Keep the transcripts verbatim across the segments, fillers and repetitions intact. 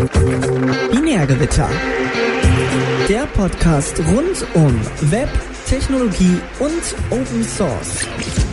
Binärgewitter. Der Podcast rund um Web, Technologie und Open Source.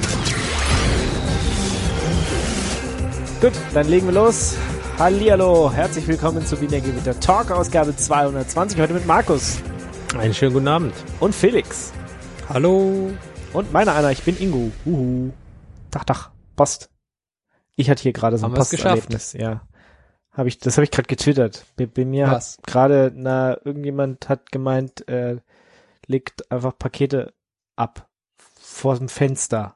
Gut, dann legen wir los. Hallihallo, herzlich willkommen zu Binärgewitter Talk, Ausgabe zweihundertzwanzig, heute mit Markus. Einen schönen guten Abend. Und Felix. Hallo. Und meiner einer, ich bin Ingo. Uhu. Dach, dach, Post. Ich hatte hier gerade so ein Posterlebnis. Ja, habe ich, das habe ich gerade getwittert. Bei, bei mir Was? hat gerade, na, irgendjemand hat gemeint, äh, legt einfach Pakete ab vor dem Fenster.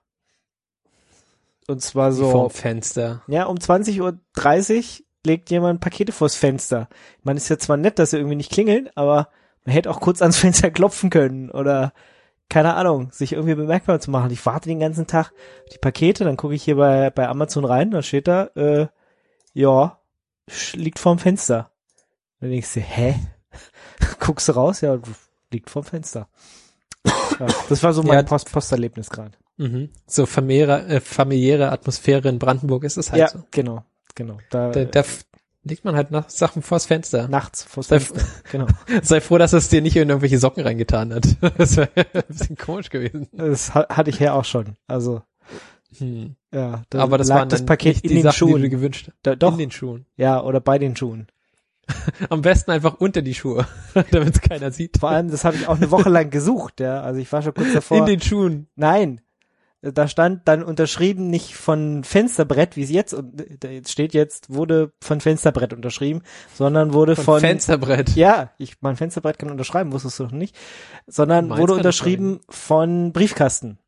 Und zwar so. Vorm Fenster. Ja, um zwanzig Uhr dreißig legt jemand Pakete vors Fenster. Man ist ja zwar nett, dass sie irgendwie nicht klingeln, aber man hätte auch kurz ans Fenster klopfen können oder, keine Ahnung, sich irgendwie bemerkbar zu machen. Ich warte den ganzen Tag auf die Pakete, dann gucke ich hier bei bei Amazon rein, da steht da, äh, ja, liegt vorm Fenster. Dann denkst du, hä? Guckst du raus, ja, liegt vorm Fenster. Ja, das war so mein Ja, Post Posterlebnis gerade. Mhm. So familiäre, äh, familiäre Atmosphäre in Brandenburg ist es halt Ja, so. genau, genau. Da, Da, da f- legt man halt nach Sachen vors Fenster. nachts vors Sei, Fenster, genau. sei froh, dass es dir nicht in irgendwelche Socken reingetan hat. Das wäre ein bisschen komisch gewesen. Das ha- hatte ich ja auch schon. Also, Hm. ja, da Aber das lag waren das dann Paket nicht in die den Sachen, Schuhen. die du dir gewünscht hast. Da, doch, In den Schuhen. ja, oder bei den Schuhen. Am besten einfach unter die Schuhe, damit es keiner sieht. Vor allem, das habe ich auch eine Woche lang gesucht, ja. Also ich war schon kurz davor. In den Schuhen. Nein, da stand dann unterschrieben nicht von Fensterbrett, wie es jetzt, und da jetzt steht jetzt, wurde von Fensterbrett unterschrieben, sondern wurde Von, von, Fensterbrett. ja, ich, mein Fensterbrett kann unterschreiben, wusstest du noch nicht, sondern Meins wurde kann unterschrieben von Briefkasten.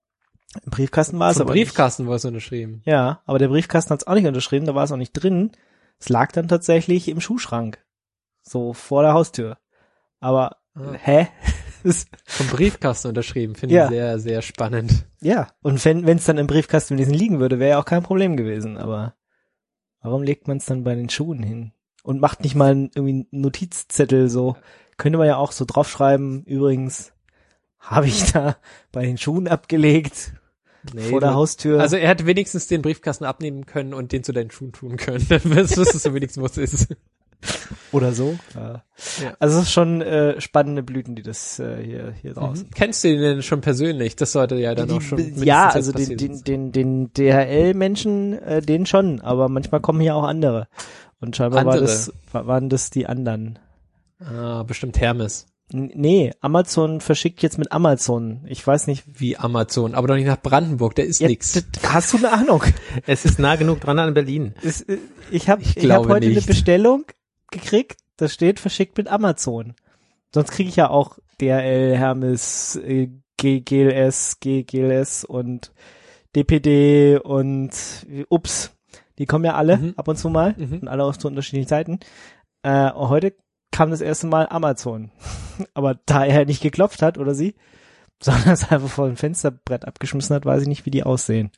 Im Briefkasten war es Vom aber Briefkasten wurde es unterschrieben. nicht. Ja, aber der Briefkasten hat es auch nicht unterschrieben, da war es auch nicht drin. Es lag dann tatsächlich im Schuhschrank. So vor der Haustür. Aber, Ah. hä? Das- Vom Briefkasten unterschrieben. Finde Ja. ich sehr, sehr spannend. ja, und wenn es dann im Briefkasten gewesen liegen würde, wäre ja auch kein Problem gewesen. Aber warum legt man es dann bei den Schuhen hin? Und macht nicht mal einen, irgendwie einen Notizzettel so. Könnte man ja auch so draufschreiben, übrigens, habe ich da bei den Schuhen abgelegt, Nee, vor der du- Haustür. Also er hätte wenigstens den Briefkasten abnehmen können und den zu deinen Schuhen tun können. Dann wüsstest du wenigstens, was es ist. oder so. Ja. Ja. Also es ist schon äh, spannende Blüten, die das äh, hier hier draußen. Mhm. Kennst du den denn schon persönlich? Das sollte ja dann auch schon mindestens ja, jetzt also den, passiert den, sein. den, den D H L-Menschen, äh, den schon, aber manchmal kommen hier auch andere. Und scheinbar war Andere? das, war, waren das die anderen. Ah, bestimmt Hermes. N- Nee, Amazon verschickt jetzt mit Amazon. Ich weiß nicht. Wie Amazon. Aber doch nicht nach Brandenburg, da ist Ja, nix. d- Hast du eine Ahnung? Es ist nah genug dran an Berlin. Es, äh, ich habe Ich ich hab glaube heute nicht. eine Bestellung gekriegt, da steht verschickt mit Amazon. Sonst kriege ich ja auch D H L, Hermes, äh, G- GLS, G- GLS und D P D und äh, ups, die kommen ja alle Mhm. ab und zu mal Mhm. und alle aus zu unterschiedlichen Zeiten. Äh, und heute kam das erste Mal Amazon. Aber da er nicht geklopft hat oder sie, sondern es einfach vor dem Fensterbrett abgeschmissen hat, weiß ich nicht, wie die aussehen.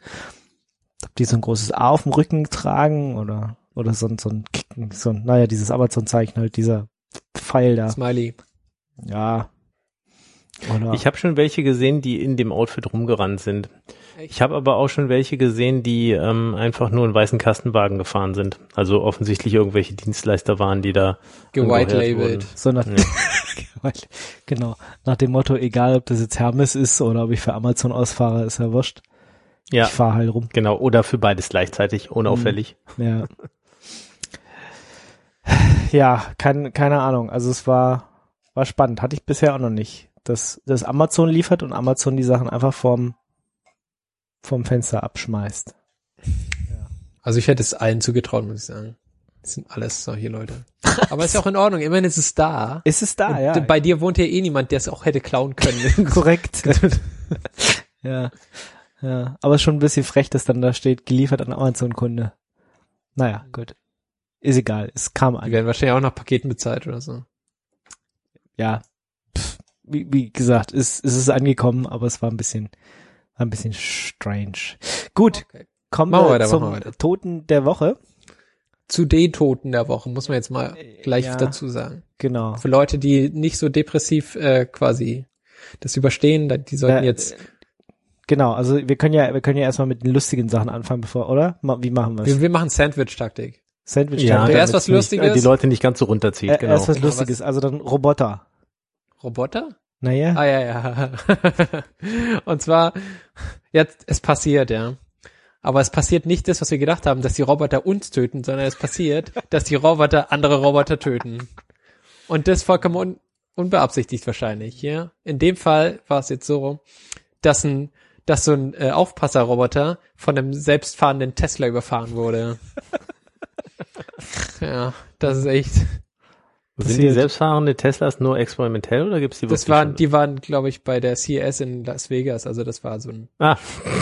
Ob die so ein großes A auf dem Rücken tragen oder oder so ein so ein, Kicken, so ein naja, dieses Amazon-Zeichen halt, dieser Pfeil da. Smiley. Ja. Oder Ich habe schon welche gesehen, die in dem Outfit rumgerannt sind. Ich habe aber auch schon welche gesehen, die ähm, einfach nur einen weißen Kastenwagen gefahren sind. Also offensichtlich irgendwelche Dienstleister waren, die da Gewhite angeheuert labeled. wurden. so nach, Ja. genau, nach dem Motto, egal ob das jetzt Hermes ist oder ob ich für Amazon ausfahre, ist ja wurscht. Ja, Ich fahre halt rum. genau. Oder für beides gleichzeitig, unauffällig. Ja. Ja, kein, keine Ahnung. Also es war, war spannend. Hatte ich bisher auch noch nicht. Dass, dass Amazon liefert und Amazon die Sachen einfach vom, vom Fenster abschmeißt. Also ich hätte es allen zugetraut, muss ich sagen. Das sind alles solche Leute. Aber ist ja auch in Ordnung. Immerhin ist es da. Ist es da, Und ja. bei dir wohnt ja eh niemand, der es auch hätte klauen können. Korrekt. Ja. Ja. Aber schon ein bisschen frech, dass dann da steht, geliefert an Amazon-Kunde. Naja, gut. Ist egal. Es kam Die an. werden wahrscheinlich auch nach Paketen bezahlt oder so. Ja. Pff, wie, wie gesagt, es, es ist angekommen, aber es war ein bisschen, war ein bisschen strange. Gut. Okay. Kommen Machen wir wir weiter, zum machen wir weiter. Toten der Woche. Zu den Toten der Woche, muss man jetzt mal gleich Ja. dazu sagen. Genau. Für Leute, die nicht so depressiv äh, quasi das überstehen, da- die sollten Äh, jetzt, Genau, also wir können ja, wir können ja erstmal mit den lustigen Sachen anfangen, bevor, oder? Ma- Wie machen wir wir, es? wir machen Sandwich-Taktik. Sandwich Ja, Time. erst damit's was Lustiges. Nicht, äh, die Leute nicht ganz so runterzieht, Äh, genau. Erst was Genau, Lustiges, also dann Roboter. Roboter? Naja. Ah, ja, ja. Und zwar, jetzt, es passiert, ja. Aber es passiert nicht das, was wir gedacht haben, dass die Roboter uns töten, sondern es passiert, dass die Roboter andere Roboter töten. Und das vollkommen un unbeabsichtigt wahrscheinlich, ja. In dem Fall war es jetzt so, dass ein, dass so ein äh, Aufpasserroboter von einem selbstfahrenden Tesla überfahren wurde. Ja, das ist echt. Sind die selbstfahrenden Teslas nur experimentell oder gibt's die wirklich Das waren, schon? die waren, glaube ich, bei der C E S in Las Vegas, also das war so ein, Ah.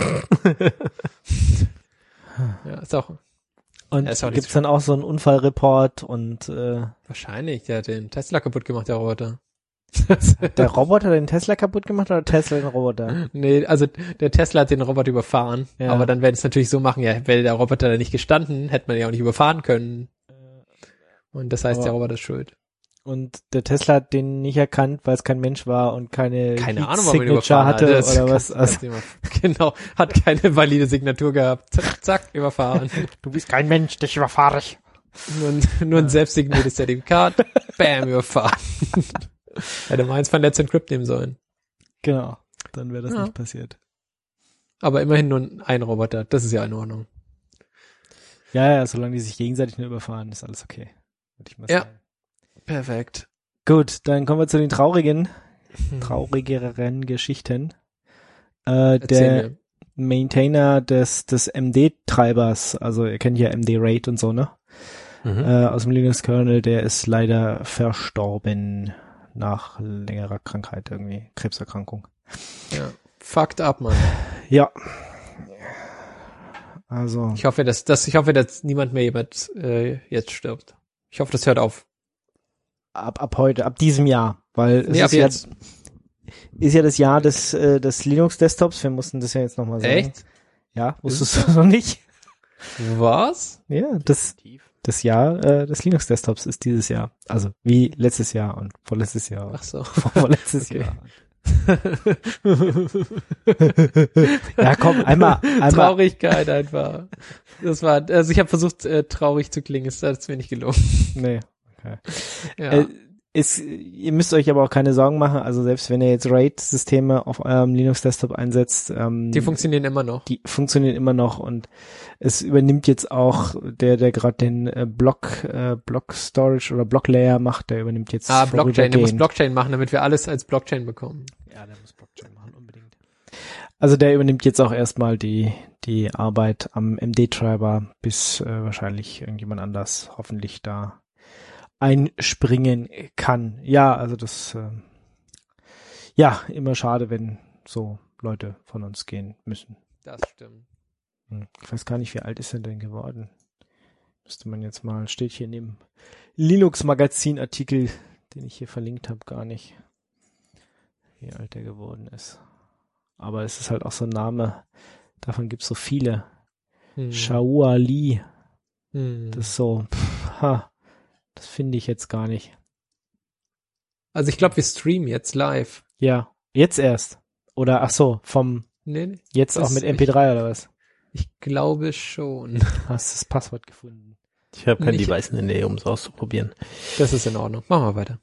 ja, ist auch, Und Ja, ist auch nicht gibt's so dann auch so einen Unfallreport und äh, wahrscheinlich, der hat den Tesla kaputt gemacht, der Roboter. der Roboter den Tesla kaputt gemacht oder Tesla den Roboter? Nee, also der Tesla hat den Roboter überfahren, Ja. aber dann werden es natürlich so machen, ja, wäre der Roboter da nicht gestanden, hätte man ja auch nicht überfahren können. Und das heißt, Aber- der Roboter ist schuld. Und der Tesla hat den nicht erkannt, weil es kein Mensch war und keine, Keine Heat Ahnung, warum er ihn Signature überfahren hatte hat. Das oder was. kannst du Also, ganz immer- Genau, hat keine valide Signatur gehabt. Zack, zack, überfahren. du bist kein Mensch, dich überfahre ich. Nur ein, nur ein selbstsigniertes Zertifikat, bam, überfahren. Hätte mal eins von Let's Encrypt nehmen sollen. Genau. Dann wäre das Ja. nicht passiert. Aber immerhin nur ein Roboter, das ist ja in Ordnung. Ja, ja, solange die sich gegenseitig nur überfahren, ist alles okay. Würde ich mal Ja. sagen. Perfekt. Gut, dann kommen wir zu den traurigen, Hm. traurigeren Geschichten. Äh, Erzähl der mir. Maintainer des, des M D-Treibers, also ihr kennt ja M D RAID und so, ne? Mhm. Äh, aus dem Linux-Kernel, der ist leider verstorben nach längerer Krankheit irgendwie, Krebserkrankung. Ja. Fucked up, Mann. Ja. Also, Ich hoffe, dass, dass ich hoffe, dass niemand mehr jemand äh, jetzt stirbt. Ich hoffe, das hört auf. ab, ab heute, ab diesem Jahr, weil es Nee, ab ist, ja, jetzt. ist ja das Jahr des, äh, des Linux-Desktops, wir mussten das ja jetzt nochmal sagen. Echt? Ja, wusstest du noch nicht? Was? Ja, das, das Jahr äh, des Linux-Desktops ist dieses Jahr. Also wie letztes Jahr und vorletztes Jahr. Ach so. Vorletztes Okay. Jahr. Ja, komm, einmal, einmal. Traurigkeit einfach. Das war, also ich habe versucht, äh, traurig zu klingen, ist das mir nicht gelungen. Nee. Okay. Ja. Äh, ist, ihr müsst euch aber auch keine Sorgen machen, also selbst wenn ihr jetzt RAID-Systeme auf eurem Linux-Desktop einsetzt, ähm, Die funktionieren immer noch. die funktionieren immer noch und es übernimmt jetzt auch der, der gerade den äh, Block, äh, Block Storage oder Block Layer macht, der übernimmt jetzt Ah, Blockchain, der muss vorübergehend. Blockchain machen, damit wir alles als Blockchain bekommen. Ja, der muss Blockchain machen, unbedingt. Also der übernimmt jetzt auch erstmal die, die Arbeit am M D-Treiber, bis äh, wahrscheinlich irgendjemand anders hoffentlich da einspringen kann. Ja, also das, äh, ja, immer schade, wenn so Leute von uns gehen müssen. Das stimmt. Hm, Ich weiß gar nicht, wie alt ist er denn geworden? Müsste man jetzt mal, steht hier in dem Linux-Magazin-Artikel, den ich hier verlinkt habe, gar nicht, wie alt er geworden ist. Aber es ist halt auch so ein Name, davon gibt's so viele. Hm. Shaua Li, Hm. das ist so, pff, ha, das finde ich jetzt gar nicht. Also ich glaube, wir streamen jetzt live. Ja, jetzt erst. Oder, ach so, vom, Nee, nee. jetzt Das- auch mit M P drei oder was? Ich glaube schon. Hast das Passwort gefunden? Ich habe kein Nicht- Device in der Nähe, um es auszuprobieren. Das ist in Ordnung. Machen wir weiter.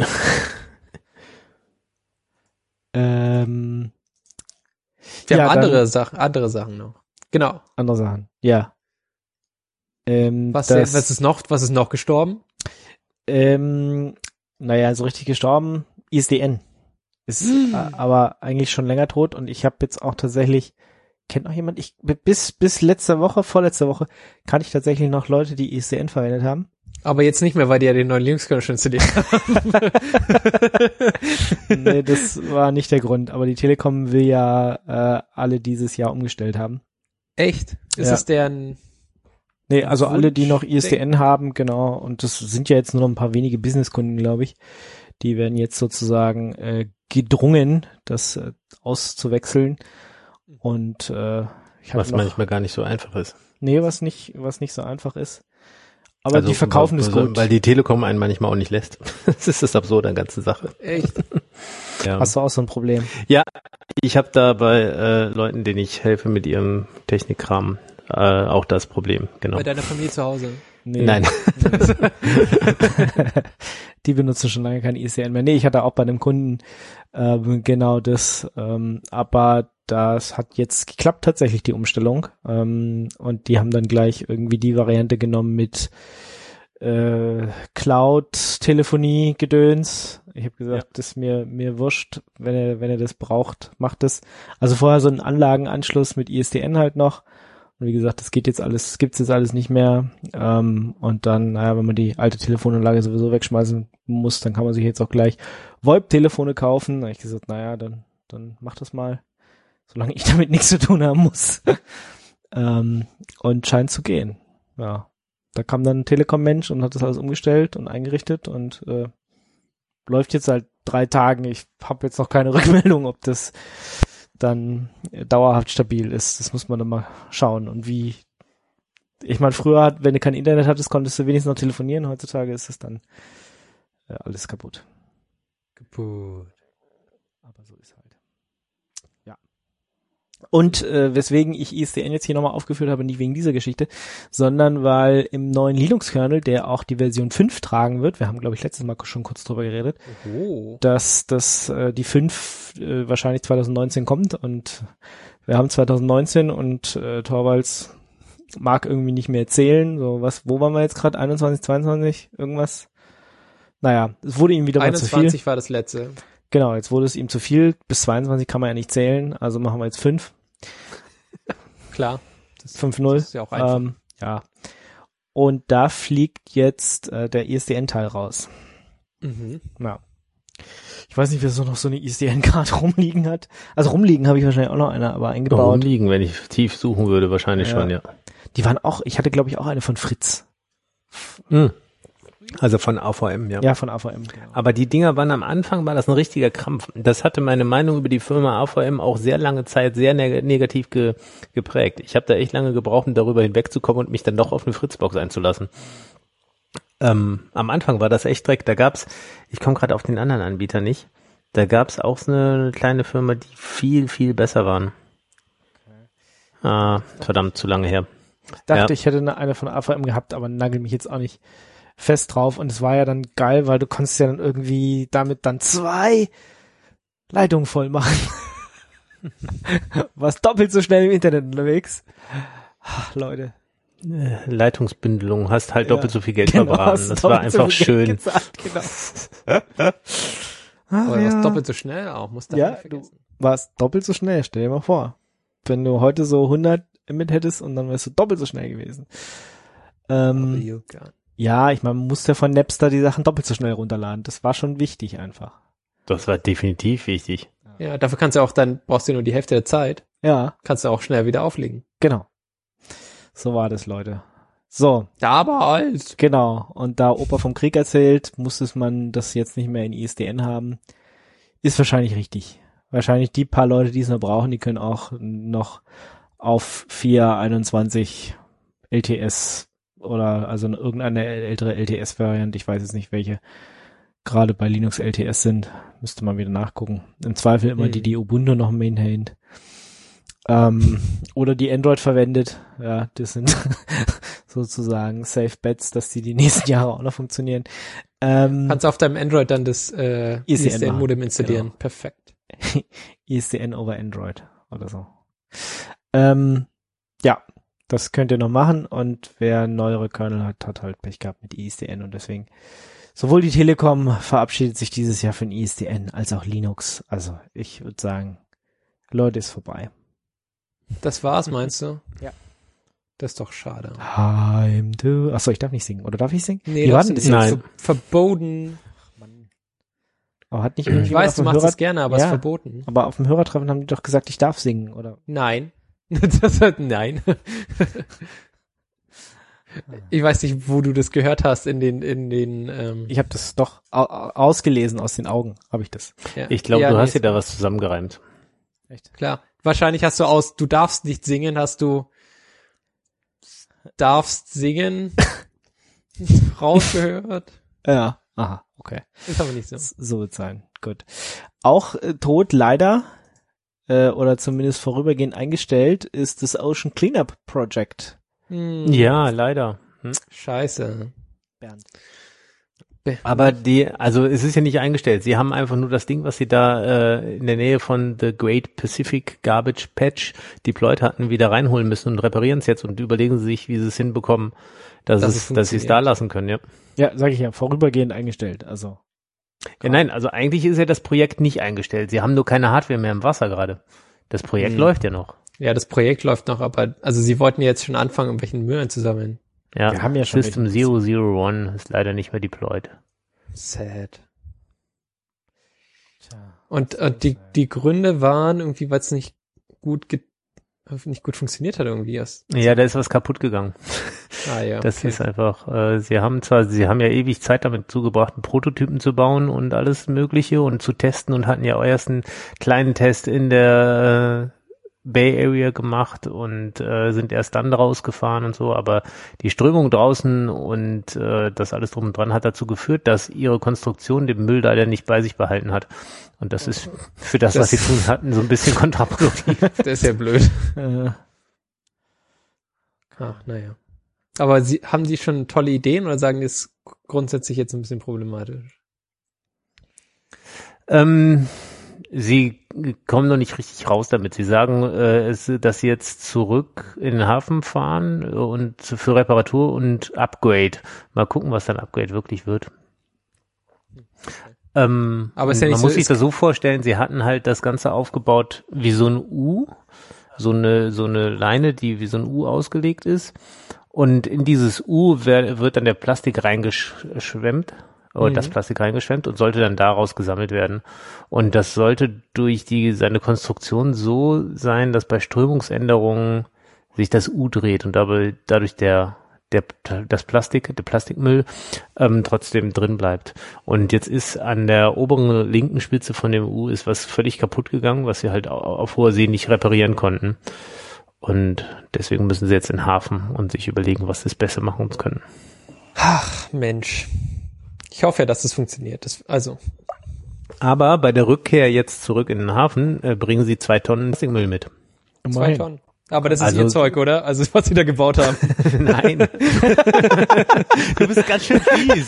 Ähm, Wir Ja, haben andere dann- Sachen, andere Sachen noch. Genau. andere Sachen, ja. Ähm, Was, das, was ist noch, was ist noch gestorben? ähm, naja, so richtig gestorben, I S D N. Ist äh, aber eigentlich schon länger tot und ich habe jetzt auch tatsächlich, kennt noch jemand, ich bis bis letzte Woche, vorletzte Woche, kannte ich tatsächlich noch Leute, die I S D N verwendet haben. Aber jetzt nicht mehr, weil die ja den neuen Linux-Kernel schon installiert haben. Nee, das war nicht der Grund, aber die Telekom will ja äh, alle dieses Jahr umgestellt haben. Echt? Ist Ja. das deren... Nee, also alle, die noch I S D N Wunschdenken? haben, genau, und das sind ja jetzt nur noch ein paar wenige Businesskunden, glaube ich, die werden jetzt sozusagen äh, gedrungen, das äh, auszuwechseln. Und äh, ich habe Was noch, manchmal gar nicht so einfach ist. nee, was nicht, was nicht so einfach ist. Aber Also, die verkaufen es weil, gut. Weil die Telekom einen manchmal auch nicht lässt. Das ist das Absurde an der ganzen Sache. Echt? Ja. Hast du auch so ein Problem? Ich habe da bei äh, Leuten, denen ich helfe mit ihrem Technikkram, äh, auch das Problem, genau. Bei deiner Familie zu Hause? Nee. Nein. Die benutzen schon lange kein I S D N mehr. Nee, ich hatte auch bei einem Kunden ähm, genau das, ähm, aber das hat jetzt geklappt tatsächlich, die Umstellung. Ähm, und die haben dann gleich irgendwie die Variante genommen mit äh, Cloud-Telefonie, Gedöns. Ich habe gesagt, Ja. das ist mir, mir wurscht, wenn er, wenn er das braucht, macht das. Also vorher so einen Anlagenanschluss mit I S D N halt noch. Und wie gesagt, das geht jetzt alles, gibt's jetzt alles nicht mehr. Ähm, und dann, naja, wenn man die alte Telefonanlage sowieso wegschmeißen muss, dann kann man sich jetzt auch gleich VoIP-Telefone kaufen. Da habe ich gesagt, naja, dann, dann mach das mal, solange ich damit nichts zu tun haben muss. ähm, und scheint zu gehen. Ja. Da kam dann ein Telekom-Mensch und hat das alles umgestellt und eingerichtet und äh, läuft jetzt seit drei Tagen. Ich habe jetzt noch keine Rückmeldung, ob das dann dauerhaft stabil ist. Das muss man dann mal schauen. Und wie, ich meine, früher, wenn du kein Internet hattest, konntest du wenigstens noch telefonieren. Heutzutage ist es dann äh, alles kaputt. Kaputt. Aber so ist halt. Ja. Und äh, weswegen ich I S D N jetzt hier nochmal aufgeführt habe, nicht wegen dieser Geschichte, sondern weil im neuen Linux-Kernel, der auch die Version fünf tragen wird, wir haben, glaube ich, letztes Mal schon kurz drüber geredet, Oh. dass dass äh, die fünf äh, wahrscheinlich zwanzig neunzehn kommt und wir haben zwanzig neunzehn und äh, Torvalds mag irgendwie nicht mehr zählen. So, was, wo waren wir jetzt gerade? einundzwanzig, zweiundzwanzig, irgendwas? Naja, es wurde ihm wieder mal zu viel. einundzwanzig war das letzte. Genau, jetzt wurde es ihm zu viel. Bis zweiundzwanzig kann man ja nicht zählen, also machen wir jetzt fünf. Klar. Das, fünf null. das ist ja auch einfach. Ähm, ja. Und da fliegt jetzt äh, der I S D N-Teil raus. Mhm. Ja. Ich weiß nicht, wer so noch so eine I S D N-Karte rumliegen hat. Also rumliegen habe ich wahrscheinlich auch noch eine, aber eingebaut. Rumliegen, wenn ich tief suchen würde, wahrscheinlich Ja. schon, ja. Die waren auch, ich hatte glaube ich auch eine von Fritz. Hm. Also von A V M, ja. Ja, von A V M. Genau. Aber die Dinger waren am Anfang, war das ein richtiger Krampf. Das hatte meine Meinung über die Firma A V M auch sehr lange Zeit sehr neg- negativ ge- geprägt. Ich habe da echt lange gebraucht, um darüber hinwegzukommen und mich dann doch auf eine Fritzbox einzulassen. Ähm, am Anfang war das echt Dreck. Da gab's, ich komme gerade auf den anderen Anbieter nicht, da gab's auch so eine kleine Firma, die viel, viel besser waren. Ah, verdammt, zu lange her. Ich dachte, Ja. ich hätte eine, eine von A V M gehabt, aber nagel mich jetzt auch nicht fest drauf. Und es war ja dann geil, weil du konntest ja dann irgendwie damit dann zwei Leitungen voll machen. Warst doppelt so schnell im Internet unterwegs. Ach, Leute. Äh, Leitungsbündelung, hast halt Ja, doppelt so viel Geld genau, verbraten. hast Das war doppelt so einfach viel Geld schön. gezahlt, genau. Ach, Aber ja. was doppelt so schnell auch, musst du Ja, nicht vergessen. Warst doppelt so schnell, stell dir mal vor. Wenn du heute so hundert mit hättest und dann wärst du doppelt so schnell gewesen. Ähm, You got- ja, ich meine, man musste von Napster die Sachen doppelt so schnell runterladen. Das war schon wichtig einfach. Das war definitiv wichtig. Ja, dafür kannst du auch dann, brauchst du nur die Hälfte der Zeit, Ja, kannst du auch schnell wieder auflegen. genau. So war das, Leute. So, Damals. genau. Und da Opa vom Krieg erzählt, musste man das jetzt nicht mehr in I S D N haben. Ist wahrscheinlich richtig. Wahrscheinlich die paar Leute, die es noch brauchen, die können auch noch auf vier einundzwanzig L T S oder also irgendeine ältere L T S-Variante, ich weiß jetzt nicht welche, gerade bei Linux L T S sind, müsste man wieder nachgucken. Im Zweifel immer Hm. die, die Ubuntu noch maintaint. Ähm, oder die Android verwendet. Ja, das sind sozusagen Safe Bets, dass die die nächsten Jahre auch noch funktionieren. Ähm, Kannst du auf deinem Android dann das äh, I S D N I S D N-Modem machen, installieren. genau. Perfekt. I S D N over Android oder so. Ähm, ja, das könnt ihr noch machen und wer neuere Kernel hat, hat halt Pech gehabt mit I S D N und deswegen sowohl die Telekom verabschiedet sich dieses Jahr von I S D N als auch Linux. Also ich würde sagen, Leute, ist vorbei. Das war's, meinst du? Ja. Das ist doch schade. Time to... Achso, ich darf nicht singen. Oder darf ich singen? Nee, Wie war das denn ist das Nein. ver verboten. Aber hat nicht Ich irgendjemand weiß, auf du dem machst Hörer... das gerne, aber es Ja. ist verboten. Aber auf dem Hörertreffen haben die doch gesagt, ich darf singen, oder? Nein. Das hat, nein. Ich weiß nicht, wo du das gehört hast in den, in den, ähm, Ich habe das doch au ausgelesen aus den Augen, habe ich das. ja. Ich glaube, Ja, du nee, hast dir ist da was zusammengereimt. Echt? klar. Wahrscheinlich hast du aus, du darfst nicht singen, hast du darfst singen rausgehört. Ja, aha, okay. Ist aber nicht so. S- So wird's sein. Gut. Auch äh, tot leider äh, oder zumindest vorübergehend eingestellt ist das Ocean Cleanup Project. Hm. Ja, leider. Scheiße. Bernd. Aber die, also es ist ja nicht eingestellt. Sie haben einfach nur das Ding, was sie da äh, in der Nähe von The Great Pacific Garbage Patch deployed hatten, wieder reinholen müssen und reparieren es jetzt und überlegen sie sich, wie sie es hinbekommen, dass, Dass es, es dass sie es da lassen können, ja. Ja, sag ich ja, vorübergehend eingestellt, also. Ja, nein, also eigentlich ist ja das Projekt nicht eingestellt. Sie haben nur keine Hardware mehr im Wasser gerade. Das Projekt Hm. läuft ja noch. Ja, das Projekt läuft noch, aber also sie wollten ja jetzt schon anfangen, irgendwelchen Müll einzusammeln. Ja, Wir haben ja schon System welche. zero zero one ist leider nicht mehr deployed. Sad. Tja. Und, und die, die Gründe waren irgendwie, weil es nicht gut ge- nicht gut funktioniert hat irgendwie erst. Ja, da ist was kaputt gegangen. Ah ja. Das okay. ist einfach, äh, sie haben zwar, sie haben ja ewig Zeit damit zugebracht, einen Prototypen zu bauen und alles Mögliche und zu testen und hatten ja auch erst einen kleinen Test in der äh, Bay Area gemacht und äh, sind erst dann rausgefahren und so, aber die Strömung draußen und äh, das alles drum und dran hat dazu geführt, dass ihre Konstruktion den Müll leider nicht bei sich behalten hat. Und das ist für das, Das- was sie tun hatten, so ein bisschen kontraproduktiv. Der ist ja blöd. Äh, Ach, naja. Aber sie, haben die schon tolle Ideen oder sagen die es grundsätzlich jetzt ein bisschen problematisch? Ähm, sie kommen noch nicht richtig raus damit. Sie sagen, äh, es, dass sie jetzt zurück in den Hafen fahren und für Reparatur und Upgrade. Mal gucken, was dann Upgrade wirklich wird. Ähm, Aber ist ja nicht man so- muss sich ist- das so vorstellen, sie hatten halt das Ganze aufgebaut wie so ein U, so eine, so eine Leine, die wie so ein U ausgelegt ist. Und in dieses U wer, wird dann der Plastik reingeschwemmt, oder Mhm. das Plastik reingeschwemmt und sollte dann daraus gesammelt werden. Und das sollte durch die, seine Konstruktion so sein, dass bei Strömungsänderungen sich das U dreht und dabei, dadurch der, der, das Plastik, der Plastikmüll, ähm, trotzdem drin bleibt. Und jetzt ist an der oberen linken Spitze von dem U ist was völlig kaputt gegangen, was sie halt au- auf hoher See nicht reparieren konnten. Und deswegen müssen sie jetzt in den Hafen und sich überlegen, was sie besser machen können. Ach, Mensch. Ich hoffe ja, dass das funktioniert. Das, also, Aber bei der Rückkehr jetzt zurück in den Hafen äh, bringen sie zwei Tonnen Plastikmüll mit. zwei immerhin. Tonnen. Aber das ist Also- ihr Zeug, oder? Also, was sie da gebaut haben. Nein. Du bist ganz schön fies.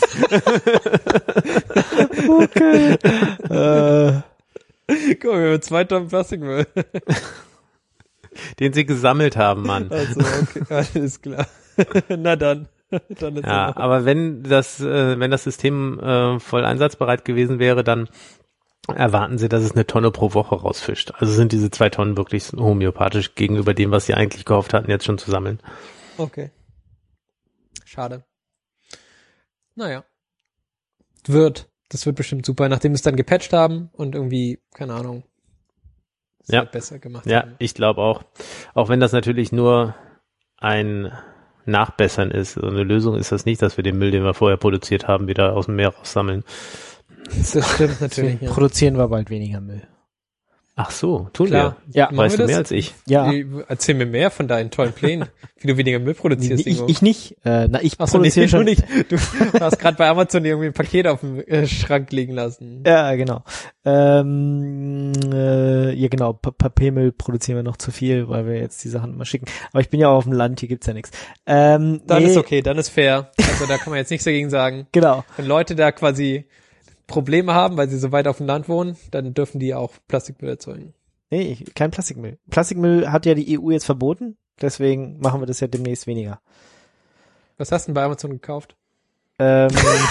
Äh, Guck mal, wir haben zwei Tonnen Plastikmüll. Den sie gesammelt haben, Mann. Also, okay, alles klar. Na dann. dann ist Ja, er aber wenn das, äh, wenn das System äh, voll einsatzbereit gewesen wäre, dann erwarten sie, dass es eine Tonne pro Woche rausfischt. Also sind diese zwei Tonnen wirklich homöopathisch gegenüber dem, was sie eigentlich gehofft hatten, jetzt schon zu sammeln. Okay. Schade. Naja. Wird. Das wird bestimmt super, nachdem wir es dann gepatcht haben und irgendwie, keine Ahnung, es Ja. halt besser gemacht Ja, haben. ich glaube auch. Auch wenn das natürlich nur ein Nachbessern ist. So eine Lösung ist das nicht, dass wir den Müll, den wir vorher produziert haben, wieder aus dem Meer raussammeln. Das stimmt natürlich. deswegen Ja. produzieren wir bald weniger Müll. Ach so, tun Klar. wir. Ja, Machen Weißt wir du das? mehr als ich? Ja. Wie- Erzähl mir mehr von deinen tollen Plänen, wie du weniger Müll produzierst. Ich, Ingo. ich nicht. Äh, na, ich Ach so, nee, produziere du schon. nicht. Du hast gerade bei Amazon irgendwie ein Paket auf dem äh, Schrank liegen lassen. Ja, genau. Ähm, äh, ja, genau. Pa- Papiermüll produzieren wir noch zu viel, weil wir jetzt die Sachen immer schicken. Aber ich bin ja auch auf dem Land, hier gibt's ja nichts. Ähm, Dann nee, ist okay, dann ist fair. Also da kann man jetzt nichts dagegen sagen. Genau. Wenn Leute da quasi Probleme haben, weil sie so weit auf dem Land wohnen, dann dürfen die auch Plastikmüll erzeugen. Nee, ich- kein Plastikmüll. Plastikmüll hat ja die E U jetzt verboten, deswegen machen wir das ja demnächst weniger. Was hast du denn bei Amazon gekauft? Ähm,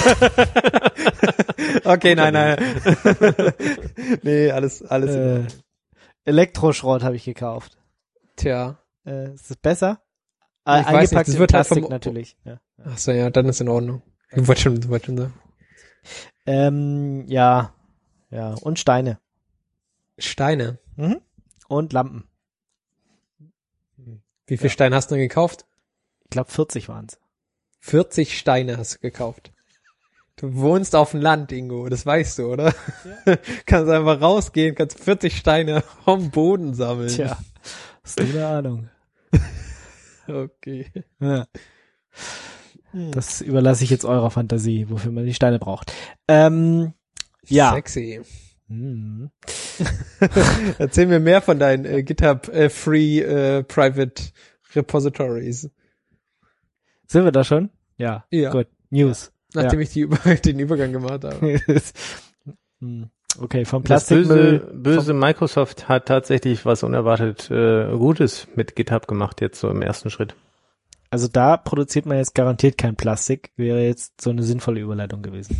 Okay, nein, nein. Nee, alles, alles. äh, Elektroschrott habe ich gekauft. Tja. Äh, ist das besser? Ich Äh, weiß nicht, eingepackt das in wird halt Plastik vom- natürlich. Ja. Ach so, ja, dann ist in Ordnung. Du wolltest schon, du wolltest schon sagen. Ähm, ja, ja, und Steine. Steine. Mhm. Und Lampen. Wie viel Ja. Steine hast du denn gekauft? Ich glaube vierzig waren's. vierzig Steine hast du gekauft. Du wohnst auf dem Land, Ingo, das weißt du, oder? Ja. Kannst einfach rausgehen, kannst vierzig Steine vom Boden sammeln. Tja, hast du eine Ahnung. Okay. Ja. Das überlasse ich jetzt eurer Fantasie, wofür man die Steine braucht. Ähm, ja. Sexy. Hm. Erzähl mir mehr von deinen äh, GitHub äh, Free äh, Private Repositories. Sind wir da schon? Ja. Ja. Gut. News. Nachdem ich die Über- den Übergang gemacht habe. Hm. Okay, vom Das böse, Plastikmüll. böse Microsoft hat tatsächlich was unerwartet äh, Gutes mit GitHub gemacht, jetzt so im ersten Schritt. Also da produziert man jetzt garantiert kein Plastik. Wäre jetzt so eine sinnvolle Überleitung gewesen.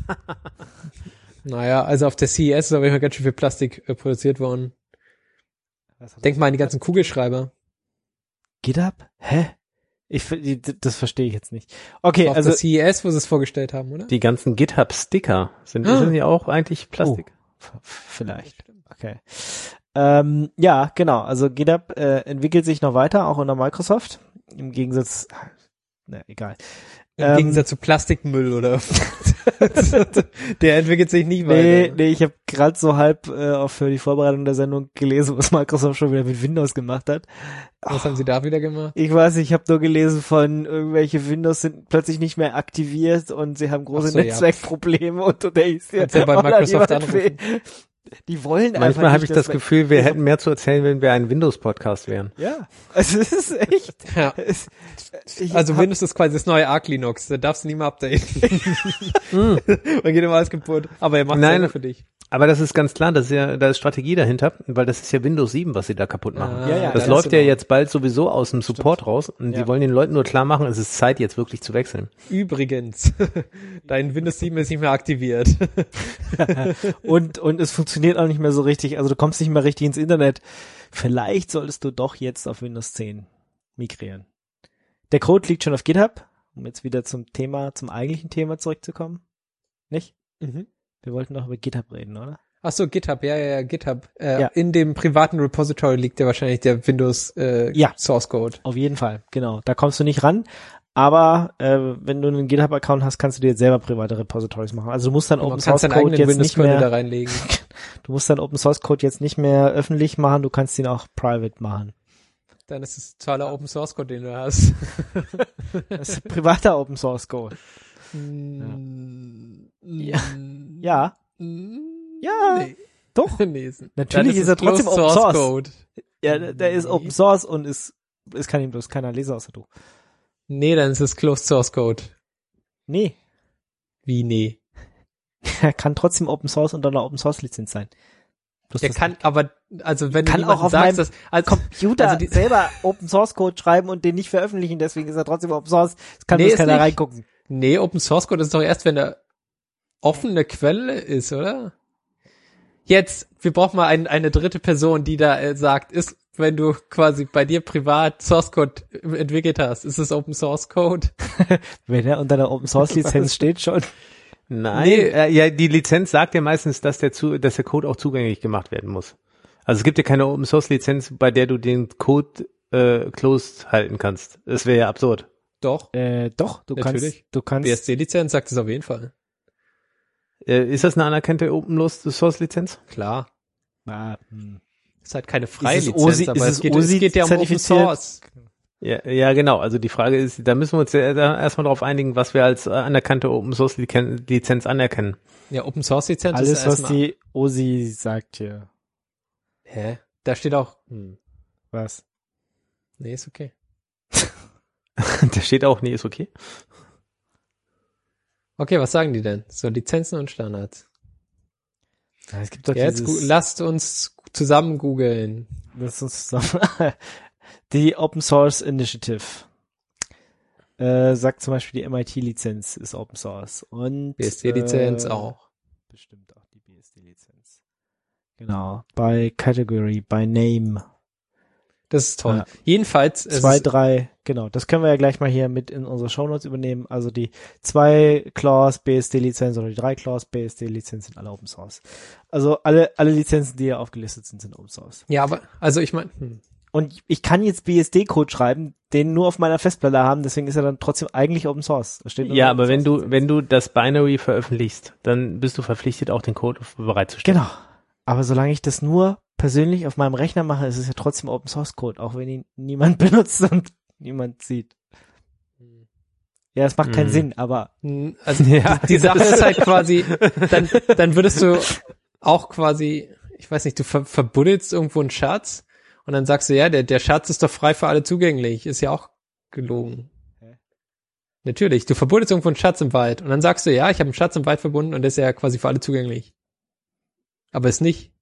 Naja, also auf der C E S ist auf jeden Fall ganz schön viel Plastik äh, produziert worden. Denk mal an die ganzen Kugelschreiber. GitHub? Hä? Ich, die- das verstehe ich jetzt nicht. Okay, Auf also der C E S, wo sie es vorgestellt haben, oder? Die ganzen GitHub-Sticker sind, Ah. sind ja auch eigentlich Plastik. f- vielleicht. Okay. Ähm, ja, genau. Also GitHub äh, entwickelt sich noch weiter, auch unter Microsoft. Im Gegensatz, na egal. Im Ähm, Gegensatz zu Plastikmüll, oder? Der entwickelt sich nicht Nee, weiter. nee, ich habe gerade so halb äh, auch für die Vorbereitung der Sendung gelesen, was Microsoft schon wieder mit Windows gemacht hat. Was haben sie da wieder gemacht? Ich weiß, ich habe nur gelesen von irgendwelche Windows sind plötzlich nicht mehr aktiviert und sie haben große Ach so, ja. Netzwerkprobleme und du denkst dir, Kannst ja bei oh, da Microsoft jemand anrufen. will. Die wollen einfach Manchmal habe nicht, ich das dass- Gefühl, wir hätten mehr zu erzählen, wenn wir ein Windows-Podcast wären. Ja, also es ist echt. Ja. Es, ich Also hab- Windows ist quasi das neue Arc Linux, da darfst du nie mehr updaten. Man geht immer alles kaputt. Aber er macht es Nein. selber für dich. Aber das ist ganz klar, das ist ja, da ist Strategie dahinter, weil das ist ja Windows sieben, was sie da kaputt machen. Ah, Ja, ja, das das läuft ist ja genau. jetzt bald sowieso aus dem Support raus und Ja. sie wollen den Leuten nur klar machen, es ist Zeit, jetzt wirklich zu wechseln. Übrigens, dein Windows sieben ist nicht mehr aktiviert. und und es funktioniert auch nicht mehr so richtig. Also du kommst nicht mehr richtig ins Internet. Vielleicht solltest du doch jetzt auf Windows zehn migrieren. Der Code liegt schon auf GitHub, um jetzt wieder zum Thema, zum eigentlichen Thema zurückzukommen. Nicht? Mhm. Wir wollten doch über GitHub reden, oder? Ach so, GitHub, ja, ja, ja, GitHub. Äh, Ja. In dem privaten Repository liegt ja wahrscheinlich der Windows äh, Ja. Source Code. Auf jeden Fall, genau. Da kommst du nicht ran. Aber äh, wenn du einen GitHub-Account hast, kannst du dir jetzt selber private Repositories machen. Also du musst dann Man Open kann Source seinen Code eigenen jetzt Windows nicht Kernel da mehr. reinlegen. Du musst dann Open Source Code jetzt nicht mehr öffentlich machen. Du kannst ihn auch private machen. Dann ist es totaler Open Source Code, den du hast. Das ist privater Open Source Code. Ja. Ja, ja, Nee. doch. Nee, ist- Natürlich dann ist er trotzdem Closed Open Source. Code. Ja, der der ist Nee. Open Source und ist, es kann ihm bloß keiner lesen außer du. Nee, dann ist es Closed Source Code. Nee, Wie nee? er kann trotzdem Open Source unter einer Open Source Lizenz sein. Bloß Der das kann, aber, also wenn Kann du jemandem auch auf sagst, meinem dass, also, Computer also die- selber Open Source Code schreiben und den nicht veröffentlichen, deswegen ist er trotzdem Open Source. Es kann Nee, bloß ist keiner nicht. reingucken. nee, Open Source Code ist doch erst, wenn er offene Quelle ist, oder? Jetzt, wir brauchen mal ein, eine dritte Person, die da äh, sagt, ist, wenn du quasi bei dir privat Source Code entwickelt hast, ist es Open Source Code? Wenn er unter einer Open Source Lizenz steht schon. Nein, Nee. äh, ja, die Lizenz sagt ja meistens, dass der, zu, dass der Code auch zugänglich gemacht werden muss. Also es gibt ja keine Open Source Lizenz, bei der du den Code äh, closed halten kannst. Das wäre ja absurd. Doch. Äh, doch, du Natürlich. kannst, du kannst. B S D-Lizenz sagt es auf jeden Fall. Äh, ist das eine anerkannte Open Source Lizenz? Klar. Ah, hm. Ist halt keine freie Ist es Lizenz, OSI aber ist es es geht, OSI es geht ja um Open zertifiziert? Source. Ja, ja, genau. Also die Frage ist, da müssen wir uns ja da erstmal darauf einigen, was wir als äh, anerkannte Open Source Lizen- Lizenz anerkennen. Ja, Open Source Lizenz Alles, ist was erstmal, die O S I sagt hier. hä? Da steht auch, hm, Was? nee, ist okay. Da steht auch, nee, ist okay. Okay, was sagen die denn? So Lizenzen und Standards. Ja, es gibt doch Jetzt dieses, gu- lasst uns zusammen googeln. lass uns zusammen, die Open Source Initiative. Äh, sagt zum Beispiel die M I T-Lizenz ist Open Source. Und B S D-Lizenz äh, auch. Bestimmt auch die B S D-Lizenz. Genau. By Category, by Name. Das ist toll. Ja. Jedenfalls, es Zwei, ist, drei, genau. Das können wir ja gleich mal hier mit in unsere Shownotes übernehmen. Also die zwei Clause B S D-Lizenz oder die drei Clause B S D-Lizenz sind alle Open Source. Also alle, alle Lizenzen, die hier aufgelistet sind, sind Open Source. ja, aber, also ich meine, hm. Und ich kann jetzt B S D-Code schreiben, den nur auf meiner Festplatte haben, deswegen ist er dann trotzdem eigentlich Open Source. Da steht nur Ja, Open aber wenn Source. du, wenn du das Binary veröffentlichst, dann bist du verpflichtet, auch den Code bereitzustellen. Genau. Aber solange ich das nur persönlich auf meinem Rechner mache, ist es ja trotzdem Open Source Code, auch wenn ihn niemand benutzt und niemand sieht. Ja, es macht keinen Mhm. Sinn, aber Hm, also Ja, die, die Sache ist halt quasi, dann, dann würdest du auch quasi, ich weiß nicht, du ver verbuddelst irgendwo einen Schatz und dann sagst du, ja, der, der Schatz ist doch frei für alle zugänglich. Ist ja auch gelogen. Natürlich, du verbundest irgendwo einen Schatz im Wald und dann sagst du, ja, ich habe einen Schatz im Wald verbunden und der ist ja quasi für alle zugänglich. Aber ist nicht.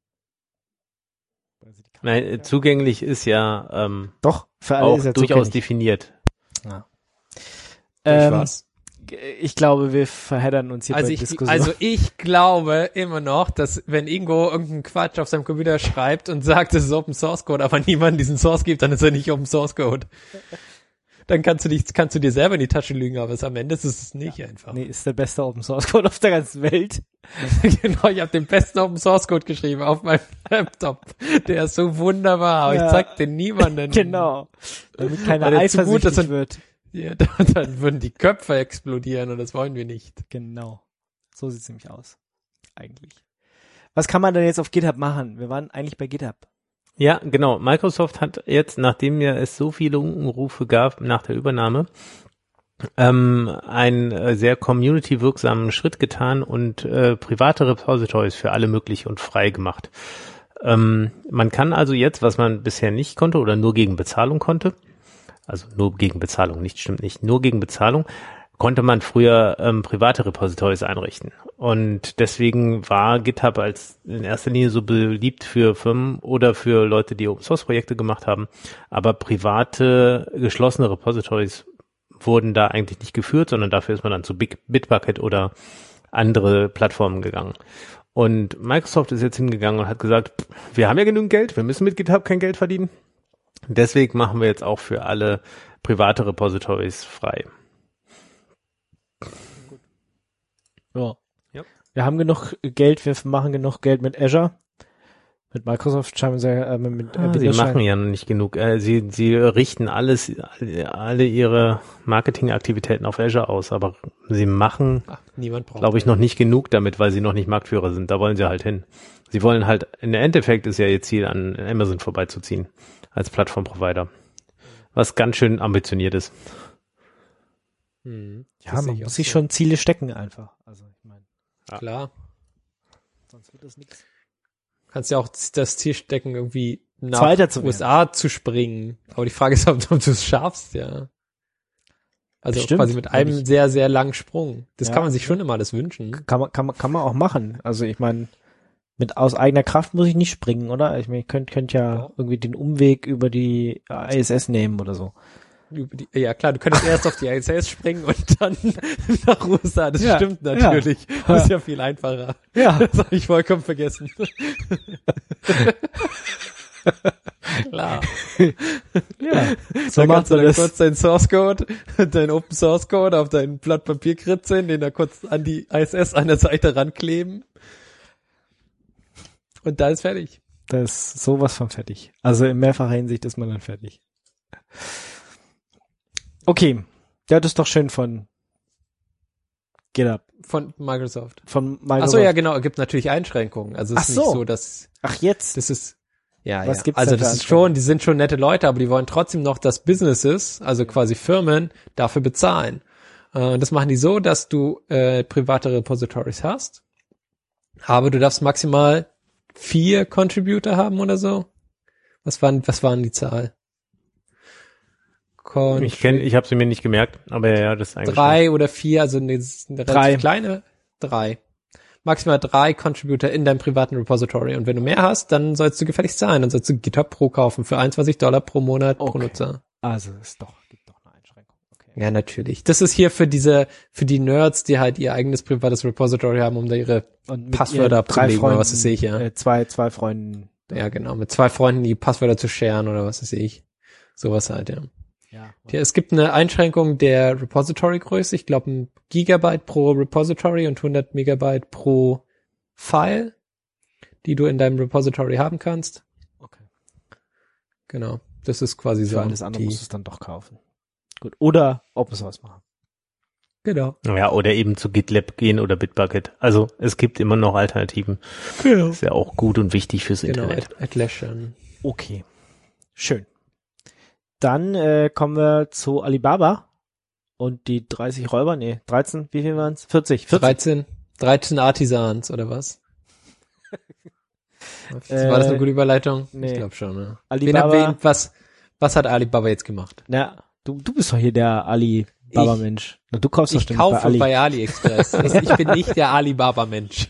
Nein, zugänglich ist ja ähm, Doch, für alle auch ist er durchaus zugänglich. definiert. Durch Ähm, was? Ich glaube, wir verheddern uns hier Also bei ich, Diskussionen. also ich glaube immer noch, dass wenn Ingo irgendeinen Quatsch auf seinem Computer schreibt und sagt, es ist Open Source Code, aber niemand diesen Source gibt, dann ist er nicht Open Source Code. Dann kannst du dich, kannst du dir selber in die Tasche lügen, aber es am Ende ist es nicht einfach. Nee, ist der beste Open Source Code auf der ganzen Welt. Genau, ich habe den besten Open Source Code geschrieben auf meinem Laptop. Der ist so wunderbar, aber Ja. ich zeig den niemanden. Genau. Damit keiner Weil der zu gut eifersüchtig ist und- wird. Ja, dann, dann würden die Köpfe explodieren und das wollen wir nicht. Genau. So sieht's nämlich aus. Eigentlich. Was kann man denn jetzt auf GitHub machen? Wir waren eigentlich bei GitHub. Ja, genau. Microsoft hat jetzt, nachdem ja es so viele Unrufe gab nach der Übernahme, ähm, einen äh, sehr community-wirksamen Schritt getan und äh, private Repositories für alle möglich und frei gemacht. Ähm, man kann also jetzt, was man bisher nicht konnte oder nur gegen Bezahlung konnte, also nur gegen Bezahlung, nicht stimmt nicht, nur gegen Bezahlung, konnte man früher ähm, private Repositories einrichten. Und deswegen war GitHub als in erster Linie so beliebt für Firmen oder für Leute, die Open-Source-Projekte gemacht haben. Aber private, geschlossene Repositories wurden da eigentlich nicht geführt, sondern dafür ist man dann zu Big, Bitbucket oder andere Plattformen gegangen. Und Microsoft ist jetzt hingegangen und hat gesagt, wir haben ja genügend Geld, wir müssen mit GitHub kein Geld verdienen. Deswegen machen wir jetzt auch für alle private Repositories frei. Ja. Ja. Wir haben genug Geld, wir machen genug Geld mit Azure. Mit Microsoft scheinbar sehr, äh, mit äh, Ah, sie Windows machen scheinen- ja noch nicht genug. Äh, sie, sie richten alles, alle ihre Marketingaktivitäten auf Azure aus, aber sie machen, Ach, niemand braucht glaube ich, noch nicht genug damit, weil sie noch nicht Marktführer sind. Da wollen sie halt hin. Sie wollen halt, im Endeffekt ist ja ihr Ziel, an Amazon vorbeizuziehen als Plattformprovider. Was ganz schön ambitioniert ist. Hm, das Ja, sehe man ich muss auch sich so. schon Ziele stecken einfach. Also, ich meine, Klar. sonst wird das nichts. Kannst ja auch das Ziel stecken, irgendwie nach Zweiter zu U S A zu springen. Aber die Frage ist, ob, ob du es schaffst, ja. Also Bestimmt, quasi mit einem wenn ich- sehr, sehr langen Sprung. Das Ja. kann man sich schon immer alles wünschen. Kann man, kann man, kann man auch machen. Also, ich meine, mit aus eigener Kraft muss ich nicht springen, oder? Ich meine, ich könnte könnt ja Ja. irgendwie den Umweg über die I S S nehmen oder so. Über die, ja klar, du könntest erst auf die I S S springen und dann nach U S A. Das Ja, stimmt natürlich. ja. Das ist ja viel einfacher. Ja. Das habe ich vollkommen vergessen. Klar. Ja. So So macht kannst du man dann das. kurz deinen Source Code, deinen Open Source Code auf dein Blatt Papier kritzeln, den da kurz an die I S S an der Seite rankleben. Und da ist fertig. Das ist sowas von fertig. Also in mehrfacher Hinsicht ist man dann fertig. Okay. Ja, das ist doch schön von GitHub. Von Microsoft. Von Ach Microsoft. so, ja genau, es gibt natürlich Einschränkungen. Also es Ach ist so. nicht so, dass Ach, jetzt? das ist ja, Was ja. gibt's Also denn das für ist schon, die sind schon nette Leute, aber die wollen trotzdem noch, dass Businesses, also quasi Firmen, dafür bezahlen. Äh, Und das machen die so, dass du äh, private Repositories hast, aber du darfst maximal vier Contributor haben oder so. Was waren, was waren die Zahl? Con- Ich kenne, ich habe sie mir nicht gemerkt, aber ja, das ist eigentlich drei oder vier, also eine, eine relativ Drei. kleine, drei. Maximal drei Contributor in deinem privaten Repository. Und wenn du mehr hast, dann sollst du gefälligst zahlen. Dann sollst du GitHub Pro kaufen für einundzwanzig Dollar pro Monat pro Okay. Nutzer. Also, es ist doch, gibt doch eine Einschränkung. Okay. Ja, natürlich. Das ist hier für diese, für die Nerds, die halt ihr eigenes privates Repository haben, um da ihre, Und mit Passwörter ihren drei abzulegen, oder Freunden, was weiß ich, ja. Äh, zwei, zwei Freunden. ja genau, mit zwei Freunden die Passwörter zu sharen oder was weiß ich. Sowas halt, ja. Ja. Ja, es gibt eine Einschränkung der Repository-Größe. Ich glaube, ein Gigabyte pro Repository und hundert Megabyte pro File, die du in deinem Repository haben kannst. Okay. Genau. Das ist quasi so. Für alles andere die, musst du es dann doch kaufen. Gut. Oder Open Source machen. genau. Ja, oder eben zu GitLab gehen oder Bitbucket. Also es gibt immer noch Alternativen. Genau. Ist ja auch gut und wichtig fürs Genau, Internet. at, Atlassian. Okay. Schön. Dann äh, kommen wir zu Alibaba und die dreißig Räuber. Nee, dreizehn, wie viel waren es? vierzig. vierzig. dreizehn, dreizehn Artisans, oder was? Äh, War das eine gute Überleitung? nee. Ich glaube schon, ne? Alibaba. Wen, wen, was, was hat Alibaba jetzt gemacht? Na, du, du bist doch hier der Ali Alibaba-Mensch. Na, du kaufst doch Ich bestimmt kaufe bei Ali. bei AliExpress. Ich, ich bin nicht der Alibaba-Mensch.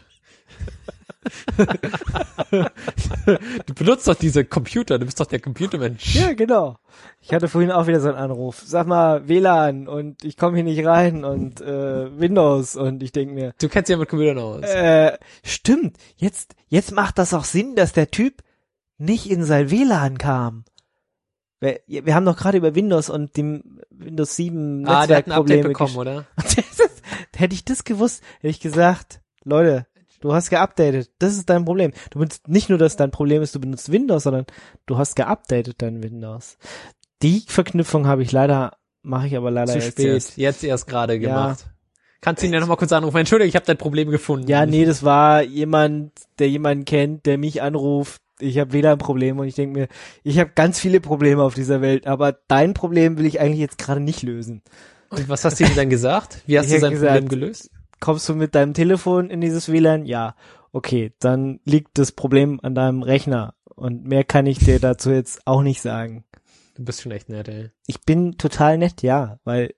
Du benutzt doch diese Computer, du bist doch der Computermensch. Ja, genau. Ich hatte vorhin auch wieder so einen Anruf. Sag mal, W L A N und ich komme hier nicht rein und äh, Windows und ich denke mir, Du kennst ja mit Computern aus. äh, stimmt, jetzt, jetzt macht das auch Sinn, dass der Typ nicht in sein W L A N kam. Wir, wir haben doch gerade über Windows und dem Windows sieben ah, der hat ein Update Netzwerkprobleme bekommen, gesch- oder? Hätte ich das gewusst, hätte ich gesagt, Leute, du hast geupdatet, das ist dein Problem. Du benutzt nicht nur, dass dein Problem ist, du benutzt Windows, sondern du hast geupdatet dein Windows. Die Verknüpfung habe ich leider, mache ich aber leider Zu jetzt spät, erst. jetzt erst gerade Ja. gemacht. Kannst du ihn ja nochmal kurz anrufen? Entschuldigung, ich habe dein Problem gefunden. Ja, nee, das war jemand, der jemanden kennt, der mich anruft. Ich habe wieder ein Problem und ich denke mir, ich habe ganz viele Probleme auf dieser Welt, aber dein Problem will ich eigentlich jetzt gerade nicht lösen. Und was hast du ihm dann gesagt? Wie hast Ich du hab sein gesagt, Problem gelöst? Kommst du mit deinem Telefon in dieses W L A N? Ja. Okay, dann liegt das Problem an deinem Rechner und mehr kann ich dir dazu jetzt auch nicht sagen. Du bist schon echt nett, ey. Ich bin total nett, ja, weil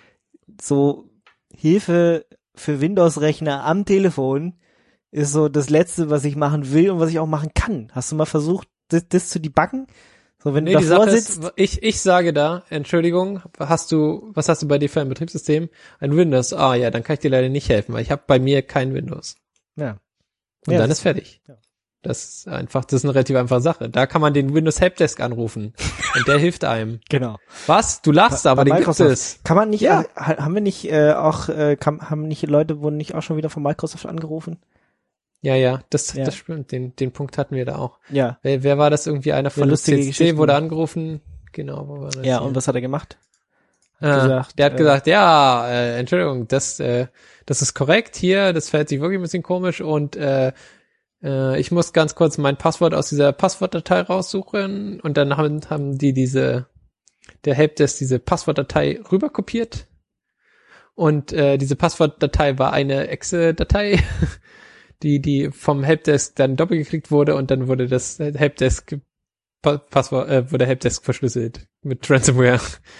so Hilfe für Windows-Rechner am Telefon ist so das Letzte, was ich machen will und was ich auch machen kann. Hast du mal versucht, das, das zu debuggen? So, wenn Nee, du die davor Sache sitzt, ist, ich, ich sage da, Entschuldigung, hast du, was hast du bei dir für ein Betriebssystem? Ein Windows. Ah ja, dann kann ich dir leider nicht helfen, weil ich habe bei mir kein Windows. ja. Und Ja, dann das- ist fertig. ja. Das ist einfach, das ist eine relativ einfache Sache. Da kann man den Windows Helpdesk anrufen und der hilft einem. Genau. Was? Du lachst, Bei aber den gibt Microsoft. es. Kann man nicht, Ja. äh, ha- haben wir nicht äh, auch, äh, kann, haben nicht Leute, wurden nicht auch schon wieder von Microsoft angerufen? Ja, ja, das, Ja. das stimmt. Den, den Punkt hatten wir da auch. Ja. Wer, wer war das irgendwie? Einer von lustige C C Geschichten. wurde angerufen. Genau, wo war das? Ja, hier? und was hat er gemacht? Ah, gesagt, der hat äh, gesagt, ja, äh, Entschuldigung, das, äh, das ist korrekt hier, das fällt sich wirklich ein bisschen komisch und äh, äh, ich muss ganz kurz mein Passwort aus dieser Passwortdatei raussuchen und dann haben, haben die diese, der Helpdesk diese Passwortdatei rüberkopiert und äh, diese Passwortdatei war eine Excel-Datei, die die vom Helpdesk dann doppelgeklickt wurde und dann wurde das Helpdesk Pa- Passwort äh, wurde Helpdesk verschlüsselt mit Ransomware.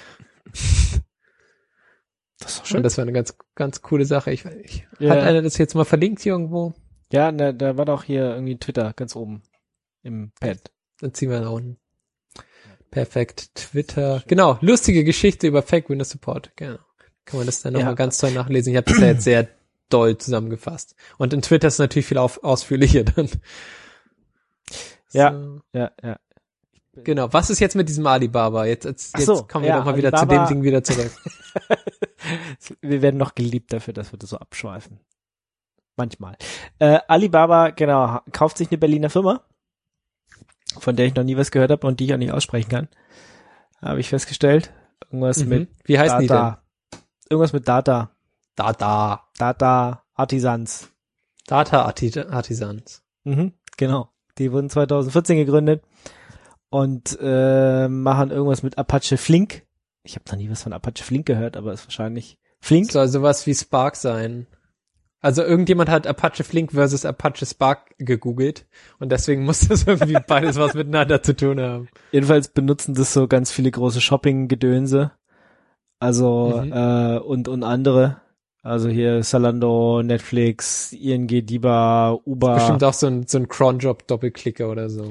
Das ist doch Und das war eine ganz, ganz coole Sache. Ich, ich Ja. Hat einer das jetzt mal verlinkt hier irgendwo? Ja, da, da war doch hier irgendwie Twitter ganz oben im Pad. Dann ziehen wir da unten. Perfekt. Twitter. Genau. Lustige Geschichte über Fake Windows Support. Genau. Kann man das dann nochmal Ja. ganz toll nachlesen. Ich habe das ja jetzt sehr doll zusammengefasst. Und in Twitter ist es natürlich viel auf, ausführlicher dann. Ja. So. Ja, ja. Genau. Was ist jetzt mit diesem Alibaba? Jetzt, jetzt, Ach jetzt so, kommen wir ja, doch mal wieder zu Alibaba- dem Ding wieder zurück. Wir werden noch geliebt dafür, dass wir das so abschweifen. Manchmal. Äh, Alibaba, genau, ha- kauft sich eine Berliner Firma, von der ich noch nie was gehört habe und die ich auch nicht aussprechen kann. Habe ich festgestellt. Irgendwas Mhm. mit Wie heißen die denn? Data. Irgendwas mit Data. Data. Data Artisans. Data Arti- Artisans. Mhm, genau. Die wurden zwanzig vierzehn gegründet und äh, machen irgendwas mit Apache Flink. Ich habe noch nie was von Apache Flink gehört, aber ist wahrscheinlich Flink. Soll sowas wie Spark sein. Also irgendjemand hat Apache Flink versus Apache Spark gegoogelt und deswegen muss das irgendwie beides was miteinander zu tun haben. Jedenfalls benutzen das so ganz viele große Shopping-Gedönse. Also Mhm. äh, und und andere. Also hier Zalando, Netflix, I N G, Diba, Uber. Bestimmt auch so ein, so ein Cronjob-Doppelklicker oder so.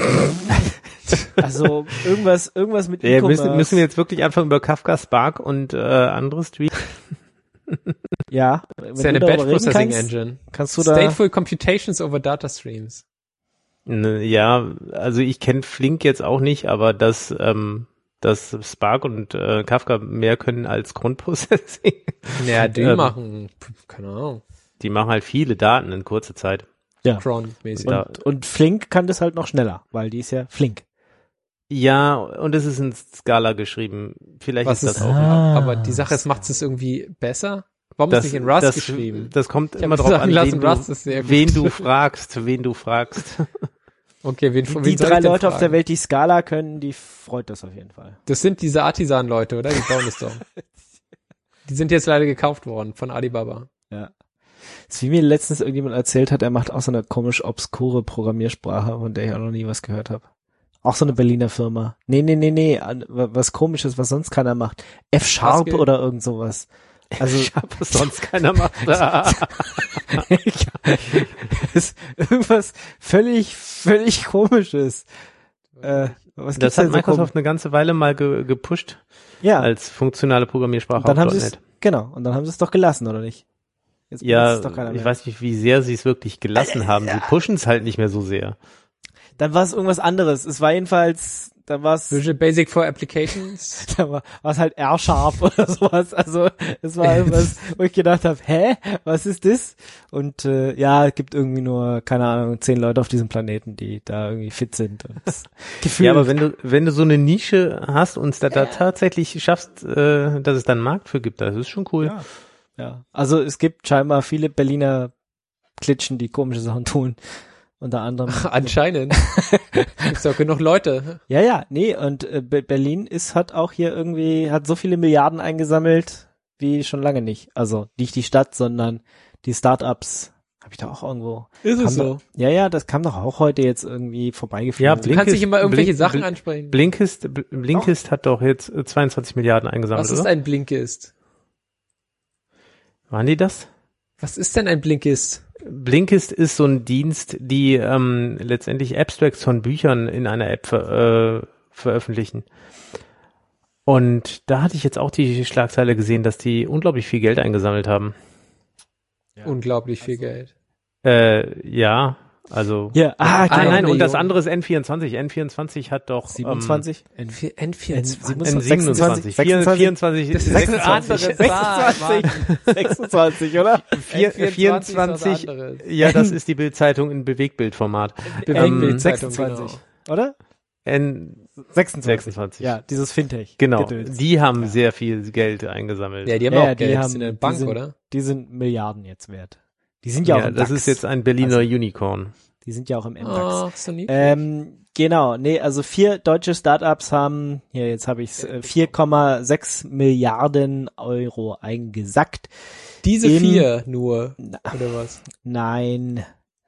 Also irgendwas, irgendwas mit Ja, E-Commerce. müssen, müssen wir jetzt wirklich anfangen über Kafka, Spark und äh, andere Street? Ja, wenn Das ist ja eine du darüber Batch reden Processing kannst, Engine. kannst du da. Stateful Computations over Data Streams. Ne, ja, also ich kenne Flink jetzt auch nicht, aber dass, ähm, dass Spark und äh, Kafka mehr können als Grundprocessing. Ja, die Ähm, machen, keine Ahnung, Die machen halt viele Daten in kurzer Zeit. Ja. Cron-mäßig. Da- Und, und Flink kann das halt noch schneller, weil die ist ja Flink. Ja, und es ist in Scala geschrieben. Vielleicht Was ist das ist, auch. Ah, aber die Sache ist, macht es irgendwie besser? Warum Das, ist nicht in Rust das, geschrieben? das kommt Ich immer hab drauf sagen an, lassen, wen, du, Rust ist sehr gut. wen du fragst, wen du fragst. Okay, wen, Die, wen die soll drei ich denn Leute auf der fragen? Welt, die Scala können, die freut das auf jeden Fall. Das sind diese Artisan-Leute, oder? Die bauen das doch. Die sind jetzt leider gekauft worden von Alibaba. Ja. Das ist wie mir letztens irgendjemand erzählt hat, er macht auch so eine komisch obskure Programmiersprache, von der ich auch noch nie was gehört habe. Auch so eine Berliner Firma. Nee, nee, nee, nee, an- wa- was Komisches, was sonst keiner macht. F-Sharp Haskell. oder irgend sowas. Also, Ich hab, was sonst keiner macht. ist irgendwas völlig, völlig Komisches. Äh, was Das gibt's hat denn so Microsoft eine ganze Weile mal ge gepusht Ja, als funktionale Programmiersprache und dann auf haben sie es, .NET. genau, und dann haben sie es doch gelassen, oder nicht? Jetzt benutzt Ja, es doch keiner ich mehr. weiß nicht, wie sehr sie es wirklich gelassen haben. Sie pushen es halt nicht mehr so sehr. Dann war es irgendwas anderes. Es war jedenfalls, dann war es, Visual Basic for Applications. da war es halt R-Sharp oder sowas. Also es war irgendwas, wo ich gedacht habe, hä, was ist das? Und äh, ja, es gibt irgendwie nur, keine Ahnung, zehn Leute auf diesem Planeten, die da irgendwie fit sind. Und das Gefühl, Ja, aber wenn du, wenn du so eine Nische hast und es da, da tatsächlich schaffst, äh, dass es da einen Markt für gibt, das ist schon cool. Ja. ja, also es gibt scheinbar viele Berliner Klitschen, die komische Sachen tun. Unter anderem. Anscheinend. Gibt's auch genug Leute. Ja, ja, nee, und äh, Be- Berlin ist, hat auch hier irgendwie, hat so viele Milliarden eingesammelt, wie schon lange nicht. Also nicht die Stadt, sondern die Startups. Habe ich da auch irgendwo. Ist kam es so? Da, ja, ja, das kam doch auch heute jetzt irgendwie Ja, vorbeigeflogen. Du kannst Blinkist- nicht immer irgendwelche Blink- Sachen Blink- ansprechen. Blinkist, Bl- Blinkist hat doch jetzt äh, zweiundzwanzig Milliarden eingesammelt, Was ist oder? ein Blinkist? Waren die das? Was ist denn ein Blinkist? Blinkist ist so ein Dienst, die ähm, letztendlich Abstracts von Büchern in einer App ver äh, veröffentlichen. Und da hatte ich jetzt auch die Schlagzeile gesehen, dass die unglaublich viel Geld eingesammelt haben. Unglaublich viel Geld. Äh, ja, also. Ja, ah, Ah, genau. nein, und das Millionen. andere ist N vierundzwanzig. N vierundzwanzig hat doch siebenundzwanzig? N N vierundzwanzig. Ähm, N siebenundzwanzig. vierundzwanzig. Das ist eine andere Zahl, Mann. sechsundzwanzig, oder? vier- N vierundzwanzig. ist was anderes. Ja, das ist die Bildzeitung in Bewegbildformat. Bewegtbildzeitung, sechsundzwanzig, genau. oder? N sechsundzwanzig. sechsundzwanzig. Ja, dieses Fintech. Genau. Gedöns. Die haben sehr viel Geld eingesammelt. Ja, die haben Ja, auch ja, die Geld. haben- sind in der die Bank, sind- oder? Die sind Milliarden jetzt wert. Die sind ja, auch Ja, im das DAX. ist jetzt ein Berliner Also- Unicorn. Die sind ja auch im M DAX. Ach, so niedlich. Ähm, genau, nee, also vier deutsche Startups haben, hier, jetzt habe ich's, äh, vier Komma sechs Milliarden Euro eingesackt. Diese im- vier nur, oder was? Nein,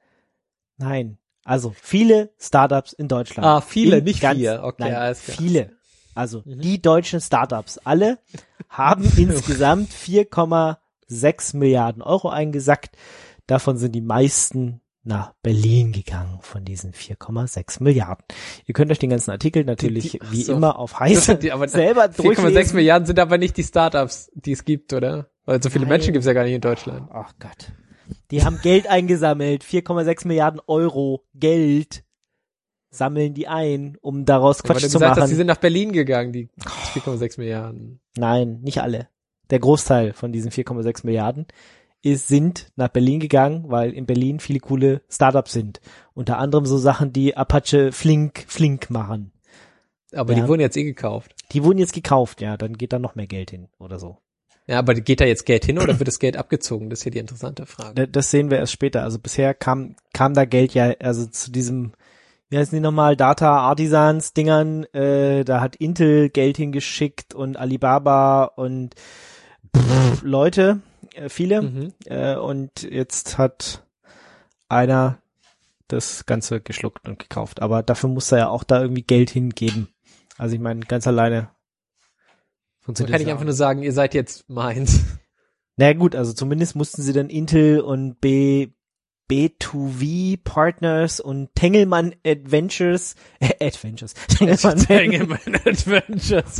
nein, also viele Startups in Deutschland. Ah, viele, In nicht ganz- vier. Okay, nein, alles klar. viele. Also Mhm. die deutschen Startups, alle haben insgesamt vier Komma sechs Milliarden Euro eingesackt. Davon sind die meisten nach Berlin gegangen von diesen vier Komma sechs Milliarden. Ihr könnt euch den ganzen Artikel natürlich Die- ach wie so. immer auf Das heiß sind die, aber selber vier Komma sechs durchlesen. Milliarden sind aber nicht die Startups, die es gibt, oder? Weil so viele Nein. Menschen gibt es ja gar nicht in Deutschland. Ach Gott. Die haben Geld eingesammelt, vier Komma sechs Milliarden Euro Geld sammeln die ein, um daraus Aber Quatsch du zu gesagt hast, machen. die sind nach Berlin gegangen, die vier Komma sechs Milliarden. Nein, nicht alle. Der Großteil von diesen vier Komma sechs Milliarden ist, sind nach Berlin gegangen, weil in Berlin viele coole Startups sind. Unter anderem so Sachen, die Apache Flink, Flink machen. Aber Ja. die wurden jetzt eh gekauft. Die wurden jetzt gekauft, ja, dann geht da noch mehr Geld hin oder so. Ja, aber geht da jetzt Geld hin oder wird das Geld abgezogen? Das ist hier die interessante Frage. D- Das sehen wir erst später. Also bisher kam, kam da Geld ja, also zu diesem, wie heißen die nochmal, Data Artisans Dingern, äh, da hat Intel Geld hingeschickt und Alibaba und pff, Leute, äh, viele. Mhm. Äh, und jetzt hat einer das Ganze geschluckt und gekauft. Aber dafür muss er ja auch da irgendwie Geld hingeben. Also ich meine, ganz alleine Man funktioniert kann das ich ja einfach auch nur sagen, ihr seid jetzt meins. Na gut, also zumindest mussten sie dann Intel und B, B zwei V Partners und Tengelmann Adventures, äh, Adventures, Tengelmann, Tengelmann Adventures.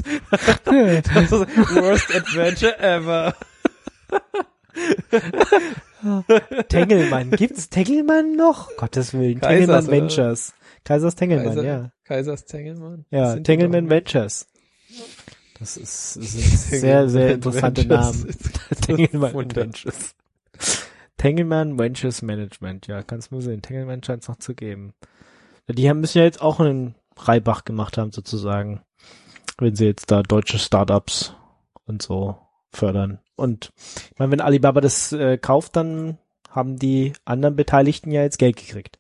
Das ist worst adventure ever. Tengelmann, gibt's Tengelmann noch? Gottes Willen, Kaisers, Tengelmann oder? Ventures. Kaisers Tengelmann, Kaiser, ja. Kaisers Tengelmann. Ja, Was sind die Tengelmann doch? Ventures. Das ist, das ist sehr, sehr interessante Namen. Tengelmann Wunder. Ventures. Tengelmann Ventures Management, ja, kannst du sehen. Tengelmann scheint es noch zu geben. Ja, die haben, müssen ja jetzt auch einen Reibach gemacht haben, sozusagen. Wenn sie jetzt da deutsche Startups und so fördern. Und ich meine, wenn Alibaba das äh, kauft, dann haben die anderen Beteiligten ja jetzt Geld gekriegt.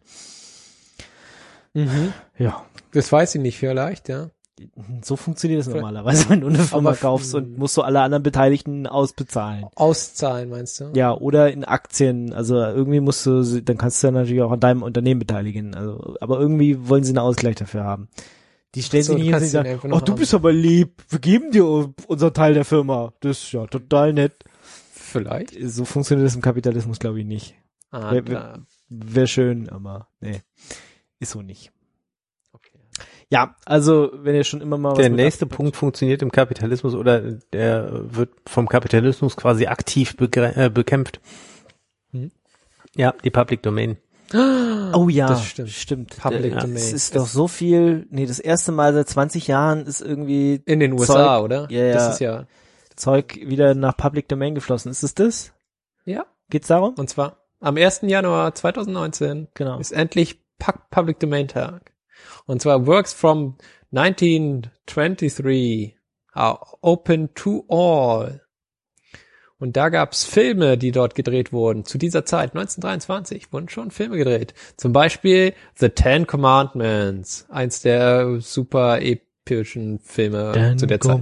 Mhm. Ja, Das weiß ich nicht, vielleicht, ja. so funktioniert es normalerweise, wenn du eine Firma Aber- kaufst und musst du alle anderen Beteiligten ausbezahlen. Auszahlen, meinst du? Ja, oder in Aktien, also irgendwie musst du, sie- dann kannst du ja natürlich auch an deinem Unternehmen beteiligen, also, aber irgendwie wollen sie einen Ausgleich dafür haben. Die stellen Ach so, sich nicht du hin und kannst ihn sagen, einfach oh, noch du haben. bist aber lieb, wir geben dir unser Teil der Firma. Das ist ja total nett. Vielleicht. So funktioniert das im Kapitalismus, glaube ich, nicht. Ah, Wär, da. Wäre schön, aber nee, ist so nicht. Okay. Ja, also wenn ihr schon immer mal was Der mit nächste abpackt- Punkt funktioniert im Kapitalismus oder der wird vom Kapitalismus quasi aktiv begre- äh, bekämpft. Hm? Ja, die Public Domain. Oh ja, Das stimmt. stimmt. Public Äh, Domain. Es ist doch so viel, nee, das erste Mal seit zwanzig Jahren ist irgendwie In den U S A, Zeug- oder? Ja, ja. Das ist ja. Zeug wieder nach Public Domain geflossen. Ist es das? Ja. Geht's darum? Und zwar am ersten Januar zweitausendneunzehn Genau. ist endlich Pu- Public Domain Tag. Und zwar Works from nineteen twenty-three are open to all. Und da gab's Filme, die dort gedreht wurden. Zu dieser Zeit, neunzehnhundertdreiundzwanzig, wurden schon Filme gedreht. Zum Beispiel The Ten Commandments, eins der super epischen Filme zu der Zeit.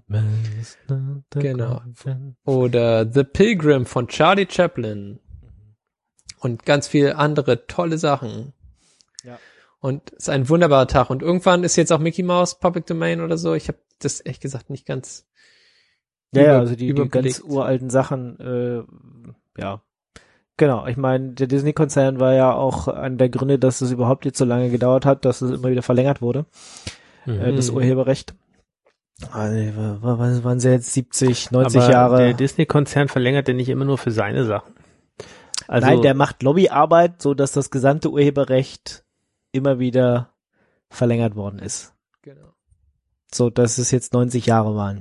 Genau. Oder The Pilgrim von Charlie Chaplin. Und ganz viele andere tolle Sachen. Ja. Und es ist ein wunderbarer Tag. Und irgendwann ist jetzt auch Mickey Mouse Public Domain oder so. Ich habe das ehrlich gesagt nicht ganz Ja, ja, über- also die, die überblickt. ganz uralten Sachen, äh, ja. Genau, ich meine, der Disney-Konzern war ja auch einer der Gründe, dass es überhaupt jetzt so lange gedauert hat, dass es immer wieder verlängert wurde, äh, das Urheberrecht. Also, was waren sie jetzt, siebzig, neunzig Aber Jahre? der Disney-Konzern verlängert ja nicht immer nur für seine Sachen. Also, Nein, der macht Lobbyarbeit, so dass das gesamte Urheberrecht immer wieder verlängert worden ist. Genau. So, dass es jetzt neunzig Jahre waren.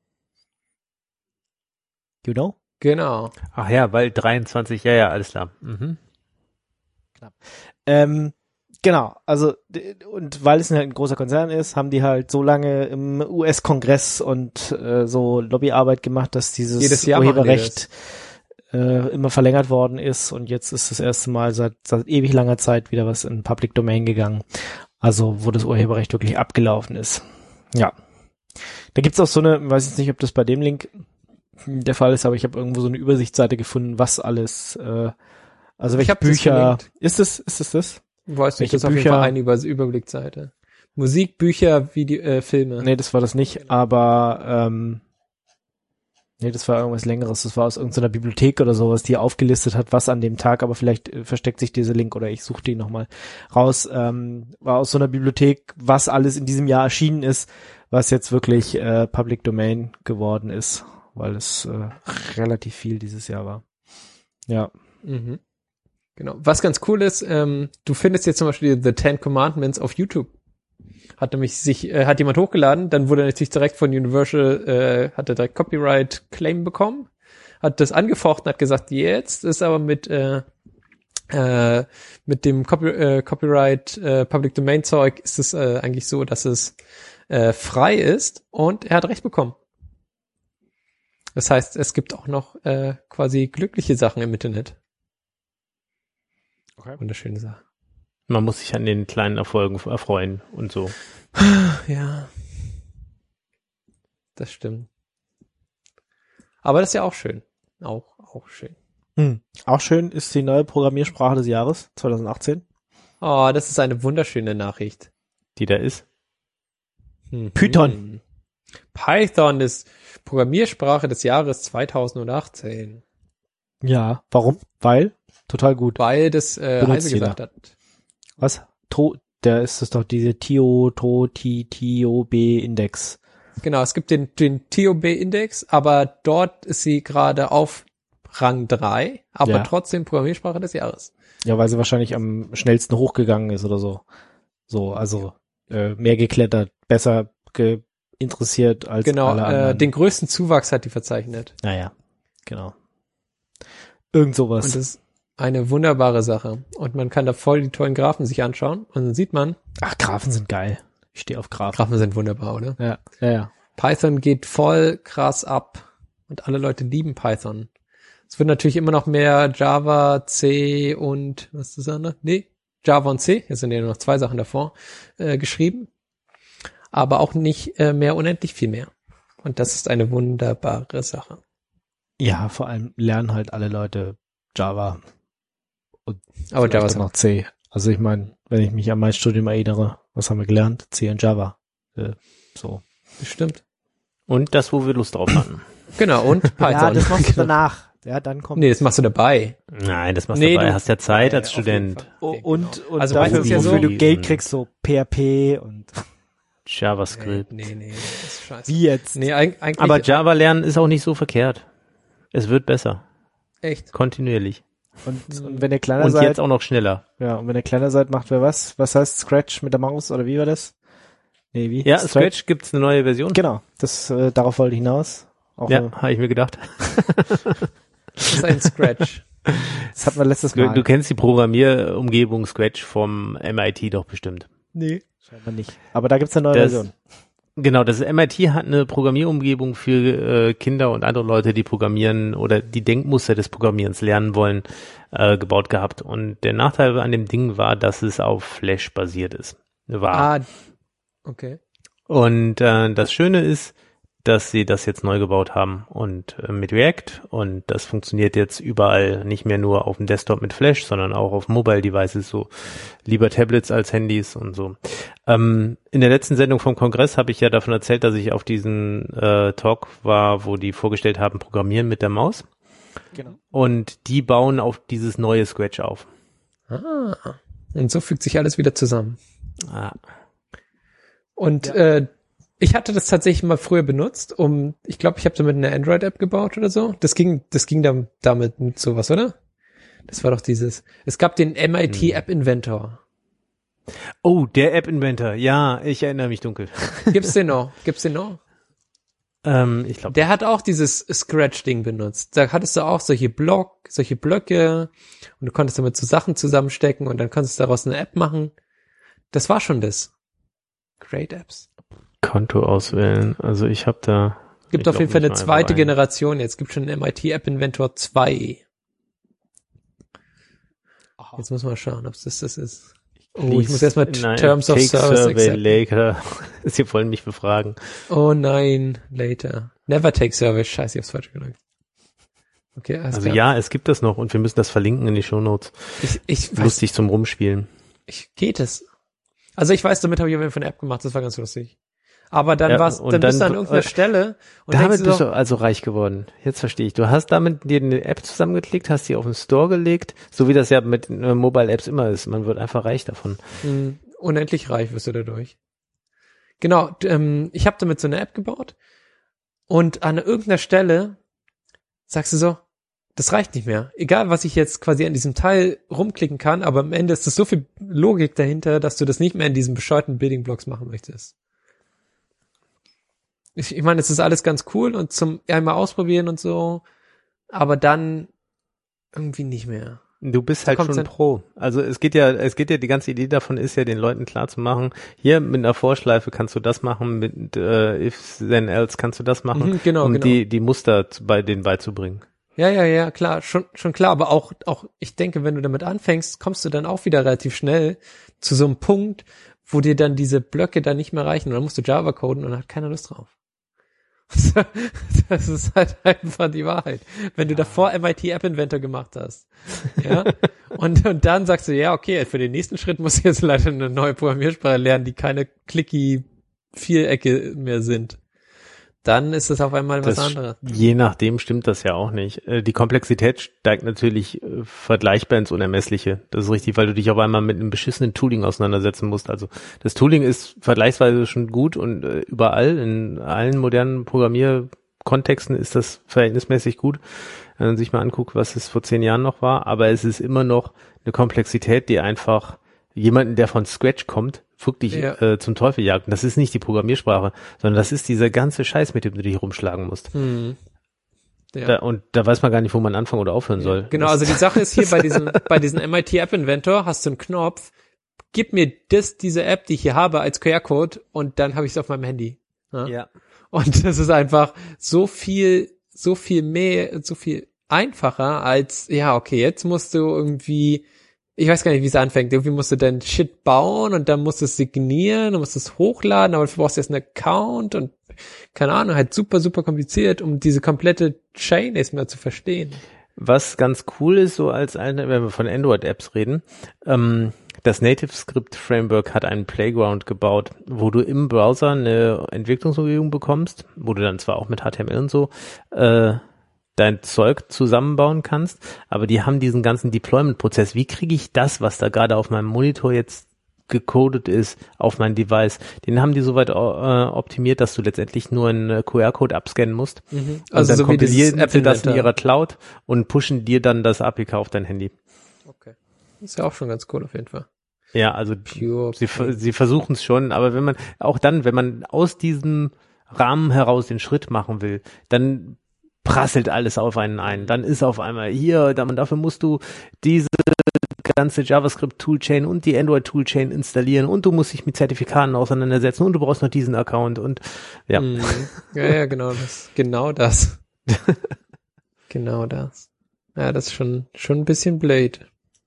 You know? Genau. ach ja, weil dreiundzwanzig, ja, ja, alles klar. Mhm. Ähm, genau, also d- und weil es halt ein großer Konzern ist, haben die halt so lange im U S-Kongress und äh, so Lobbyarbeit gemacht, dass dieses Jedes Jahr machen die Urheberrecht äh, immer verlängert worden ist und jetzt ist das erste Mal seit, seit ewig langer Zeit wieder was in Public Domain gegangen. Also wo das Urheberrecht wirklich abgelaufen ist. Ja. Da gibt's auch so eine, ich weiß jetzt nicht, ob das bei dem Link der Fall ist, aber ich habe irgendwo so eine Übersichtsseite gefunden, was alles, äh, also welche hab das Bücher, verlinkt. ist es, ist es das? Ich weiß nicht, Welche das ist auf jeden Bücher- Fall eine Über Überblickseite. Musik, Bücher, Video, äh, Filme. Nee, das war das nicht, aber ähm, nee, das war irgendwas Längeres, das war aus irgendeiner Bibliothek oder sowas, die aufgelistet hat, was an dem Tag, aber vielleicht äh, versteckt sich dieser Link oder ich suche den nochmal raus, ähm, war aus so einer Bibliothek, was alles in diesem Jahr erschienen ist, was jetzt wirklich äh, Public Domain geworden ist, weil es äh, relativ viel dieses Jahr war. Ja. Mhm. Genau. Was ganz cool ist, ähm, du findest jetzt zum Beispiel The Ten Commandments auf YouTube. Hat nämlich sich, äh, hat jemand hochgeladen, dann wurde er natürlich direkt von Universal, äh, hat er direkt Copyright Claim bekommen, hat das angefochten, hat gesagt, jetzt ist aber mit, äh, äh, mit dem Copy, äh, Copyright äh, Public Domain Zeug ist es äh, eigentlich so, dass es äh, frei ist und er hat recht bekommen. Das heißt, es gibt auch noch äh, quasi glückliche Sachen im Internet. Okay. Wunderschöne Sache. Man muss sich an den kleinen Erfolgen erfreuen und so. Ja. Das stimmt. Aber das ist ja auch schön. Auch, auch schön. Hm. Auch schön ist die neue Programmiersprache des Jahres zwanzig achtzehn. Oh, das ist eine wunderschöne Nachricht. Die da ist. Mhm. Python. Python ist Programmiersprache des Jahres zwanzig achtzehn. Ja, warum? Weil? Total gut. Weil das äh, Benutzt Heise gesagt hat. Was? To, der ist es doch diese Tio, To, Ti, Tio, B Index. Genau, es gibt den, den T O B-Index, aber dort ist sie gerade auf Rang drei, aber Ja. trotzdem Programmiersprache des Jahres. Ja, weil sie wahrscheinlich am schnellsten hochgegangen ist oder so. So, also äh, mehr geklettert, besser ge interessiert als Genau, alle anderen. äh, den größten Zuwachs hat die verzeichnet. Naja, genau. Irgend sowas. Und das ist eine wunderbare Sache. Und man kann da voll die tollen Graphen sich anschauen. Und dann sieht man, Ach, Graphen sind geil. Ich stehe auf Graphen. Graphen sind wunderbar, oder? Ja, ja, ja. Python geht voll krass ab. Und alle Leute lieben Python. Es wird natürlich immer noch mehr Java, C und, was ist das andere? Nee, Java und C, jetzt sind ja nur noch zwei Sachen davor, äh, geschrieben. Aber auch nicht äh, mehr unendlich viel mehr. Und das ist eine wunderbare Sache. Ja, vor allem lernen halt alle Leute Java. Und Aber Java vielleicht ist dann noch C. Also ich meine, wenn ich mich an mein Studium erinnere, Was haben wir gelernt? C und Java. Äh, so. Bestimmt. Und das, wo wir Lust drauf hatten. Genau, und Python. Ja, das machst du danach. Ja, dann kommt. Nee, das machst du dabei. Nein, das machst Nee, du dabei. du- Hast ja Zeit Ja, als auf jeden Student. Fall. Oh, Okay, und, genau. und Also dafür, meistens ja so- wofür du Geld kriegst, so P H P und JavaScript. Nee, nee, das ist scheiße. wie jetzt? Nee, eig- eigentlich. Aber Java lernen ist auch nicht so verkehrt. Es wird besser. Echt. Kontinuierlich. Und, und wenn ihr kleiner Und seid, jetzt auch noch schneller. ja, und wenn ihr kleiner seid, macht wer was? Was heißt Scratch mit der Maus oder wie war das? Nee, wie? Ja, Scratch gibt's eine neue Version. Genau, das äh, darauf wollte ich hinaus. Auch Ja, äh, habe ich mir gedacht. Das ist ein Scratch. das hatten wir letztes Du, Mal. du kennst die Programmierumgebung Scratch vom M I T doch bestimmt. Nee, scheinbar nicht. Aber da gibt's eine neue Das- Version. Genau, das M I T hat eine Programmierumgebung für äh, Kinder und andere Leute, die programmieren oder die Denkmuster des Programmierens lernen wollen, äh, gebaut gehabt. Und der Nachteil an dem Ding war, dass es auf Flash basiert ist. War. Ah, okay. Und äh, das Schöne ist, dass sie das jetzt neu gebaut haben und äh, mit React, und das funktioniert jetzt überall, nicht mehr nur auf dem Desktop mit Flash, sondern auch auf Mobile Devices, so lieber Tablets als Handys und so. Ähm, in der letzten Sendung vom Kongress habe ich ja davon erzählt, dass ich auf diesen äh, Talk war, wo die vorgestellt haben, Programmieren mit der Maus, Genau. und die bauen auf dieses neue Scratch auf. Ah. Und so fügt sich alles wieder zusammen. Ah. Und äh, ich hatte das tatsächlich mal früher benutzt, um, ich glaube, ich habe damit eine Android-App gebaut oder so. Das ging, das ging dann damit mit sowas, oder? Das war doch dieses. Es gab den M I T App Inventor. Oh, der App Inventor, ja, ich erinnere mich dunkel. Gibt's den noch? Gibt's den noch? ähm, ich glaube, Der hat auch dieses Scratch-Ding benutzt. Da hattest du auch solche Block, solche Blöcke und du konntest damit so Sachen zusammenstecken und dann konntest du daraus eine App machen. Das war schon das. Great Apps. Konto auswählen. Also ich habe da. Gibt ich auf jeden log Fall mich eine mal zweite einfach ein. Generation. Jetzt gibt schon einen M I T App Inventor zwei. Jetzt muss man schauen, ob es das, das ist. Oh, ich muss erstmal T- Nein, Terms of Take Service Survey accepten. later. Sie wollen mich befragen. Oh nein, later. Never take service. Scheiße, ich hab's falsch gedrückt. Okay, alles Also klar. ja, es gibt das noch und wir müssen das verlinken in die Shownotes. Ich, ich weiß, Lustig zum Rumspielen. ich, geht es. Also ich weiß, damit habe ich auf jeden Fall eine App gemacht, das war ganz lustig. Aber dann Ja, war's, und dann, bist du dann- an irgendeiner äh, Stelle und Damit denkst du bist so, du also reich geworden. Jetzt verstehe ich. Du hast damit dir eine App zusammengeklickt, hast die auf den Store gelegt, so wie das ja mit äh, Mobile Apps immer ist. Man wird einfach reich davon. mh, unendlich reich wirst du dadurch. Genau, d- ähm, ich habe damit so eine App gebaut und an irgendeiner Stelle sagst du so, das reicht nicht mehr. Egal, was ich jetzt quasi an diesem Teil rumklicken kann, aber am Ende ist das so viel Logik dahinter, dass du das nicht mehr in diesen bescheuerten Building Blocks machen möchtest. Ich, ich meine, es ist alles ganz cool und zum einmal ausprobieren und so, aber dann irgendwie nicht mehr. Du bist halt kommt's schon dann- Pro. Also es geht ja, es geht ja, die ganze Idee davon ist ja, den Leuten klar zu machen, hier mit einer Vorschleife kannst du das machen, mit äh, if then else kannst du das machen, Mhm, genau, um genau. die die Muster zu, bei denen beizubringen. Ja, ja, ja, klar, schon, schon klar, aber auch, auch, ich denke, wenn du damit anfängst, kommst du dann auch wieder relativ schnell zu so einem Punkt, wo dir dann diese Blöcke dann nicht mehr reichen und dann musst du Java coden und dann hat keiner Lust drauf. Das ist halt einfach die Wahrheit. Wenn du davor M I T App Inventor gemacht hast, ja, und, und dann sagst du, ja, okay, für den nächsten Schritt muss ich jetzt leider eine neue Programmiersprache lernen, die keine clicky Vierecke mehr sind. Dann ist es auf einmal was Das, anderes. je nachdem stimmt das ja auch nicht. Äh, Die Komplexität steigt natürlich äh, vergleichbar ins Unermessliche. Das ist richtig, weil du dich auf einmal mit einem beschissenen Tooling auseinandersetzen musst. Also das Tooling ist vergleichsweise schon gut und äh, überall, in allen modernen Programmierkontexten ist das verhältnismäßig gut, wenn man sich mal anguckt, was es vor zehn Jahren noch war. Aber es ist immer noch eine Komplexität, die einfach jemanden, der von Scratch kommt, wirklich Ja. äh, zum Teufel jagt. Und das ist nicht die Programmiersprache, sondern das ist dieser ganze Scheiß, mit dem du dich rumschlagen musst. Hm. Ja. Da, und da weiß man gar nicht, wo man anfangen oder aufhören soll. Genau, Das- also die Sache ist hier bei diesem, bei diesem M I T App Inventor hast du einen Knopf, gib mir das, diese App, die ich hier habe, als Q R-Code und dann habe ich es auf meinem Handy. Ja? ja. Und das ist einfach so viel, so viel mehr, so viel einfacher als, ja, okay, jetzt musst du irgendwie, ich weiß gar nicht, wie es anfängt, irgendwie musst du dein Shit bauen und dann musst du es signieren und musst es hochladen, aber dafür brauchst du jetzt einen Account und keine Ahnung, halt super, super kompliziert, um diese komplette Chain erstmal zu verstehen. Was ganz cool ist, so als eine, wenn wir von Android-Apps reden, ähm, das Native Script Framework hat einen Playground gebaut, wo du im Browser eine Entwicklungsumgebung bekommst, wo du dann zwar auch mit H T M L und so äh, dein Zeug zusammenbauen kannst, aber die haben diesen ganzen Deployment-Prozess. Wie kriege ich das, was da gerade auf meinem Monitor jetzt gecodet ist, auf mein Device? Den haben die soweit äh, optimiert, dass du letztendlich nur einen Q R-Code abscannen musst. Mhm. Also Also dann so wie dieses kompilieren sie das in Apple-Inventor. ihrer Cloud und pushen dir dann das A P K auf dein Handy. Okay. Ist ja auch schon ganz cool auf jeden Fall. Ja, also Pure. sie, sie versuchen es schon, aber wenn man, auch dann, wenn man aus diesem Rahmen heraus den Schritt machen will, dann prasselt alles auf einen ein. Dann ist auf einmal hier, dann, dafür musst du diese ganze JavaScript-Toolchain und die Android-Toolchain installieren und du musst dich mit Zertifikaten auseinandersetzen und du brauchst noch diesen Account und ja. Mhm. Ja, ja, genau das. Genau das. Genau das. Ja, das ist schon, schon ein bisschen blöd.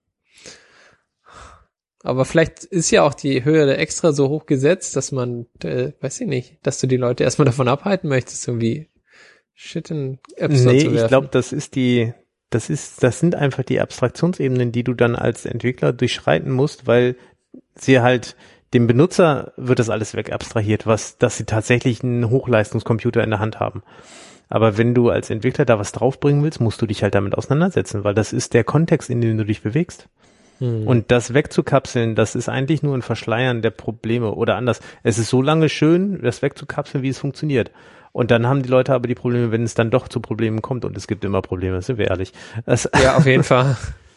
Aber vielleicht ist ja auch die Höhe extra so hoch gesetzt, dass man, äh, weiß ich nicht, dass du die Leute erstmal davon abhalten möchtest, irgendwie Shit in App Store Nee, zu werfen. ich glaube, das ist die, das ist, das sind einfach die Abstraktionsebenen, die du dann als Entwickler durchschreiten musst, weil sie halt, dem Benutzer wird das alles wegabstrahiert, was, dass sie tatsächlich einen Hochleistungscomputer in der Hand haben. Aber wenn du als Entwickler da was draufbringen willst, musst du dich halt damit auseinandersetzen, weil das ist der Kontext, in dem du dich bewegst. Hm. Und das wegzukapseln, das ist eigentlich nur ein Verschleiern der Probleme oder anders. Es ist so lange schön, das wegzukapseln, wie es funktioniert. Und dann haben die Leute aber die Probleme, wenn es dann doch zu Problemen kommt. Und es gibt immer Probleme, sind wir ehrlich. Das Ja, auf jeden Fall.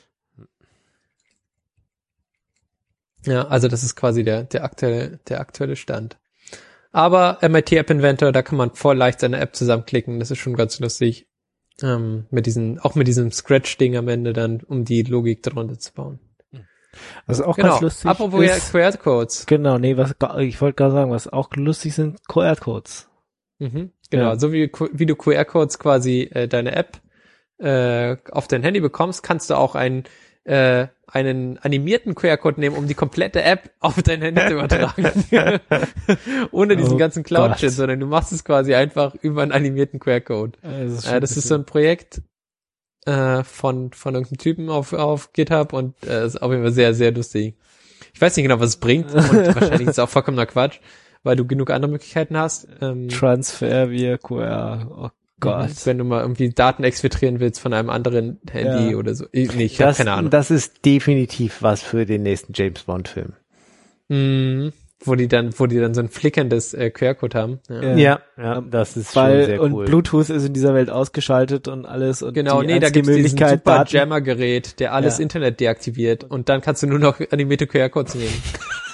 Ja, also das ist quasi der, der aktuelle, der aktuelle Stand. Aber M I T App Inventor, da kann man voll leicht seine App zusammenklicken. Das ist schon ganz lustig. Ähm, mit diesen, auch mit diesem Scratch-Ding am Ende dann, um die Logik darunter zu bauen. Was auch Genau. ganz lustig Apropos ist. Q R-Codes. Genau, nee, was ich wollte gerade sagen, was auch lustig sind, Q R-Codes. Mhm, genau, Ja. so wie, wie du Q R-Codes quasi äh, deine App äh, auf dein Handy bekommst, kannst du auch einen äh, einen animierten Q R-Code nehmen, um die komplette App auf dein Handy zu übertragen. Ohne diesen Oh ganzen Cloud-Shit, Gott. sondern du machst es quasi einfach über einen animierten Q R-Code. Das ist, Äh, das ist so ein Projekt äh, von von irgendeinem Typen auf auf GitHub und äh, ist auf jeden Fall sehr, sehr lustig. Ich weiß nicht genau, was es bringt und wahrscheinlich ist es auch vollkommener Quatsch, weil du genug andere Möglichkeiten hast. Ähm, Transfer via Q R. Oh Gott. Wenn du mal irgendwie Daten exfiltrieren willst von einem anderen Handy Ja. oder so. Ich, nee, ich hab das, keine Ahnung. das ist definitiv was für den nächsten James Bond Film. Mhm. Wo die dann, wo die dann so ein flickerndes äh, Q R-Code haben. Ja. Ja. Ja, ja, das ist Weil, schon sehr und cool. Bluetooth ist in dieser Welt ausgeschaltet und alles. Und Genau, die nee, da einzige gibt's diesen Möglichkeit, super Daten- Jammer-Gerät, der alles Ja. Internet deaktiviert und dann kannst du nur noch animierte Q R-Codes nehmen.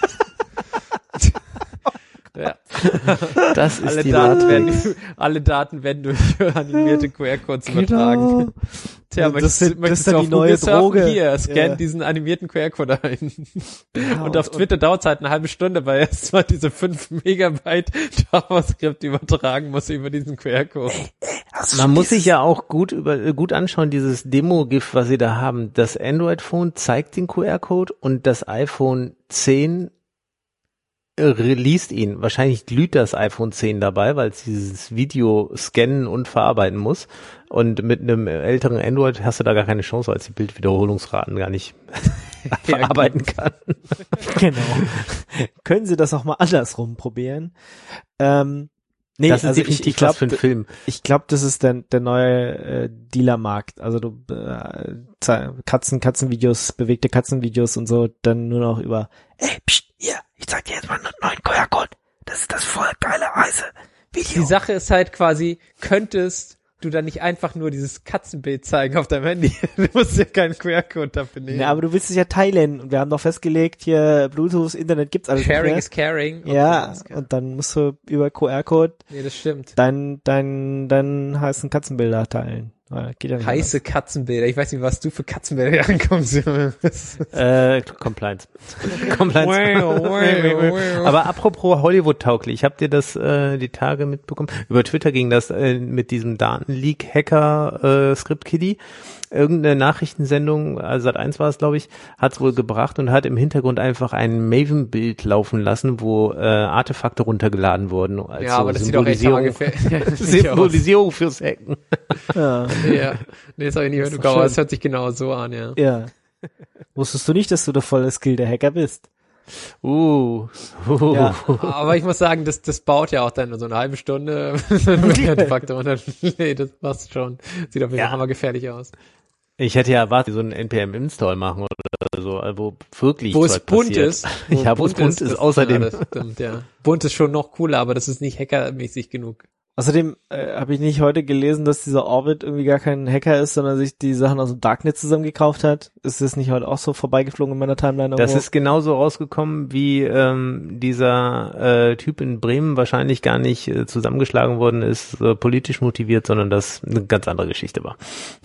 Ja. Das ist Alle die Daten, Matrix. werden, alle Daten werden durch animierte Q R-Codes übertragen. Genau. Tja, Das möchtest, sind- das möchtest ist dann du die auf neue Google surfen? Droge. Hier, scan Ja. diesen animierten Q R-Code ein. Ja, Und auf Twitter dauert es halt eine halbe Stunde, weil erst mal diese fünf Megabyte JavaScript übertragen muss über diesen Q R-Code. Man muss sich ja auch gut über gut anschauen, dieses Demo-GIF, was sie da haben. Das Android-Phone zeigt den Q R-Code und das iPhone zehn released ihn. Wahrscheinlich glüht das iPhone zehn dabei, weil es dieses Video scannen und verarbeiten muss. Und mit einem älteren Android hast du da gar keine Chance, weil es die Bildwiederholungsraten gar nicht verarbeiten kann. Genau. Können Sie das auch mal andersrum probieren? Ähm, nee, das ist also definitiv ich, ich glaube, was für einen Film. ich glaube, das ist der, der neue äh, Dealermarkt. Also du äh, Ze- Katzen, Katzenvideos, bewegte Katzenvideos und so, dann nur noch über, ey, pst, hier, ich zeig dir jetzt mal einen neuen Q R-Code. Das ist das voll geile, heiße Video. Die Sache ist halt quasi, könntest du dann nicht einfach nur dieses Katzenbild zeigen auf deinem Handy? Du musst ja keinen Q R-Code dafür nehmen. Ja, aber du willst es ja teilen und wir haben doch festgelegt, hier Bluetooth, Internet gibt's alles Sharing nicht mehr. is caring. Okay, Ja, alles klar. und dann musst du über Q R-Code Nee, das stimmt. dein, dein, dein heißen Katzenbilder teilen. Ja, geht ja nicht Heiße Katzenbilder. Ich weiß nicht, was du für Katzenbilder ankommst. Äh, Compliance. Compliance. Wow, wow, wow. Aber apropos Hollywood-tauglich, ich habe dir das äh, die Tage mitbekommen. Über Twitter ging das äh, mit diesem Datenleak-Hacker äh, Script-Kiddie. Irgendeine Nachrichtensendung, also Sat eins war es, glaube ich, hat es wohl gebracht und hat im Hintergrund einfach ein Maven-Bild laufen lassen, wo äh, Artefakte runtergeladen wurden. Als Ja, so aber das sieht doch echt Symbolisierung, gefährlich. Ja, das sieht ja aus. Symbolisierung fürs Hacken. Ja, Ja, nee, das habe ich nicht Das ist mitbekommen, doch aber schön. es hört sich genau so an, ja. ja. Wusstest du nicht, dass du der volle Skill der Hacker bist? Uh. uh. Ja. Aber ich muss sagen, das, das baut ja auch dann so eine halbe Stunde Faktor und dann, nee, das passt schon. Sieht auf jeden Fall Ja. hammergefährlich aus. Ich hätte ja erwartet, so einen N P M-Install machen oder so, wo wirklich Wo es Zeug bunt passiert. ist. Wo Ja, wo es bunt ist, das- außerdem. Ja, das stimmt, ja. Bunt ist schon noch cooler, aber das ist nicht hackermäßig genug. Außerdem äh, habe ich nicht heute gelesen, dass dieser Orbit irgendwie gar kein Hacker ist, sondern sich die Sachen aus dem Darknet zusammengekauft hat. Ist das nicht heute auch so vorbeigeflogen in meiner Timeline? Das irgendwo? ist genauso rausgekommen, wie ähm, dieser äh, Typ in Bremen wahrscheinlich gar nicht äh, zusammengeschlagen worden ist, äh, politisch motiviert, sondern das eine ganz andere Geschichte war.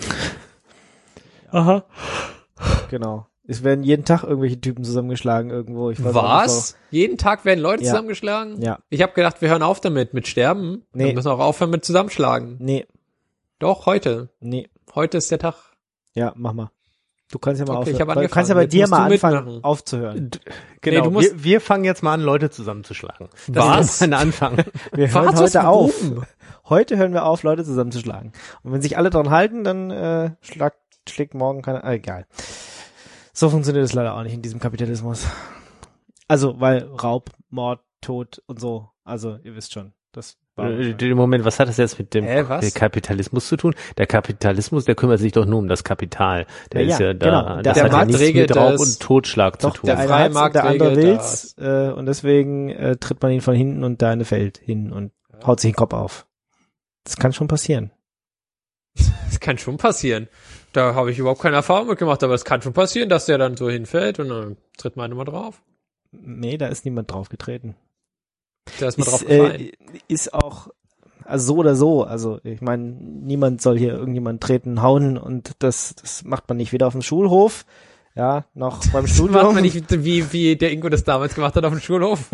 Aha. Genau. Es werden jeden Tag irgendwelche Typen zusammengeschlagen irgendwo. Ich weiß auch nicht, Was? Jeden Tag werden Leute Ja. zusammengeschlagen? Ja. Ich habe gedacht, wir hören auf damit, mit Sterben. Nee. Wir müssen auch aufhören mit Zusammenschlagen. warum. Nee, Doch, heute. nee. Heute ist der Tag. Ja, mach mal. Du kannst ja mal Okay, aufhören. ich hab Weil Du angefangen. kannst ja bei Jetzt dir musst mal du anfangen, mitmachen. aufzuhören. Genau, Nee, du musst- wir, wir fangen jetzt mal an, Leute zusammenzuschlagen. Das Was? ist ein Anfang. Wir hören Verrat's was heute auf. Buben. Heute hören wir auf, Leute zusammenzuschlagen. Und wenn sich alle dran halten, dann äh, schlag, schlägt morgen keiner. Ah, egal. So funktioniert es leider auch nicht in diesem Kapitalismus. Also, weil Raub, Mord, Tod und so. Also, ihr wisst schon. Das war Äh, Moment, was hat das jetzt mit dem Hä, was? Kapitalismus zu tun? Der Kapitalismus, der kümmert sich doch nur um das Kapital. Der Ja, ist ja, ja da, genau. das Der hat ja Markt nichts regelt mit Raub das. und Totschlag Doch, zu tun. der Der eine freie hat's Markt und der andere regelt will's. Äh, und deswegen äh, tritt man ihn von hinten und der eine fällt hin und haut sich den Kopf auf. Das kann schon passieren. Das kann schon passieren. Da habe ich überhaupt keine Erfahrung mit gemacht, aber es kann schon passieren, dass der dann so hinfällt und dann tritt man immer drauf. Nee, da ist niemand drauf getreten. Da ist man drauf Ist, gefallen. äh, ist auch, also so oder so, also ich meine, niemand soll hier irgendjemand treten, hauen und das, das macht man nicht weder auf dem Schulhof, ja, noch beim Das Studium. macht man nicht, wie, wie der Ingo das damals gemacht hat auf dem Schulhof.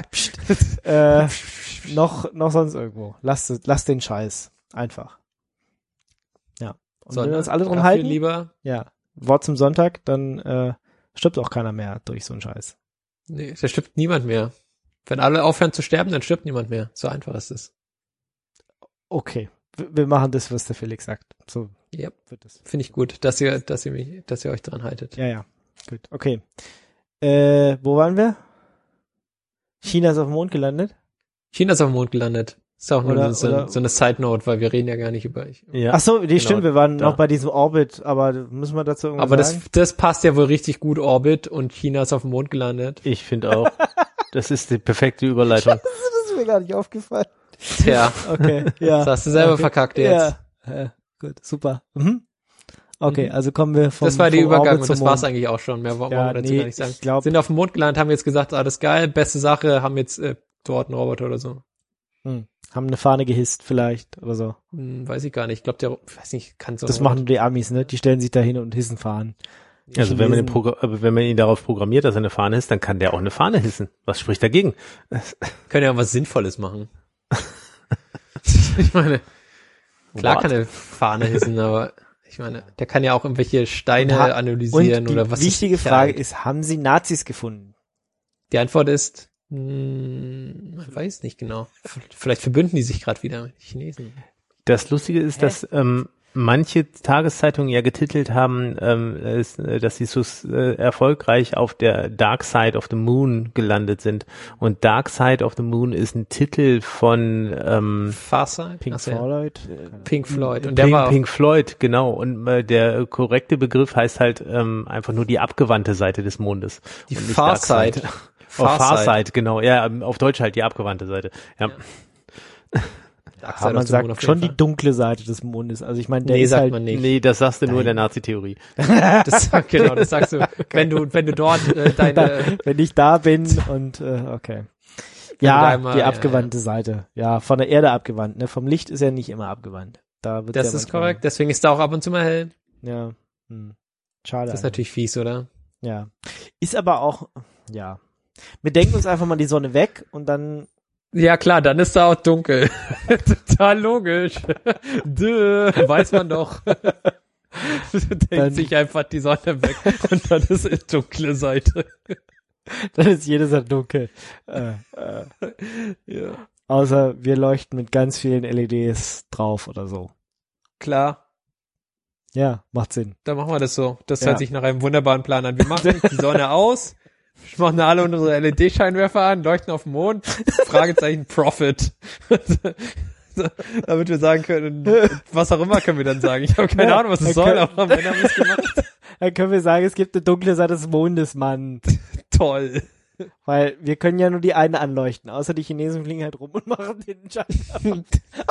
äh, noch, noch sonst irgendwo. Lasst, lasst den Scheiß. Einfach. Ja. Und wenn wir uns alle dran dafür halten, lieber, ja, Wort zum Sonntag, dann äh, stirbt auch keiner mehr durch so einen Scheiß. nee, da stirbt niemand mehr. Wenn alle aufhören zu sterben, dann stirbt niemand mehr. So einfach ist es. Okay. Wir wir machen das, was der Felix sagt. So Ja, wird es. finde ich gut, dass ihr, dass ihr mich, dass ihr euch dran haltet. Ja, ja. Gut. Okay. Äh, wo waren wir? China ist auf dem Mond gelandet. China ist auf dem Mond gelandet. Ist auch nur Oder- so, oder- so eine Side-Note, weil wir reden ja gar nicht über euch. Ja. Ach so, die genau, stimmt, wir waren da. noch bei diesem Orbit, aber müssen wir dazu irgendwas Aber sagen? das, das passt ja wohl richtig gut, Orbit, und China ist auf dem Mond gelandet. Ich finde auch, das ist die perfekte Überleitung. Das ist mir gar nicht aufgefallen. Tja, Okay, ja. das hast du selber okay. verkackt jetzt. Ja, ja gut, super. Mhm. Okay, Mhm. also kommen wir vom Das war der vom Übergang Orbit und zum das war's Mond. eigentlich auch schon. Mehr wollen Ja, wir dazu nee, gar nicht sagen. ich glaub- Sind auf dem Mond gelandet, haben jetzt gesagt, alles geil, beste Sache, haben jetzt äh, dort einen Roboter oder so. Hm. Haben eine Fahne gehisst vielleicht oder so. Hm, weiß ich gar nicht. Ich glaube, der, weiß nicht, kann so. Das machen die Amis, ne? Die stellen sich da hin und hissen Fahnen. Die Also wenn man, den Chinesen- Progr- äh, wenn man ihn darauf programmiert, dass er eine Fahne ist, dann kann der auch eine Fahne hissen. Was spricht dagegen? Können ja was Sinnvolles machen. Ich meine, klar What? kann er Fahne hissen, aber ich meine, der kann ja auch irgendwelche Steine Und ha- analysieren und die oder was. wichtige ist Frage der, ist, haben sie Nazis gefunden? Die Antwort ist, hm, man weiß nicht genau. F- Vielleicht verbünden die sich gerade wieder mit den Chinesen. Das Lustige ist, dass ähm, manche Tageszeitungen ja getitelt haben, ähm, es, äh, dass sie so äh, erfolgreich auf der Dark Side of the Moon gelandet sind. Und Dark Side of the Moon ist ein Titel von ähm, Farsight? Pink Ach so, ja. Floyd? Pink Floyd. Und der Pink, war auch, Pink Floyd, genau. Und äh, der korrekte Begriff heißt halt ähm, einfach nur die abgewandte Seite des Mondes. die und nicht Farsight. Dark Side. Oh, Farsight, genau. Ja, ähm, auf Deutsch halt die abgewandte Seite. Ja. Dark Ja, Side man of the Moon sagt auf schon jeden die Fall. dunkle Seite des Mondes. Also ich meine, der Nee, ist sagt halt, man nicht. Nee, das sagst du nur in der Nein. Nazi-Theorie. Das, genau, das sagst du, wenn du, wenn du dort äh, deine, wenn ich da bin und äh, okay. du Ja, da immer- die ja, abgewandte Seite. Ja, von der Erde abgewandt. Ne? Vom Licht ist er nicht immer abgewandt. Da wird das ja ist manchmal- korrekt, deswegen ist da auch ab und zu mal hell. Ja. Hm. Schade. Das ist eigentlich. natürlich fies, oder? Ja. Ist aber auch, ja. Wir denken uns einfach mal die Sonne weg und dann, Ja klar, dann ist da auch dunkel. Total logisch. Dö, weiß man doch. Denkt Dann- sich einfach die Sonne weg und dann ist es dunkle Seite. dann ist jedes Jahr dunkel. Äh, äh, Ja. außer wir leuchten mit ganz vielen L E Ds drauf oder so. Klar. Ja, macht Sinn. Dann machen wir das so. Das Ja. hört sich nach einem wunderbaren Plan an. Wir machen die Sonne aus, machen alle unsere L E D-Scheinwerfer an, leuchten auf den Mond, Fragezeichen Profit. Damit wir sagen können, was auch immer können wir dann sagen. Ich habe keine Ja, Ahnung, was es dann soll, können- aber Männer haben es gemacht. Dann können wir sagen, es gibt eine dunkle Seite des Mondes, Mann. Toll. Weil wir können ja nur die eine anleuchten. Außer die Chinesen fliegen halt rum und machen den Scheinwerfer.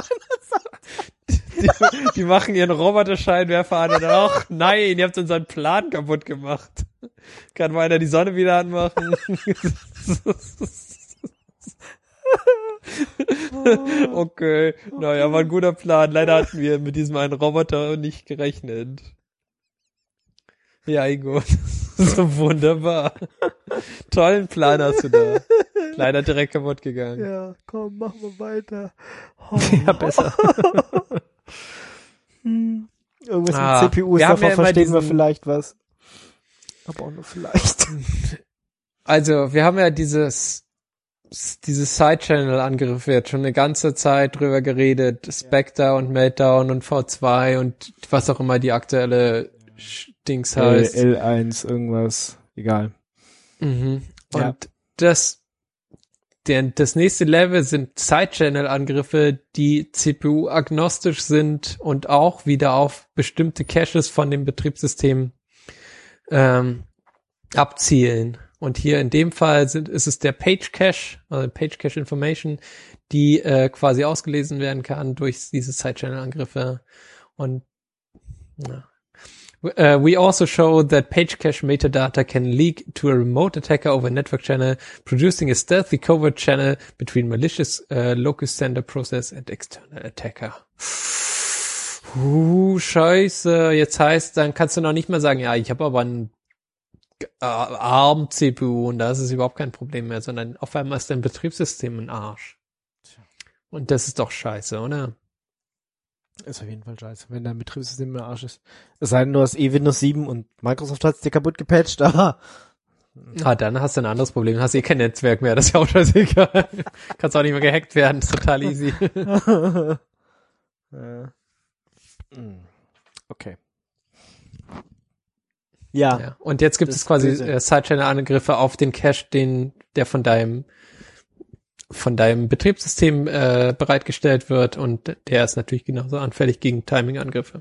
Die, die machen ihren Roboterscheinwerfer an und dann auch, nein, ihr habt unseren Plan kaputt gemacht. Kann mal einer die Sonne wieder anmachen? Okay, naja, war ein guter Plan. Leider hatten wir mit diesem einen Roboter nicht gerechnet. Ja, Ingo, so wunderbar. Tollen Plan hast du da. Leider direkt kaputt gegangen. Ja, komm, machen wir weiter. Oh. Ja, besser. Hm. Irgendwas Ah, mit C P Us, wir haben davon ja immer verstehen wir diesen- vielleicht was. Aber auch nur vielleicht. Also, wir haben ja dieses, dieses Side-Channel-Angriff jetzt schon eine ganze Zeit drüber geredet. Spectre und Meltdown und V zwei und was auch immer die aktuelle Dings heißt. L eins, irgendwas. Egal. Mhm. Und Ja. das, der, das nächste Level sind Side-Channel-Angriffe, die C P U-agnostisch sind und auch wieder auf bestimmte Caches von dem Betriebssystem ähm, abzielen. Und hier in dem Fall sind, ist es der Page Cache, also Page Cache Information, die äh, quasi ausgelesen werden kann durch diese Side-Channel-Angriffe. Und ja. Uh, we also show that page cache metadata can leak to a remote attacker over a network channel, producing a stealthy covert channel between malicious uh, locus sender process and external attacker. Uh, scheiße. Jetzt heißt, dann kannst du noch nicht mehr sagen, ja, ich habe aber einen äh, ARM-C P U und da ist es überhaupt kein Problem mehr, sondern auf einmal ist dein Betriebssystem ein Arsch. Und das ist doch scheiße, oder? Ist auf jeden Fall scheiße, wenn dein Betriebssystem im Arsch ist. Es sei denn, du hast eh Windows sieben und Microsoft hat es dir kaputt gepatcht, aber Ah, dann hast du ein anderes Problem. Dann hast du eh kein Netzwerk mehr. Das ist ja auch scheißegal. Kannst auch nicht mehr gehackt werden. Das ist total easy. äh. Hm. Okay. Ja. Ja. Und jetzt gibt Das es quasi Böse. äh, Side-Channel-Angriffe auf den Cache, den, der von deinem, von deinem Betriebssystem äh, bereitgestellt wird. Und der ist natürlich genauso anfällig gegen Timing-Angriffe.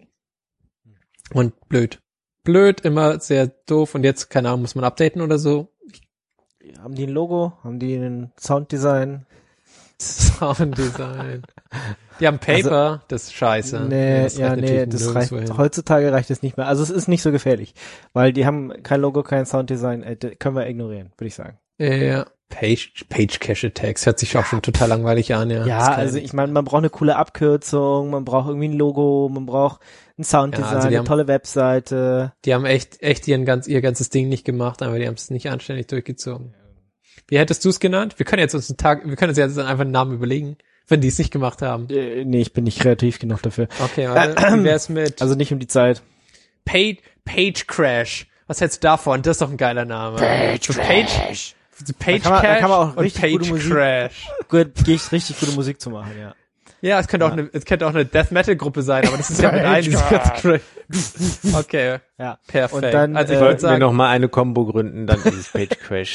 Und blöd. Blöd, immer sehr doof. Und jetzt, keine Ahnung, muss man updaten oder so. Haben die ein Logo? Haben die ein Sounddesign? Sounddesign. Die haben Paper, das ist scheiße. Nee, das ja, reicht nee, natürlich das reicht, nirgendwo hin. heutzutage reicht es nicht mehr. Also es ist nicht so gefährlich, weil die haben kein Logo, kein Sounddesign, äh, d- können wir ignorieren, würde ich sagen. Ja, Page, Page Cache Tags hört sich auch schon total langweilig an, ja. Ja, Das kann also ich ich meine, man braucht eine coole Abkürzung, man braucht irgendwie ein Logo, man braucht ein Sounddesign, Ja, also die eine haben- tolle Webseite. Die haben echt, echt ihren ganz, ihr ganzes Ding nicht gemacht, aber die haben es nicht anständig durchgezogen. Wie hättest du es genannt? Wir können jetzt uns einen Tag, wir können uns jetzt einfach einen Namen überlegen, wenn die es nicht gemacht haben. Äh, nee, ich bin nicht kreativ genug dafür. Okay, warte, wie wär's mit Also nicht um die Zeit. Page, Page Crash? Was hältst du davon? Das ist doch ein geiler Name. Page Crash. Page Da kann man- da Cache kann man auch und richtig Page gute Musik- Crash. Gut, gehe ich richtig gute Musik zu machen, ja. Ja, es könnte auch eine, es könnte auch eine Death Metal Gruppe sein, aber das ist ja mit allen diese ganzen Crash. Okay, Ja. perfekt. Und dann, also ich äh, wollte Sollten wir sagen, noch mal eine Combo gründen, dann ist es Page Crash.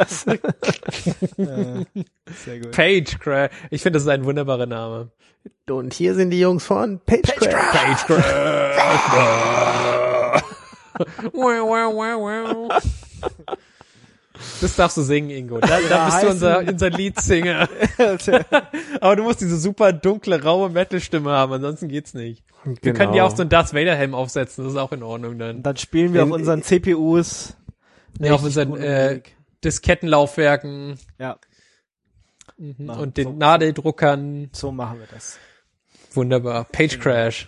Äh, sehr gut. Page Crash. Ich finde, das ist ein wunderbarer Name. Und hier sind die Jungs von Page, Crash. Page Crash. Wow, wow, wow, wow. Das darfst du singen, Ingo. Da, da Ja, bist du unser, heißen- unser Leadsinger. Aber du musst diese super dunkle, raue Metal-Stimme haben, ansonsten geht's nicht. Wir Genau. können dir auch so einen Darth Vader-Helm aufsetzen, das ist auch in Ordnung dann. Und dann spielen wir In- auf unseren C P Us. Ja, auf richtig unseren gute äh, Musik. Diskettenlaufwerken Ja, mhm. Na, und den so. Nadeldruckern. so machen wir das. Wunderbar. Page Crash.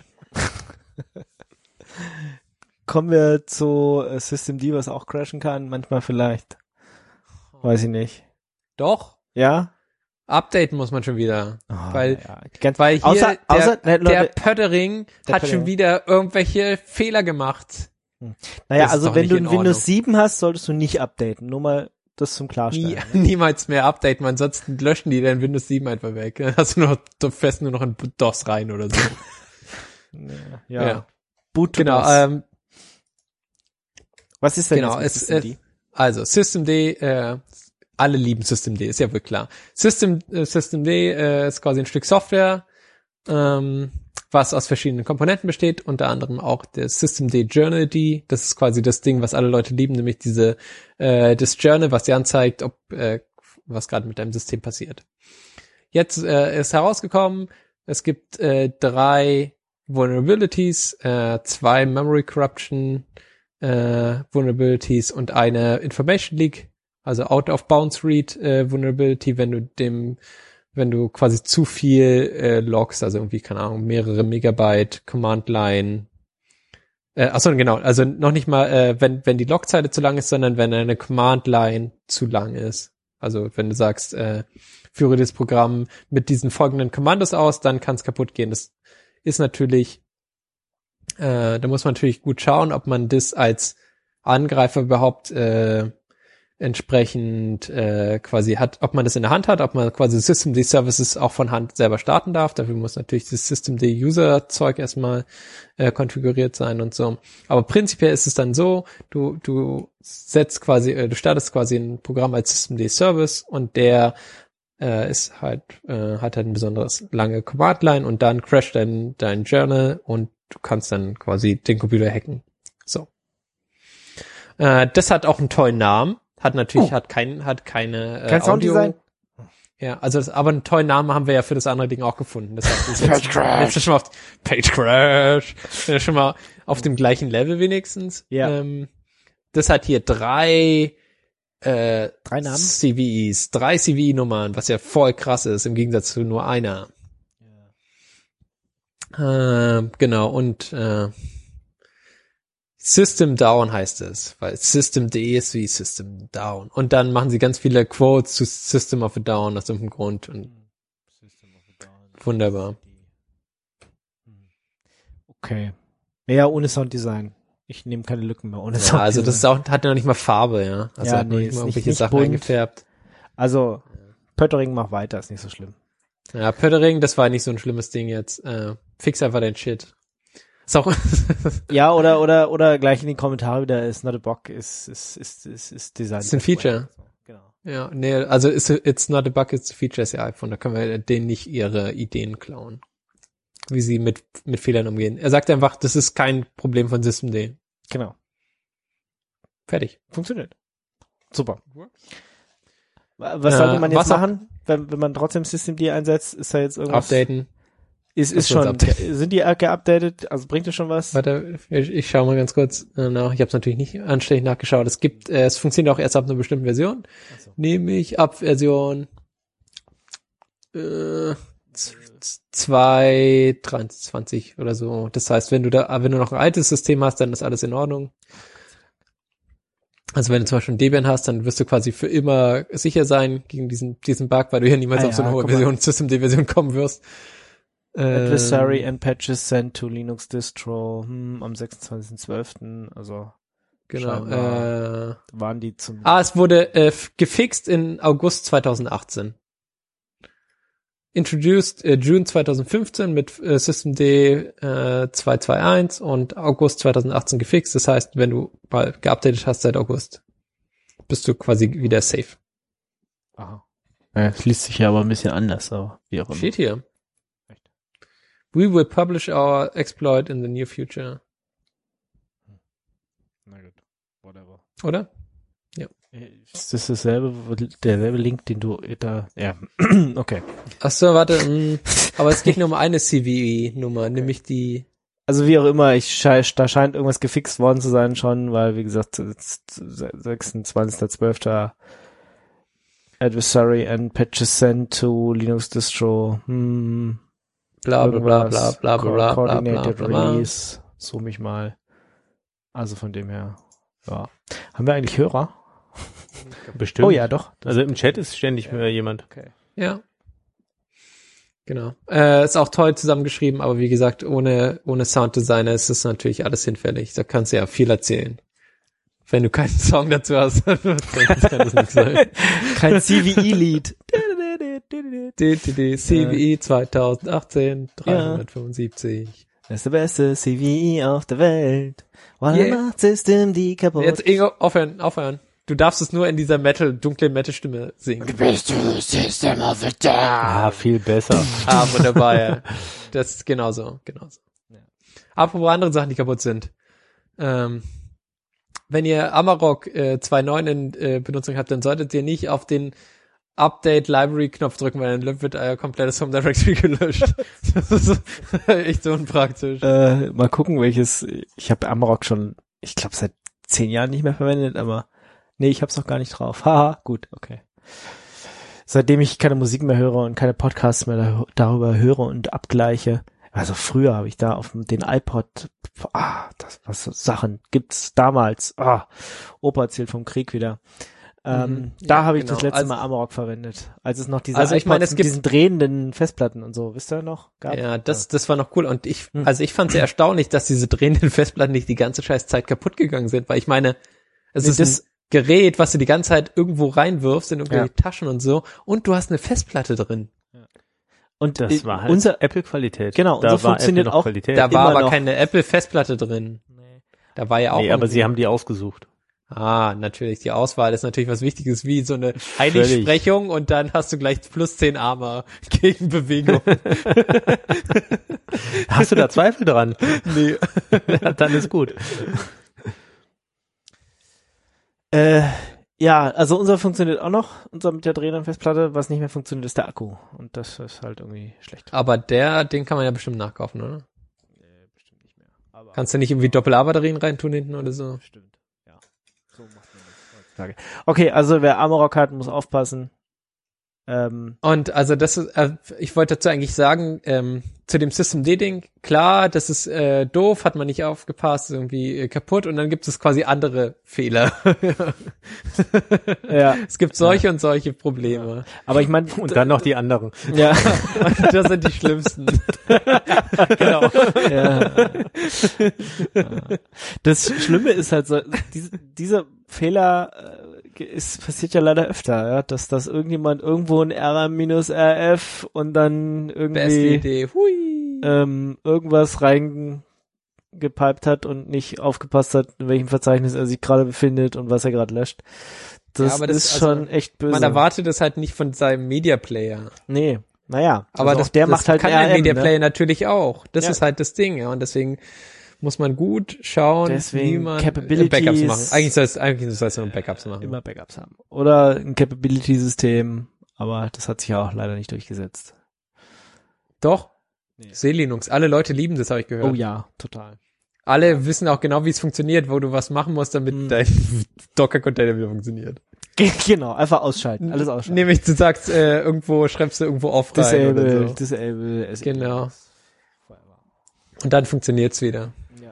Kommen wir zu äh, System D, was auch crashen kann, manchmal vielleicht. Weiß ich nicht. Doch. Ja? Updaten muss man schon wieder. Oh, weil ja. Ganz, weil hier außer, der, außer, ne, Leute, der Pöttering Der hat schon Pöttering. wieder irgendwelche Fehler gemacht. naja, das ist also doch wenn nicht du in ein Windows Ordnung. sieben hast, solltest du nicht updaten. Nur mal das zum Klarstellen. Nie, ne? niemals mehr updaten, ansonsten löschen die dein Windows sieben einfach weg. Dann hast du nur, du fährst nur noch ein DOS rein oder so. Ja. Ja. Boot to Genau, DOS. ähm, Was ist denn genau, jetzt es, mit es, also Systemd, äh, alle lieben Systemd, ist ja wohl klar. System, äh, Systemd äh, ist quasi ein Stück Software, ähm, was aus verschiedenen Komponenten besteht, unter anderem auch der Systemd Journal D. Das ist quasi das Ding, was alle Leute lieben, nämlich diese äh, das Journal, was dir anzeigt, ob äh, was gerade mit deinem System passiert. Jetzt äh, ist herausgekommen, es gibt äh, drei Vulnerabilities, äh, zwei Memory Corruption äh, Vulnerabilities und eine Information Leak, also Out of Bounds Read äh, Vulnerability, wenn du dem wenn du quasi zu viel äh, loggst, also irgendwie, keine Ahnung, mehrere Megabyte, Command-Line, äh, achso, genau, also noch nicht mal, äh, wenn wenn die Logzeile zu lang ist, sondern wenn eine Command-Line zu lang ist. Also wenn du sagst, äh, führe das Programm mit diesen folgenden Kommandos aus, dann kann es kaputt gehen. Das ist natürlich, äh, da muss man natürlich gut schauen, ob man das als Angreifer überhaupt äh, entsprechend äh, quasi hat, ob man das in der Hand hat, ob man quasi Systemd Services auch von Hand selber starten darf. Dafür muss natürlich das Systemd User Zeug erstmal äh, konfiguriert sein und so. Aber prinzipiell ist es dann so, du du setzt quasi, äh, du startest quasi ein Programm als Systemd Service und der äh, ist halt äh, hat halt ein besonderes lange Command Line und dann crasht dein dein Journal und du kannst dann quasi den Computer hacken. So. Äh, das hat auch einen tollen Namen. Hat natürlich, oh. hat kein, hat keine äh, Kein Audio. Sounddesign? Ja, also das, aber einen tollen Namen haben wir ja für das andere Ding auch gefunden. Das heißt, das ist Page Crash. Schon mal auf, Page Crash. Ja, schon mal auf dem gleichen Level wenigstens. Ja. Ähm, das hat hier drei äh, Drei Namen? C V Es, drei C V E-Nummern, was ja voll krass ist, im Gegensatz zu nur einer. Ja. Äh, genau, und äh, System Down heißt es, weil Systemd ist wie System Down. Und dann machen sie ganz viele Quotes zu System of a Down aus irgendeinem Grund. Und wunderbar. Okay. Ja, ohne Sounddesign. Ich nehme keine Lücken mehr ohne Ja, Sounddesign. also das ist auch, hat ja noch nicht mal Farbe, ja. Also Ja, hat noch nee, nicht ist mal nicht- irgendwelche nicht Sachen bunt. eingefärbt. Also, Pöttering mach weiter, ist nicht so schlimm. Ja, Pöttering, das war nicht so ein schlimmes Ding jetzt. Äh, fix einfach dein Shit. Ist auch Ja, oder, oder, oder gleich in die Kommentare wieder, ist not a bug, ist, ist, ist, ist, ist Design. Ist ein Feature. Genau. ja, nee, also it's, it's not a bug, it's a feature, ist ja iPhone. Da können wir denen nicht ihre Ideen klauen. Wie sie mit, mit Fehlern umgehen. Er sagt einfach, das ist kein Problem von Systemd. Genau. Fertig. Funktioniert. Super. Was Äh, sollte man jetzt was auch- machen, wenn, wenn man trotzdem Systemd einsetzt? Ist da jetzt irgendwas? Updaten. Ist, ist Was schon, wird's updaten? sind die geupdatet? Also bringt es schon was? Warte, ich, ich schaue mal ganz kurz nach. Ich habe es natürlich nicht anständig nachgeschaut. Es gibt, äh, es funktioniert auch erst ab einer bestimmten Version. So. Nämlich ab Version äh, zwei Punkt dreiundzwanzig oder so. Das heißt, wenn du da, wenn du noch ein altes System hast, dann ist alles in Ordnung. Also wenn du zum Beispiel ein Debian hast, dann wirst du quasi für immer sicher sein gegen diesen diesen Bug, weil du ja niemals Ah auf so ja, eine hohe guck mal. Version, Systemd-Version kommen wirst. Adversary Ähm, and Patches sent to Linux Distro hm, am sechsundzwanzigsten zwölften Also Genau. scheinbar Äh, waren die zum... ah, es wurde äh, f- gefixt in August zweitausendachtzehn. Introduced äh, June zweitausendfünfzehn mit äh, Systemd äh, zwei Punkt einundzwanzig und August zweitausendachtzehn gefixt. Das heißt, wenn du mal geupdatet hast seit August, bist du quasi wieder safe. Aha. Ja, es liest sich ja aber ein bisschen anders, aber wie auch immer. Steht hier. We will publish our exploit in the near future. Na gut. Whatever. Oder? Ist das dasselbe, derselbe Link, den du da... Ja. Okay. Ach so, warte. Mh, aber es geht nur um eine C V E-Nummer, nämlich die... Also wie auch immer, ich schei da scheint irgendwas gefixt worden zu sein schon, weil wie gesagt, sechsundzwanzigster zwölfter Adversary and Patches sent to Linux Distro. Hm. Bla bla bla bla Irgendwas. bla bla bla bla Coordinated bla bla. Release. So mich mal. Also von dem her. Ja. Haben wir eigentlich Hörer? Bestimmt. Oh ja, doch. Also im Chat ist ständig ja. jemand. Okay. Ja. Genau. Äh, ist auch toll zusammengeschrieben, aber wie gesagt, ohne ohne Sounddesigner ist das natürlich alles hinfällig. Da kannst du ja viel erzählen. Wenn du keinen Song dazu hast, dann kann das nichts sein. Kein C V E-Lied. D D D C V E zweitausendachtzehn dreihundertfünfundsiebzig. Das ist der beste C V E auf der Welt. Weil Yeah. er macht System die kaputt. Jetzt Ingo, aufhören, aufhören. Du darfst es nur in dieser Metal, dunklen Metal-Stimme singen. Ah, viel besser. Ah, wunderbar, ja. Das ist genauso, genauso. Ja. Apropos andere Sachen, die kaputt sind. Ähm, wenn ihr Amarok äh, zwei Punkt neun in äh, Benutzung habt, dann solltet ihr nicht auf den Update-Library-Knopf drücken, weil dann wird euer komplettes Home Directory gelöscht. Das ist echt so unpraktisch. Äh, mal gucken, welches, ich habe Amarok schon, ich glaube, seit zehn Jahren nicht mehr verwendet, aber nee, ich hab's noch gar nicht drauf. Haha, gut, okay. Seitdem ich keine Musik mehr höre und keine Podcasts mehr da, darüber höre und abgleiche, also früher habe ich da auf den iPod, ah, das, was so Sachen gibt's damals, ah, Opa erzählt vom Krieg wieder. Ähm, Mhm. da Ja, habe ich genau. das letzte Also- Mal Amarok verwendet, als es noch diese Also ich iPods meine, es mit gibt- diesen drehenden Festplatten und so, wisst ihr noch? Gab? Ja, das, das war noch cool. Und ich, Hm. also ich fand sehr erstaunlich, dass diese drehenden Festplatten nicht die ganze scheiß Zeit kaputt gegangen sind, weil ich meine, es Nee, ist das- ein Gerät, was du die ganze Zeit irgendwo reinwirfst in irgendwelche Ja. Taschen und so, und du hast eine Festplatte drin. Und Das äh, war halt unser, Apple-Qualität. Genau, da unser war funktioniert Apple noch auch- Qualität. Da war immer aber noch. keine Apple-Festplatte drin. Da war ja auch nee, aber irgendwie- sie haben die ausgesucht. Ah, natürlich, die Auswahl ist natürlich was Wichtiges, wie so eine Völlig. Heiligsprechung und dann hast du gleich plus zehn Arme gegen Bewegung. Hast du da Zweifel dran? Nee. Ja, dann ist gut. Äh, ja, also unser funktioniert auch noch, unser mit der drehenden Festplatte. Was nicht mehr funktioniert, ist der Akku. Und das ist halt irgendwie schlecht. Aber der, den kann man ja bestimmt nachkaufen, oder? Nee, bestimmt nicht mehr. Aber Kannst du nicht irgendwie Doppel-A-Batterien reintun hinten oder so? Stimmt, ja. So macht man das heutzutage. Okay, also wer Amarok hat, muss aufpassen. Ähm, Und also das ist, äh, ich wollte dazu eigentlich sagen, ähm, zu dem System-D-Ding, klar, das ist äh, doof, hat man nicht aufgepasst, ist irgendwie äh, kaputt und dann gibt es quasi andere Fehler. ja, Es gibt solche und solche Probleme. aber ich meine, Und dann noch die anderen. ja, Und das sind die schlimmsten. Genau. ja. Das Schlimme ist halt so, diese, dieser Fehler äh, ist, passiert ja leider öfter, ja, dass das irgendjemand irgendwo ein R M-R F und dann Beste irgendwie Idee. Hui. ähm, irgendwas reingepiped hat und nicht aufgepasst hat, in welchem Verzeichnis er sich gerade befindet und was er gerade löscht. Das, Ja, aber das- ist also, schon echt böse. Man erwartet es halt nicht von seinem Media Player. Nee, naja. Aber also das, auch der das macht halt kann ein ein R M, Media ne? Player natürlich auch. Das Ja. ist halt das Ding, ja. Und deswegen muss man gut schauen, Deswegen wie man Capabilities- Backups machen. Eigentlich soll es eigentlich soll es nur Backups machen. Immer Backups haben. Oder ein Capability-System, aber das hat sich ja auch leider nicht durchgesetzt. Doch. Nee. C-Linux. Alle Leute lieben das, habe ich gehört. Oh ja, total. Alle wissen auch genau, wie es funktioniert, wo du was machen musst, damit Hm. dein Docker-Container wieder funktioniert. Genau, einfach ausschalten, alles ausschalten. Nämlich, du sagst, äh, irgendwo schreibst du irgendwo off rein Disable, oder so. disable, S E. Genau. Und dann funktioniert's wieder.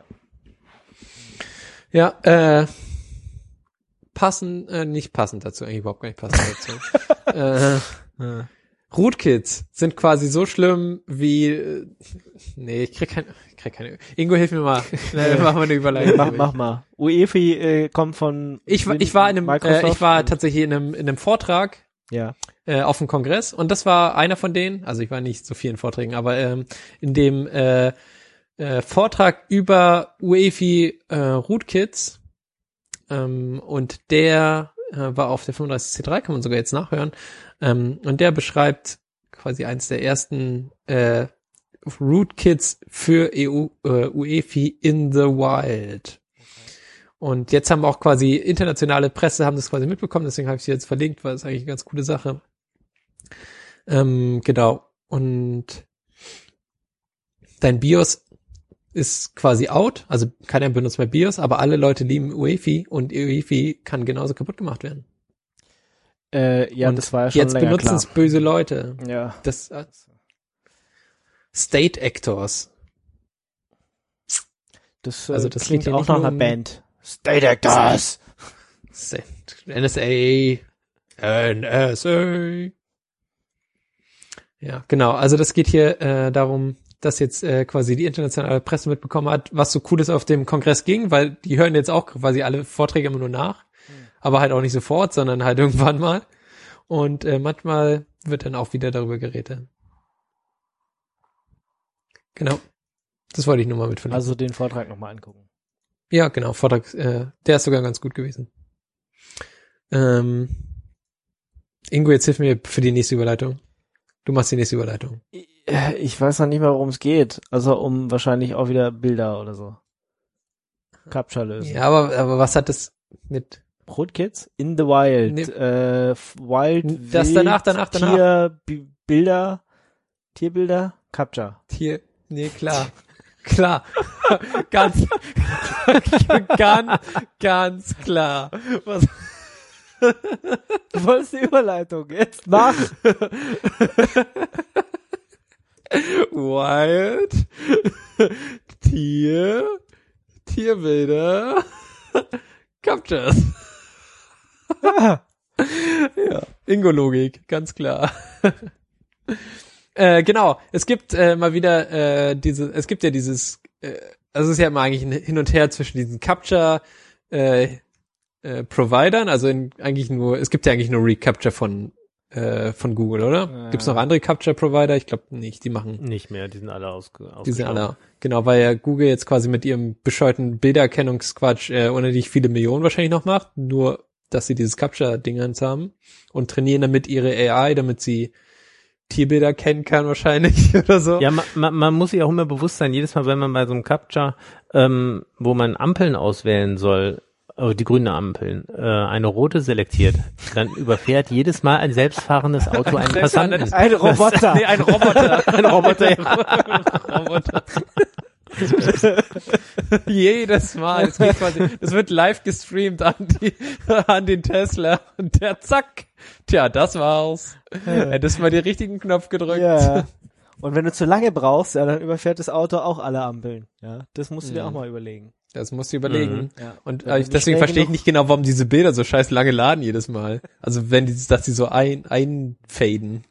Ja. Ja, äh, passend, äh, nicht passend dazu, eigentlich überhaupt gar nicht passend dazu. äh, Ja. Rootkits sind quasi so schlimm wie, äh, nee, ich krieg kein, ich krieg keine, Ingo, hilf mir mal, schnell, mach mal eine Überleitung. Mach, mach mal. U E F I äh, kommt von Ich war, ich war in einem, äh, Microsoft ich war und- tatsächlich in einem, in einem Vortrag, ja. äh, auf dem Kongress und das war einer von denen, also ich war nicht so vielen Vorträgen, aber ähm, in dem äh, äh, Vortrag über U E F I äh, Rootkits ähm, und der äh, war auf der fünfunddreißig C drei, kann man sogar jetzt nachhören, ähm, und der beschreibt quasi eins der ersten äh, Rootkits für E U, äh, U E F I in the Wild. Und jetzt haben auch quasi internationale Presse haben das quasi mitbekommen, deswegen habe ich sie jetzt verlinkt, weil es eigentlich eine ganz coole Sache. Ähm, genau. Und dein BIOS ist quasi out, also keiner benutzt mehr BIOS, aber alle Leute lieben U E F I und U E F I kann genauso kaputt gemacht werden. Äh, ja, und das war ja schon jetzt länger benutzen klar. es böse Leute. Ja. Das äh, State Actors. Das, äh, Also das klingt geht ja auch nicht nach nur einer um- Band. State Actors. State- N S A. N S A. Ja, genau. Also das geht hier äh, darum, dass jetzt äh, quasi die internationale Presse mitbekommen hat, was so Cooles auf dem Kongress ging, weil die hören jetzt auch quasi alle Vorträge immer nur nach, aber halt auch nicht sofort, sondern halt irgendwann mal. Und äh, manchmal wird dann auch wieder darüber geredet. Genau. Das wollte ich nur mal mit verlinken. Also den Vortrag nochmal angucken. Ja, genau, Vortrag, äh, der ist sogar ganz gut gewesen. Ähm, Ingo, jetzt hilf mir für die nächste Überleitung. Du machst die nächste Überleitung. Ich weiß noch nicht mehr, worum es geht. Also um wahrscheinlich auch wieder Bilder oder so. Captcha lösen. Ja, aber, aber was hat das mit... Brotkids? In the Wild. Nee. Äh, Wild, Das Wild, danach, danach, danach. Tier, B- Bilder, Tierbilder, Captcha. Hier, nee, klar. Klar. ganz, ganz, ganz klar. Was? Du wolltest die Überleitung. Jetzt mach! Wild, Tier, Tierbilder, Captchas. Ja. Ja, Ingo-Logik, ganz klar. äh, genau, es gibt äh, mal wieder äh, diese, es gibt ja dieses, äh, also es ist ja immer eigentlich ein Hin und Her zwischen diesen Captcha äh, äh, Providern, also in, eigentlich nur, es gibt ja eigentlich nur Recaptcha von äh, von Google, oder? Ja. Gibt's noch andere Captcha Provider? Ich glaube nicht, die machen Nicht mehr, die sind alle ausge Die sind alle, genau, weil ja Google jetzt quasi mit ihrem bescheuerten Bildererkennungsquatsch äh, unendlich viele Millionen wahrscheinlich noch macht, nur dass sie dieses Captcha-Dingens haben und trainieren damit ihre A I, damit sie Tierbilder erkennen kann wahrscheinlich oder so. Ja, man, man, man muss sich auch immer bewusst sein, jedes Mal, wenn man bei so einem Captcha, ähm, wo man Ampeln auswählen soll, äh, die grünen Ampeln, äh, eine rote selektiert, dann überfährt jedes Mal ein selbstfahrendes Auto einen Passanten. Ein Roboter. Nee, ein Roboter. Ein Roboter, ja. Ein Roboter. Jedes Mal. Es geht quasi, es wird live gestreamt an die, an den Tesla und der zack. Tja, das war's. Hättest mal den richtigen Knopf gedrückt. Ja. Und wenn du zu lange brauchst, ja, dann überfährt das Auto auch alle Ampeln. Ja, das musst du dir Mhm. auch mal überlegen. Das musst du überlegen. Mhm. Ja. Und Wenn äh, du ich, nicht deswegen schnell verstehe ich genug- nicht genau, warum diese Bilder so scheiß lange laden jedes Mal. Also wenn die, dass die so ein, einfaden.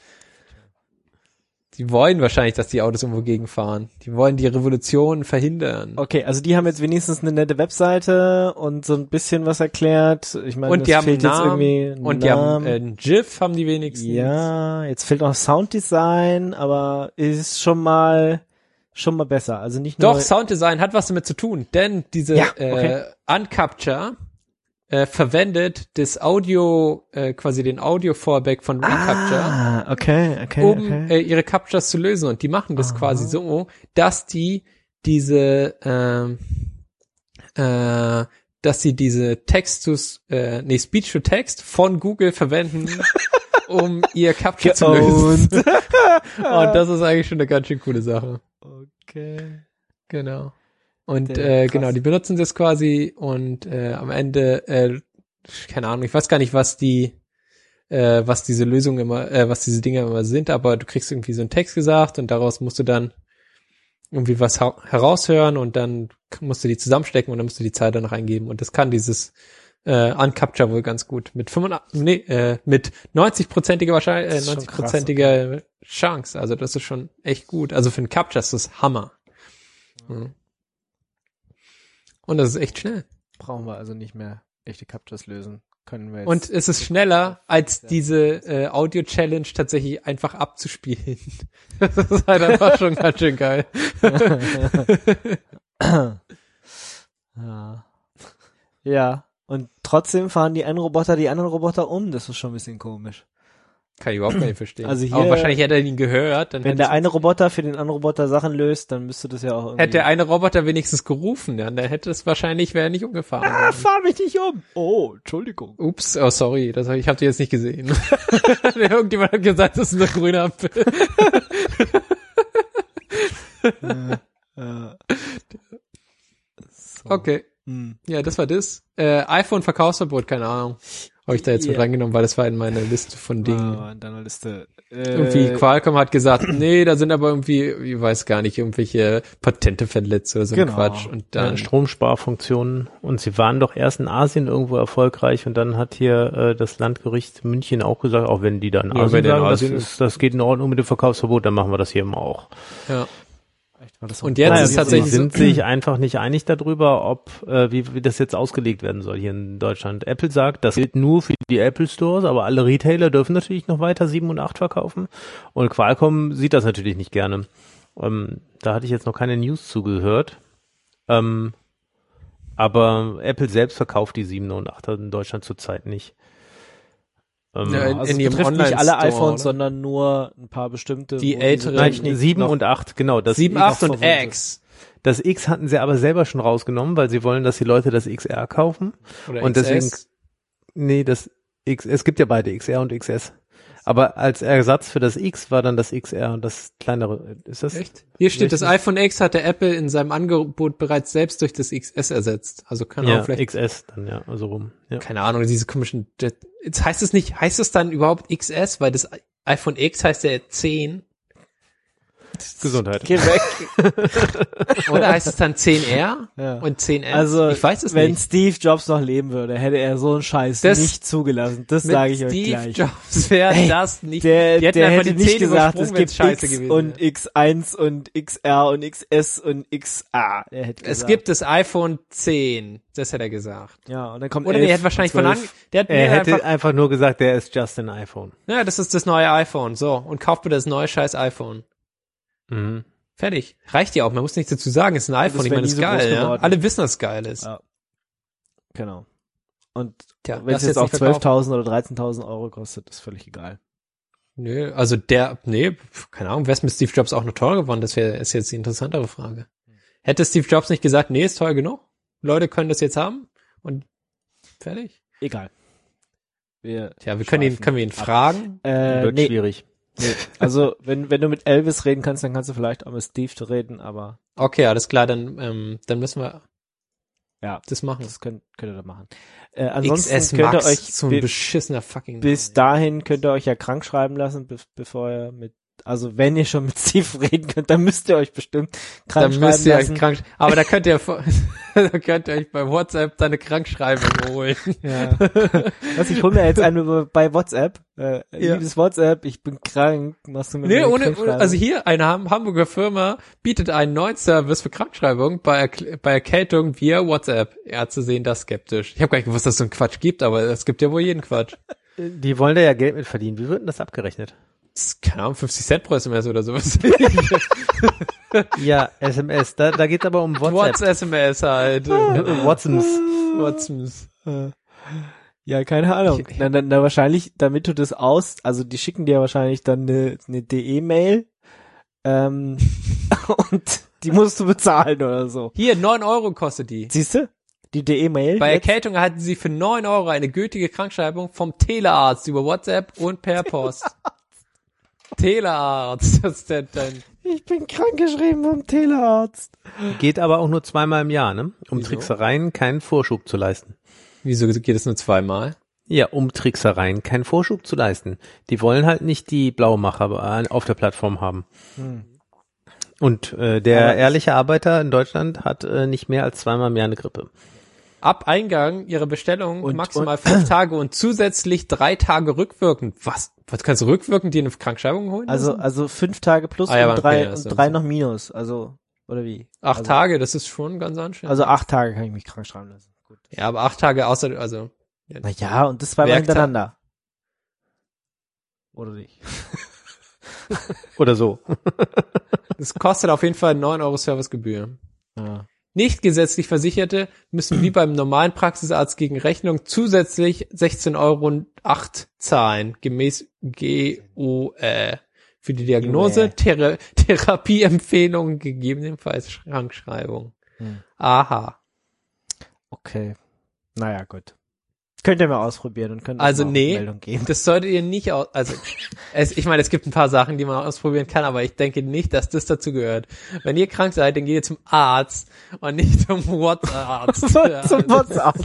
Die wollen wahrscheinlich, dass die Autos irgendwo gegenfahren. Die wollen die Revolution verhindern. Okay, also die haben jetzt wenigstens eine nette Webseite und so ein bisschen was erklärt. Ich meine, Und die das haben fehlt Namen, jetzt irgendwie ein und die haben Namen. äh, ein GIF, haben die wenigstens. Ja, jetzt fehlt noch Sounddesign, aber ist schon mal schon mal besser. Also nicht nur Doch, Sounddesign hat was damit zu tun, denn diese Ja, okay. äh, Uncapture äh, verwendet das Audio, äh, quasi den Audio-Fallback von Recapture, Ah, okay, okay, um okay. äh, ihre Captures zu lösen. Und die machen das Aha. quasi so, dass die diese, ähm, äh, dass sie diese Text to, äh, nee, Speech to Text von Google verwenden, um ihr Capture zu lösen. Geowned. Und das ist eigentlich schon eine ganz schön coole Sache. Okay. Genau. Und Der- äh, krass. genau, die benutzen das quasi und äh, am Ende, äh, keine Ahnung, ich weiß gar nicht, was die, äh, was diese Lösungen immer, äh, was diese Dinge immer sind, aber du kriegst irgendwie so einen Text gesagt und daraus musst du dann irgendwie was ha- heraushören und dann musst du die zusammenstecken und dann musst du die Zahl danach eingeben und das kann dieses äh, Uncapture wohl ganz gut mit fünfundachtzig, nee, äh, mit neunzig-prozentiger Wahrscheinlich, äh, Das ist schon neunzig-prozentiger Chance. Also das ist schon echt gut. Also für einen Capture ist das Hammer. Mhm. Und das ist echt schnell. Brauchen wir also nicht mehr echte Captures lösen. Können wir jetzt. Und es ist schneller, als diese äh, Audio-Challenge tatsächlich einfach abzuspielen. Das ist halt einfach schon ganz schön geil. ja. Ja. Und trotzdem fahren die einen Roboter die anderen Roboter um. Das ist schon ein bisschen komisch. Kann ich überhaupt gar nicht verstehen. Also hier- Aber wahrscheinlich hätte er ihn gehört. Dann Wenn hätte, der eine Roboter für den anderen Roboter Sachen löst, dann müsste das ja auch irgendwie... hätte der eine Roboter wenigstens gerufen, dann hätte es wahrscheinlich, wäre er nicht umgefahren. Ah, fahr mich nicht um! Oh, Entschuldigung. Ups, oh sorry, das hab, ich habe die jetzt nicht gesehen. Irgendjemand hat gesagt, das ist eine grüne Ampel. Äh, so. Okay, Hm. ja, das war das. Äh, iPhone-Verkaufsverbot, keine Ahnung. Habe ich da jetzt mit Ja. reingenommen, weil das war in meiner Liste von Dingen. Ah, in deiner Liste. Irgendwie Äh, Qualcomm hat gesagt, nee, da sind aber irgendwie, ich weiß gar nicht, irgendwelche Patente verletzt oder so ein Genau. Quatsch. Und Ja, dann, Stromsparfunktionen. Und sie waren doch erst in Asien irgendwo erfolgreich und dann hat hier äh, das Landgericht München auch gesagt, auch wenn die dann in Ja, Asien wenn der in sagen, das, Asien ist, das geht in Ordnung mit dem Verkaufsverbot, dann machen wir das hier immer auch. ja. Echt, war das so Und ein- jetzt Naja, ist sie tatsächlich so- sind sich einfach nicht einig darüber, ob äh, wie, wie das jetzt ausgelegt werden soll hier in Deutschland. Apple sagt, das gilt nur für die Apple Stores, aber alle Retailer dürfen natürlich noch weiter sieben und acht verkaufen. Und Qualcomm sieht das natürlich nicht gerne. Ähm, da hatte ich jetzt noch keine News zugehört. Ähm, aber Apple selbst verkauft die siebener und achter in Deutschland zurzeit nicht. Ähm, Ja, in- also in es ihrem betrifft nicht alle Online-Store, iPhones, oder? sondern nur ein paar bestimmte. Die wo älteren- diese Nein, Technik sieben noch- und acht, genau. Das sieben, X, acht und verwunden X. das X hatten sie aber selber schon rausgenommen, weil sie wollen, dass die Leute das X R kaufen. Oder Und X S. deswegen, nee, das X, es gibt ja beide X R und X S. Aber als Ersatz für das X war dann das X R und das kleinere. Ist das? Echt? Hier steht, das richtig? iPhone X hatte Apple in seinem Angebot bereits selbst durch das X S ersetzt. Also kann Ja, auch vielleicht, X S dann, ja, also rum. Ja. keine Ahnung, diese komischen, jetzt heißt es nicht, heißt es dann überhaupt X S, weil das iPhone X heißt ja zehn, Gesundheit. Geh weg. oder heißt es dann zehn R Ja. und zehn S? Also, ich weiß es wenn nicht. Steve Jobs noch leben würde, hätte er so einen Scheiß Das- nicht zugelassen. Das Mit sage ich euch Steve gleich. Jobs wäre Ey, das nicht, Der, die hätten der einfach hätte die nicht zehn gesagt, es übersprungen, gibt wenn's scheiße X gewesen und wäre. X eins und X R und X S und X A. Er hätte Es gesagt. gibt das iPhone zehn, das hätte er gesagt. Ja, und dann kommt Oder elf, der hat wahrscheinlich von an, zwölf. der hat Er mir hätte einfach, einfach nur gesagt, der ist just an iPhone. ja, das ist das neue iPhone, so, und kauft bitte das neue scheiß iPhone. Mhm. Fertig. Reicht ja auch, man muss nichts dazu sagen, es ist ein iPhone, das ich wär meine, nie ist so geil, groß ja. geworden. Alle wissen, dass es geil ist. Ja. Genau. Und Tja, wenn das es jetzt jetzt auch nicht verkaufen. zwölftausend oder dreizehntausend Euro kostet, ist völlig egal. Nö, also der, nee, keine Ahnung, wäre es mit Steve Jobs auch noch teurer geworden, das wäre, ist jetzt die interessantere Frage. Hätte Steve Jobs nicht gesagt, nee, ist teuer genug, Leute können das jetzt haben und fertig? Egal. Wir Tja, wir können ihn, schweifen können wir ihn ab. fragen? Äh, Wird nee, schwierig. nee. Also, wenn, wenn du mit Elvis reden kannst, dann kannst du vielleicht auch mit Steve reden, aber Okay, alles klar, dann, ähm, dann müssen wir ja, das machen. das könnt, könnt ihr da machen. Äh, ansonsten X S könnt ihr Max, euch so ein bi- beschissener fucking bis Name. dahin könnt ihr euch ja krank schreiben lassen, be bevor ihr mit, also wenn ihr schon mit Steve reden könnt, dann müsst ihr euch bestimmt krank Dann schreiben müsst ihr euch lassen. krank, aber da könnt ihr, da könnt ihr euch bei WhatsApp deine Krankschreibung holen. Ja. Was, ich hol mir jetzt eine bei WhatsApp. Äh, Ja. Liebes WhatsApp, ich bin krank, machst du mir Nee, eine ohne, ohne, Krankschreibung? also hier, eine Ham- Hamburger Firma bietet einen neuen Service für Krankschreibung bei, Erkl- bei Erkältung via WhatsApp. Ärzte sehen das skeptisch. Ich habe gar nicht gewusst, dass es so einen Quatsch gibt, aber es gibt ja wohl jeden Quatsch. Die wollen da ja Geld mit verdienen. Wie wird denn das abgerechnet? Das ist, keine Ahnung, fünfzig Cent pro S M S oder sowas. Ja, S M S. Da, da geht's aber um WhatsApp. WhatsApp-S M S halt. Watsons. WhatsApp. Ja, keine Ahnung. Na, na, na, wahrscheinlich, damit du das aus, also die schicken dir wahrscheinlich dann eine, eine D E-Mail, ähm, und die musst du bezahlen oder so. Hier, neun Euro kostet die. Siehst du? Die D E-Mail. Bei jetzt? Erkältung erhalten Sie für neun Euro eine gültige Krankschreibung vom Telearzt über WhatsApp und per Post. Telearzt, das ist der, dein, Ich bin krankgeschrieben vom Telearzt. Geht aber auch nur zweimal im Jahr, ne? Um Wieso? Tricksereien keinen Vorschub zu leisten. wieso geht es nur zweimal? Ja, um Tricksereien keinen Vorschub zu leisten. Die wollen halt nicht die Blaumacher auf der Plattform haben. Hm. Und äh, der Aber ehrliche Arbeiter in Deutschland hat äh, nicht mehr als zweimal im Jahr eine Grippe. Ab Eingang Ihrer Bestellung Und- maximal fünf Tage und zusätzlich drei Tage rückwirkend. Was? Was kannst du rückwirkend dir eine Krankschreibung holen? Also, lassen? also fünf Tage plus Ah, ja, und okay, drei, das und ist drei so. noch minus. Also, oder wie? acht also, Tage, das ist schon ganz anstrengend. Also acht Tage kann ich mich krank schreiben lassen. Gut. ja, aber acht Tage außer, also, Na ja, und das zweimal Werktag- hintereinander. Oder nicht? Oder so. das kostet auf jeden Fall neun Euro Servicegebühr. Ja. Nicht gesetzlich Versicherte müssen wie beim normalen Praxisarzt gegen Rechnung zusätzlich sechzehn Euro und acht zahlen, gemäß G O Ä. Für die Diagnose, Thera Therapieempfehlung, gegebenenfalls Krankschreibung. Hm. Aha. Okay. Naja, gut. Könnt ihr mal ausprobieren und könnt uns Also mal auf nee, Meldung geben. das solltet ihr nicht aus, also, es, ich meine, es gibt ein paar Sachen, die man ausprobieren kann, aber ich denke nicht, dass das dazu gehört. Wenn ihr krank seid, dann geht ihr zum Arzt und nicht zum WhatsApp. Zum WhatsApp.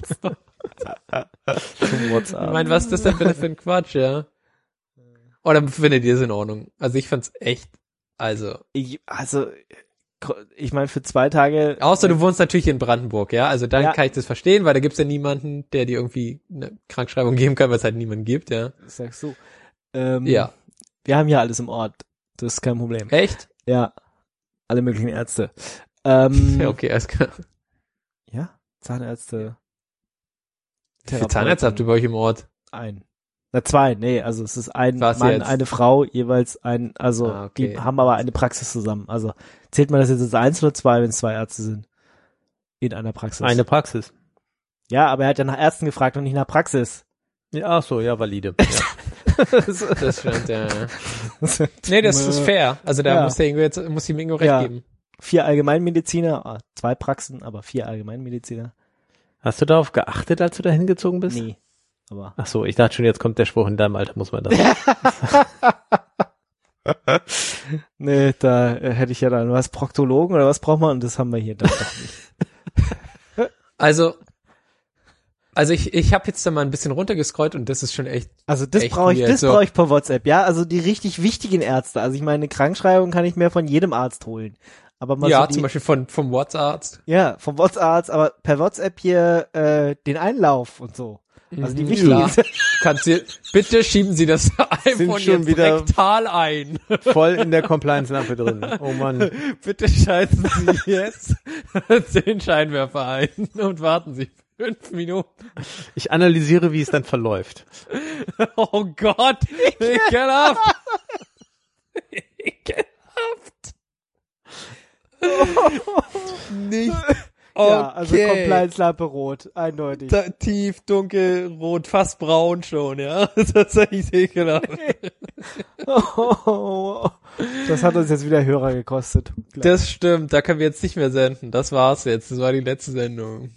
Zum WhatsApp. Ich meine, was ist das denn bitte für ein Quatsch, ja? Oder findet ihr es in Ordnung? Also ich fand's echt, also, Ich, also, ich meine, für zwei Tage. außer du wohnst natürlich in Brandenburg, ja, also dann Ja. kann ich das verstehen, weil da gibt's ja niemanden, der dir irgendwie eine Krankschreibung geben kann, weil es halt niemanden gibt, ja. Sagst du. Ähm, Ja. Wir haben hier alles im Ort. Das ist kein Problem. Echt? Ja. Alle möglichen Ärzte. Ähm, Ja, okay, alles klar. ja, Zahnärzte. Wie viele Zahnärzte habt ihr bei euch im Ort? Ein. Na, zwei, nee, also es ist ein Was Mann, jetzt? eine Frau, jeweils ein, also Ah, okay. die haben aber eine Praxis zusammen. Also zählt man das jetzt als eins oder zwei, wenn es zwei Ärzte sind? In einer Praxis. Eine Praxis. Ja, aber er hat ja nach Ärzten gefragt und nicht nach Praxis. Ja, ach so, ja, valide. Ja. Das stimmt, ja. ja. Nee, das ist fair. Also da Ja. muss der Ingo jetzt, muss ihm Ingo recht Ja. geben. Vier Allgemeinmediziner, ah, zwei Praxen, aber vier Allgemeinmediziner. Hast du darauf geachtet, als du da hingezogen bist? Nee. Aber Ach so, ich dachte schon, jetzt kommt der Spruch, in deinem Alter muss man das. nee, da äh, hätte ich ja dann was Proktologen oder was braucht man und das haben wir hier dann doch nicht. Also, also ich, ich habe jetzt da mal ein bisschen runtergescrollt und das ist schon echt, Also das Echt brauche ich, weird, das so. brauche ich per WhatsApp, ja. Also die richtig wichtigen Ärzte. Also ich meine, eine Krankschreibung kann ich mir von jedem Arzt holen. Aber mal ja, so die, zum Beispiel von, vom WhatsApp-Arzt. ja, vom WhatsApp, aber per WhatsApp hier äh, den Einlauf und so. Also die Mhm, wichtigen. klar. Kannst du, bitte schieben Sie das iPhone schon jetzt wieder- rektal ein. Voll in der Compliance-Lampe drin. Oh Mann. Bitte schalten Sie jetzt den Scheinwerfer ein und warten Sie fünf Minuten. Ich analysiere, wie es dann verläuft. Oh Gott, ekelhaft. Ekelhaft. Nicht. Ja, also Okay. Compliance-Lampe rot, eindeutig. Da, tief, dunkel, rot, fast braun schon, ja. Das ist echt ekelhaft. Das hat uns jetzt wieder Hörer gekostet. Das stimmt, da können wir jetzt nicht mehr senden. Das war's jetzt. Das war die letzte Sendung.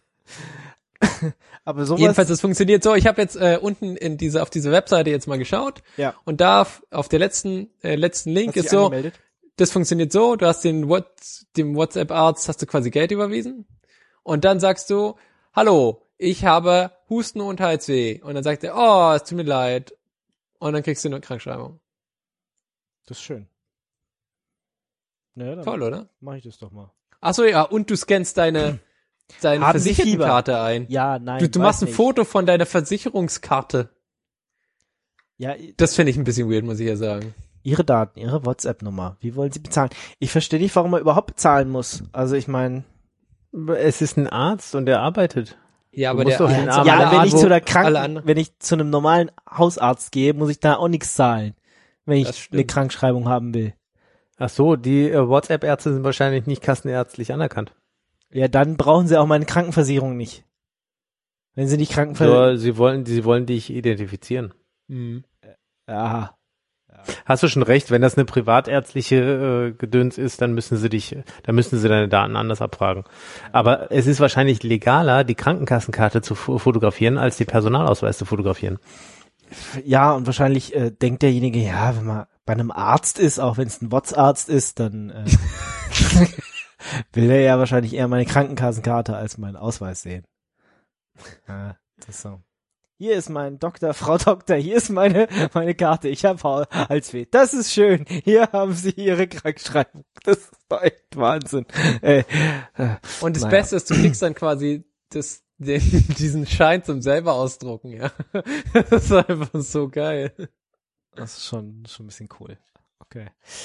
Aber sowas, Jedenfalls, es funktioniert so. Ich habe jetzt äh, unten in diese auf diese Webseite jetzt mal geschaut ja, und da f- auf der letzten äh, letzten Link hast ist dich so, angemeldet? das funktioniert so, du hast den What, dem WhatsApp-Arzt hast du quasi Geld überwiesen und dann sagst du, hallo, ich habe Husten und Halsweh und dann sagt er, oh, es tut mir leid und dann kriegst du eine Krankschreibung. Das ist schön. Ne, dann Toll, oder? mach ich das doch mal. Ach so, ja, und du scannst deine deine Haben Sie Versichertenkarte ein. Ja, nein. Du, du weiß machst ein nicht. Foto von deiner Versicherungskarte. Ja, Das finde ich ein bisschen weird, muss ich ja sagen. Ihre Daten, Ihre WhatsApp-Nummer. Wie wollen Sie bezahlen? Ich verstehe nicht, warum man überhaupt bezahlen muss. Also ich meine, Es ist ein Arzt und der arbeitet. Ja, Du aber musst der doch den also Arm- ja, alle wenn ich Arzt- zu der alle Kranken, anderen- wenn ich zu einem normalen Hausarzt gehe, muss ich da auch nichts zahlen, wenn Das ich stimmt. eine Krankschreibung haben will. Ach so, die äh, WhatsApp-Ärzte sind wahrscheinlich nicht kassenärztlich anerkannt. Ja, dann brauchen Sie auch meine Krankenversicherung nicht. Wenn Sie nicht Krankenversicherung, So, sie wollen, sie wollen dich identifizieren. Mhm. ja, Hast du schon recht, wenn das eine privatärztliche äh, Gedöns ist, dann müssen sie dich, dann müssen sie deine Daten anders abfragen. Aber es ist wahrscheinlich legaler, die Krankenkassenkarte zu fo- fotografieren, als die Personalausweis zu fotografieren. ja, und wahrscheinlich äh, denkt derjenige, ja, wenn man bei einem Arzt ist, auch wenn es ein WhatsApp-Arzt ist, dann äh, will er ja wahrscheinlich eher meine Krankenkassenkarte als meinen Ausweis sehen. Ja, das ist so. Hier ist mein Doktor, Frau Doktor, hier ist meine meine Karte. Ich habe Halsweh. Das ist schön. Hier haben Sie Ihre Krankschreibung. Das ist doch echt Wahnsinn. Äh, äh, Und das naja. Beste ist, du kriegst dann quasi das, den, diesen Schein zum selber ausdrucken, ja. Das ist einfach so geil. Das ist schon schon ein bisschen cool. Okay.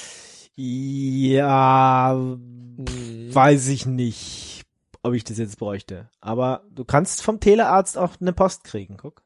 Ja, Mhm. weiß ich nicht, ob ich das jetzt bräuchte. Aber du kannst vom Telearzt auch eine Post kriegen. Guck.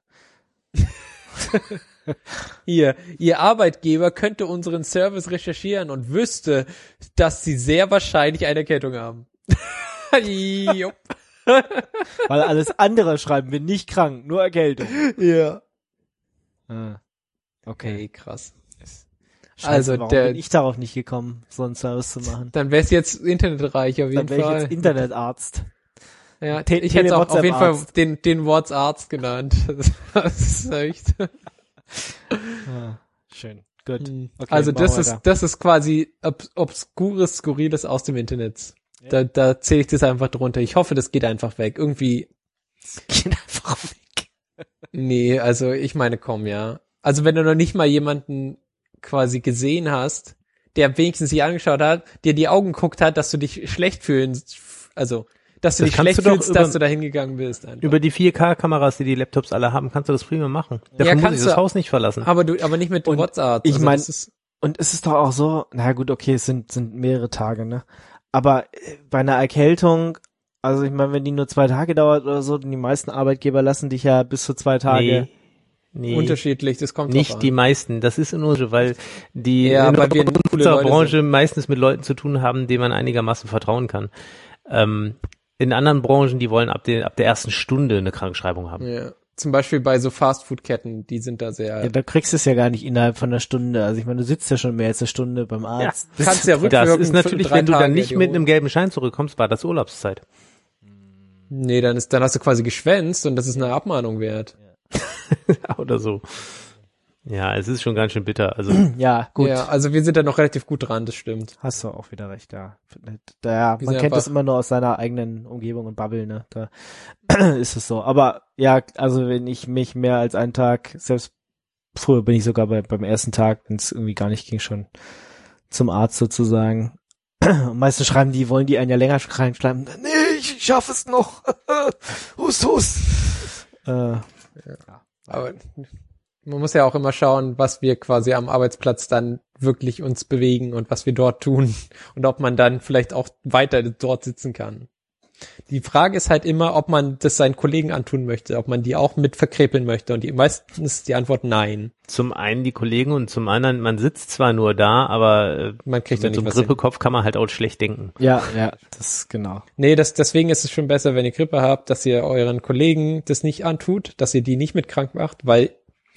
Hier, Ihr Arbeitgeber könnte unseren Service recherchieren und wüsste, dass Sie sehr wahrscheinlich eine Erkältung haben. Jupp. Weil alles andere schreiben wir nicht krank, nur Erkältung. Ja. Ah, okay. Okay, krass. Scheiße, Also warum der- bin ich darauf nicht gekommen, so einen Service zu machen? Dann wär's jetzt internetreich auf jeden Dann wäre ich Fall. jetzt Internetarzt. Ja, Te- ich hätte auch auf jeden Fall Tele-WhatsApp-Arzt. den, den WhatsApp-Arzt genannt. Das ist echt. Ah, schön. Gut. Hm. Okay, Also machen das wir ist, weiter. das ist quasi ob, obskures, skurriles aus dem Internet. Ja. Da, da zähle ich das einfach drunter. Ich hoffe, das geht einfach weg. Irgendwie, Geht einfach weg. nee, also ich meine, komm, ja. Also wenn du noch nicht mal jemanden quasi gesehen hast, der wenigstens sich angeschaut hat, dir die Augen geguckt hat, dass du dich schlecht fühlen, also, dass du Das dich kannst schlecht du doch fühlst, über- dass du da hingegangen bist. Einfach. Über die vier K-Kameras, die die Laptops alle haben, kannst du das prima machen. Dafür Ja, muss kannst ich das du- Haus nicht verlassen. Aber du, aber nicht mit Und WhatsApp. ich Also mein- das ist- Und es ist doch auch so, na gut, okay, es sind, sind mehrere Tage, ne? Aber äh, bei einer Erkältung, also ich meine, wenn die nur zwei Tage dauert oder so, die meisten Arbeitgeber lassen dich ja bis zu zwei Tage. Nee. Nee, unterschiedlich, das kommt drauf nicht an. die meisten. Das ist nur so, weil die Ja, in weil wir coole unserer Leute Branche sind. meistens mit Leuten zu tun haben, denen man einigermaßen vertrauen kann. Ähm, in anderen Branchen, die wollen ab der, ab der ersten Stunde eine Krankschreibung haben. Ja. Zum Beispiel bei so Fastfood-Ketten, die sind da sehr... Ja, da kriegst du es ja gar nicht innerhalb von einer Stunde. Also ich meine, du sitzt ja schon mehr als eine Stunde beim Arzt. Ja, kannst ja Das rückwirkend ist natürlich, für drei wenn du dann Tage nicht dir mit holen. einem gelben Schein zurückkommst, war das Urlaubszeit. Nee, dann ist, dann hast du quasi geschwänzt und das ist eine Abmahnung wert. Oder so. Ja, es ist schon ganz schön bitter. Also Ja, gut. Ja, also wir sind da noch relativ gut dran, das stimmt. Hast du auch wieder recht, ja. Da, Wir man sind kennt das einfach- immer nur aus seiner eigenen Umgebung und Bubble, ne? Da ist es so. Aber ja, also wenn ich mich mehr als einen Tag, selbst früher bin ich sogar bei, beim ersten Tag, wenn es irgendwie gar nicht ging, schon zum Arzt sozusagen. Und meistens schreiben die, wollen die einen ja länger reinschreiben. Nee, ich schaff es noch. hust, hust. Äh, Aber man muss ja auch immer schauen, was wir quasi am Arbeitsplatz dann wirklich uns bewegen und was wir dort tun und ob man dann vielleicht auch weiter dort sitzen kann. Die Frage ist halt immer, ob man das seinen Kollegen antun möchte, ob man die auch mit verkrepeln möchte und die meistens ist die Antwort nein. zum einen die Kollegen und zum anderen, man sitzt zwar nur da, aber äh, Man kriegt ja mit nicht so einem was hin. Grippekopf kann man halt auch schlecht denken. ja, ja, das genau. Nee, das, deswegen ist es schon besser, wenn ihr Grippe habt, dass ihr euren Kollegen das nicht antut, dass ihr die nicht mit krank macht, weil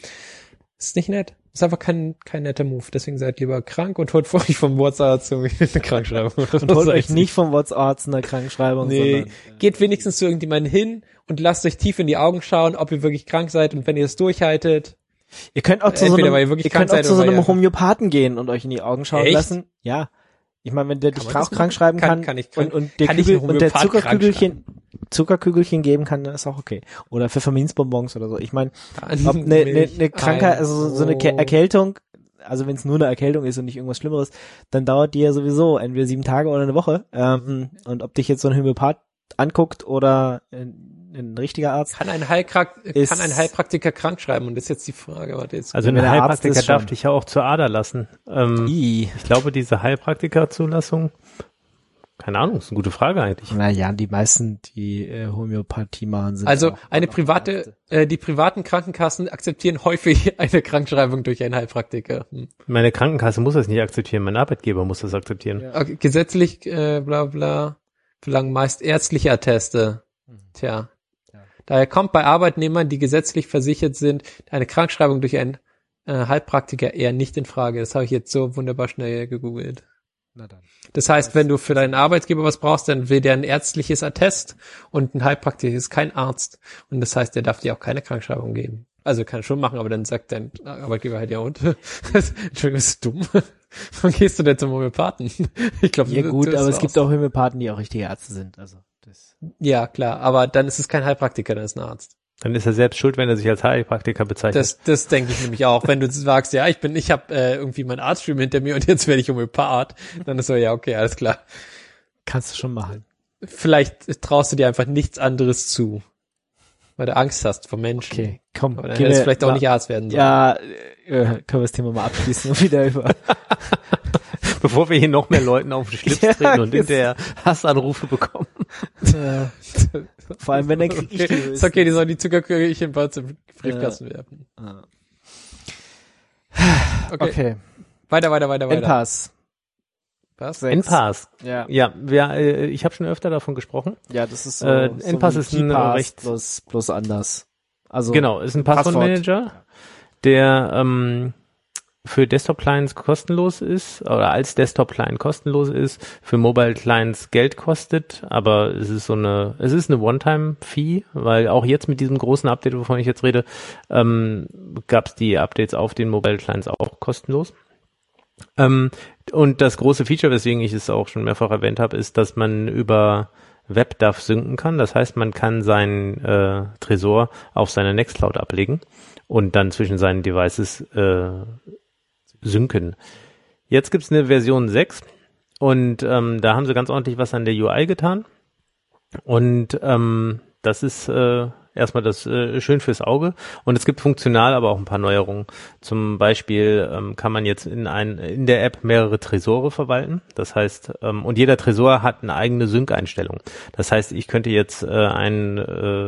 es ist nicht nett. Ist einfach kein, kein netter Move. Deswegen seid lieber krank und holt vor euch vom Wurzarzt irgendwie eine Krankschreibung. Und holt euch nicht vom WhatsApp eine Krankschreibung, Nee, sondern geht wenigstens zu irgendjemandem hin und lasst euch tief in die Augen schauen, ob ihr wirklich krank seid und wenn ihr es durchhaltet. ihr könnt auch zu so Entweder einem, weil ihr wirklich ihr krank könnt auch seid zu so oder weil einem ihr- Homöopathen gehen und euch in die Augen schauen Echt? lassen. Ja. Ich meine, wenn der dich man das auch krank schreiben Kann- kann, kann ich- kann- und, und der kann ich Kügel, einen und der Homöopath Zuckerkügelchen, Zuckerkügelchen geben kann, dann ist auch okay. Oder Pfefferminzbonbons oder so. Ich meine, ob eine, eine, Milch, eine Krankheit, Ei. also so eine Ke- Oh. Erkältung, also wenn es nur eine Erkältung ist und nicht irgendwas Schlimmeres, dann dauert die ja sowieso entweder sieben Tage oder eine Woche. Ähm, und ob dich jetzt so ein Homöopath anguckt oder ein, ein richtiger Arzt, Kann ein, Heilprak Ist- kann ein Heilpraktiker krank schreiben? Und das ist jetzt die Frage. Warte, jetzt. Also Wenn eine der Arzt Heilpraktiker ist schon. darf dich ja auch zur Ader lassen. Ähm, I. ich glaube, diese Heilpraktiker-Zulassung, keine Ahnung, ist eine gute Frage eigentlich. Naja, die meisten, die äh, Homöopathie machen, sind Also auch eine auch private, Ärzte. äh, die privaten Krankenkassen akzeptieren häufig eine Krankschreibung durch einen Heilpraktiker. Hm. Meine Krankenkasse muss das nicht akzeptieren, mein Arbeitgeber muss das akzeptieren. Okay, gesetzlich, äh, bla bla, verlangen meist ärztliche Atteste. Tja. Daher kommt bei Arbeitnehmern, die gesetzlich versichert sind, eine Krankschreibung durch einen äh, Heilpraktiker eher nicht in Frage. Das habe ich jetzt so wunderbar schnell gegoogelt. Na dann. Das heißt, wenn du für deinen Arbeitgeber was brauchst, dann will der ein ärztliches Attest und ein Heilpraktiker ist kein Arzt. Und das heißt, der darf dir auch keine Krankschreibung geben. Also kann er schon machen, aber dann sagt dein Arbeitgeber halt, ja und? Entschuldigung, bist du dumm? Wann gehst du denn zum Homöopathen? Ich glaube, Ja gut, aber es gibt auch Homöopathen, die auch richtige Ärzte sind. Also das. Ja, klar, aber dann ist es kein Heilpraktiker, dann ist ein Arzt. Dann ist er selbst schuld, wenn er sich als Heilpraktiker bezeichnet. Das, das denke ich nämlich auch. Wenn du sagst, ja, ich bin, ich habe äh, irgendwie mein Arztstudium hinter mir und jetzt werde ich Homöopath, dann ist so, ja, okay, alles klar. Kannst du schon machen. Vielleicht traust du dir einfach nichts anderes zu, weil du Angst hast vor Menschen. Okay, komm. Aber dann gehen hättest du wir vielleicht auch mal- nicht Arzt werden sollen. Ja, äh, können wir das Thema mal abschließen und wieder über. Bevor wir hier noch mehr Leuten auf den Schlips Ja, treten und jetzt- hinterher Hassanrufe bekommen. äh, vor allem, wenn dann krieg ich die. Okay, ist okay, die sollen die Zuckerkügelchen bei uns im Briefkasten werfen. Ah. Okay. Okay. Weiter, weiter, weiter, weiter. Endpass. Was? Sechs. Endpass. Ja. Ja, wir, äh, ich habe schon öfter davon gesprochen. Ja, das ist so. Äh, so Endpass wie ist ein KeyPass recht- plus, plus anders. Also. Genau, ist ein Passwort. Passwortmanager, der ähm, für Desktop-Clients kostenlos ist oder als Desktop-Client kostenlos ist, für Mobile-Clients Geld kostet, aber es ist so eine, es ist eine One-Time-Fee, weil auch jetzt mit diesem großen Update, wovon ich jetzt rede, ähm, gab es die Updates auf den Mobile-Clients auch kostenlos. Ähm, und das große Feature, weswegen ich es auch schon mehrfach erwähnt habe, ist, dass man über WebDAV synken kann. Das heißt, man kann seinen äh, Tresor auf seine Nextcloud ablegen und dann zwischen seinen Devices äh, synken. Jetzt gibt's eine Version sechs und ähm, da haben sie ganz ordentlich was an der U I getan. Und ähm, das ist äh, erstmal das äh, schön fürs Auge. Und es gibt funktional aber auch ein paar Neuerungen. Zum Beispiel ähm, kann man jetzt in ein, in der App mehrere Tresore verwalten. Das heißt, ähm, und jeder Tresor hat eine eigene Sync-Einstellung. Das heißt, ich könnte jetzt äh, einen äh,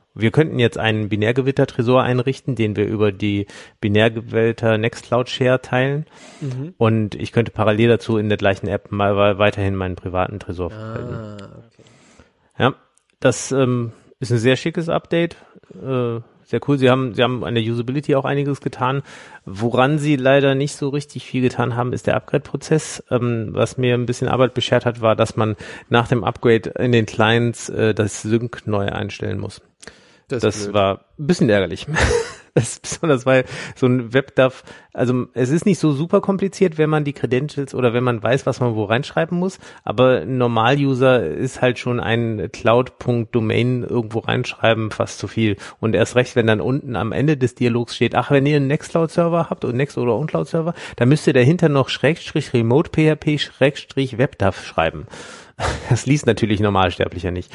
Wir könnten jetzt einen Binärgewitter-Tresor einrichten, den wir über die Binärgewälter Nextcloud Share teilen. Mhm. Und ich könnte parallel dazu in der gleichen App mal weiterhin meinen privaten Tresor verwalten. Ah, okay. Ja, das ähm, ist ein sehr schickes Update. Äh, sehr cool. Sie haben, sie haben an der Usability auch einiges getan. Woran sie leider nicht so richtig viel getan haben, ist der Upgrade-Prozess. Ähm, was mir ein bisschen Arbeit beschert hat, war, dass man nach dem Upgrade in den Clients äh, das Sync neu einstellen muss. Das, das war ein bisschen ärgerlich. Das ist besonders, weil so ein WebDAV, also es ist nicht so super kompliziert, wenn man die Credentials oder wenn man weiß, was man wo reinschreiben muss, aber ein Normal-User ist halt schon ein Cloud.Domain irgendwo reinschreiben fast zu viel. Und erst recht, wenn dann unten am Ende des Dialogs steht, ach, wenn ihr einen Nextcloud-Server habt und Next- oder Uncloud-Server, dann müsst ihr dahinter noch Schrägstrich Remote P H P Schrägstrich WebDAV schreiben. Das liest natürlich Normalsterblicher nicht.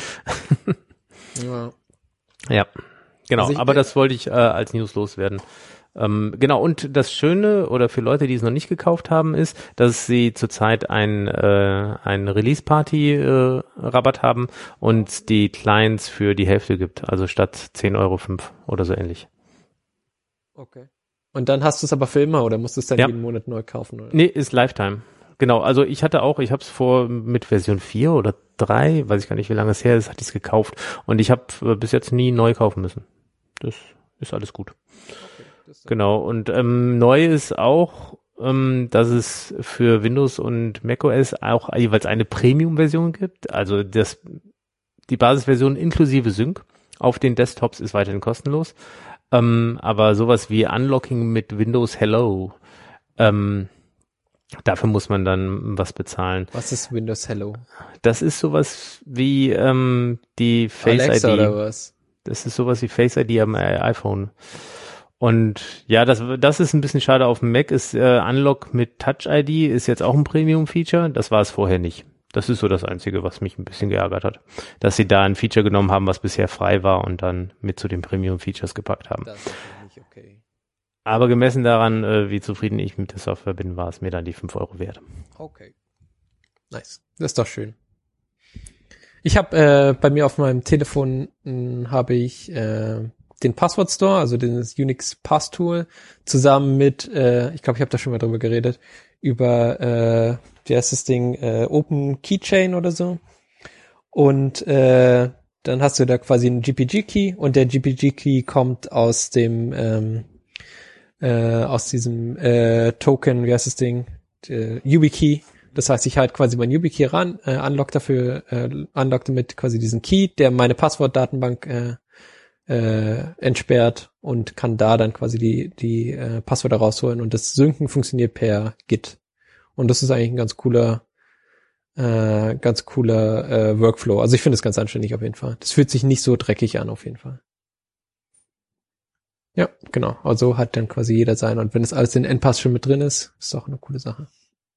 Ja. Ja. Genau, also ich, aber das wollte ich äh, als News loswerden. Ähm, genau, und das Schöne, oder für Leute, die es noch nicht gekauft haben, ist, dass sie zurzeit ein, äh, ein Release-Party-Rabatt äh, haben und die Clients für die Hälfte gibt, also statt zehn Euro fünf oder so ähnlich. Okay. Und dann hast du es aber für immer, oder musst du es dann ja. jeden Monat neu kaufen? Oder? Nee, ist Lifetime. Genau, also ich hatte auch, ich habe es vor mit Version vier oder drei, weiß ich gar nicht, wie lange es her ist, hatte ich es gekauft und ich habe äh, bis jetzt nie neu kaufen müssen. Das ist alles gut. Okay, das ist genau, und ähm, neu ist auch, ähm, dass es für Windows und macOS auch jeweils eine Premium-Version gibt. Also das, die Basisversion inklusive Sync auf den Desktops ist weiterhin kostenlos. Ähm, aber sowas wie Unlocking mit Windows Hello, ähm, dafür muss man dann was bezahlen. Was ist Windows Hello? Das ist sowas wie ähm, die Face Alexa I D. Oder was? Das ist sowas wie Face I D am iPhone. Und ja, das das ist ein bisschen schade. Auf dem Mac ist äh, Unlock mit Touch I D ist jetzt auch ein Premium-Feature. Das war es vorher nicht. Das ist so das Einzige, was mich ein bisschen geärgert hat. Dass sie da ein Feature genommen haben, was bisher frei war und dann mit zu den Premium-Features gepackt haben. Das ist nicht okay. Aber gemessen daran, äh, wie zufrieden ich mit der Software bin, war es mir dann die fünf Euro wert. Okay. Nice. Das ist doch schön. Ich habe äh, bei mir auf meinem Telefon habe ich äh, den Password Store, also das Unix Pass Tool, zusammen mit, äh, ich glaube, ich habe da schon mal drüber geredet, über, äh, wie heißt das Ding, äh, Open Keychain oder so. Und äh, dann hast du da quasi einen G P G-Key und der G P G-Key kommt aus dem, ähm, äh, aus diesem äh, Token, wie heißt das Ding, äh, YubiKey. Das heißt, ich halt quasi mein YubiKey ran, äh, unlock dafür, äh, unlock damit quasi diesen Key, der meine Passwortdatenbank äh, äh, entsperrt und kann da dann quasi die die äh, Passwörter rausholen und das Synken funktioniert per Git. Und das ist eigentlich ein ganz cooler, äh, ganz cooler äh, Workflow. Also ich finde es ganz anständig auf jeden Fall. Das fühlt sich nicht so dreckig an auf jeden Fall. Ja, genau. Also hat dann quasi jeder sein. Und wenn das alles in N P A S schon mit drin ist, ist doch eine coole Sache.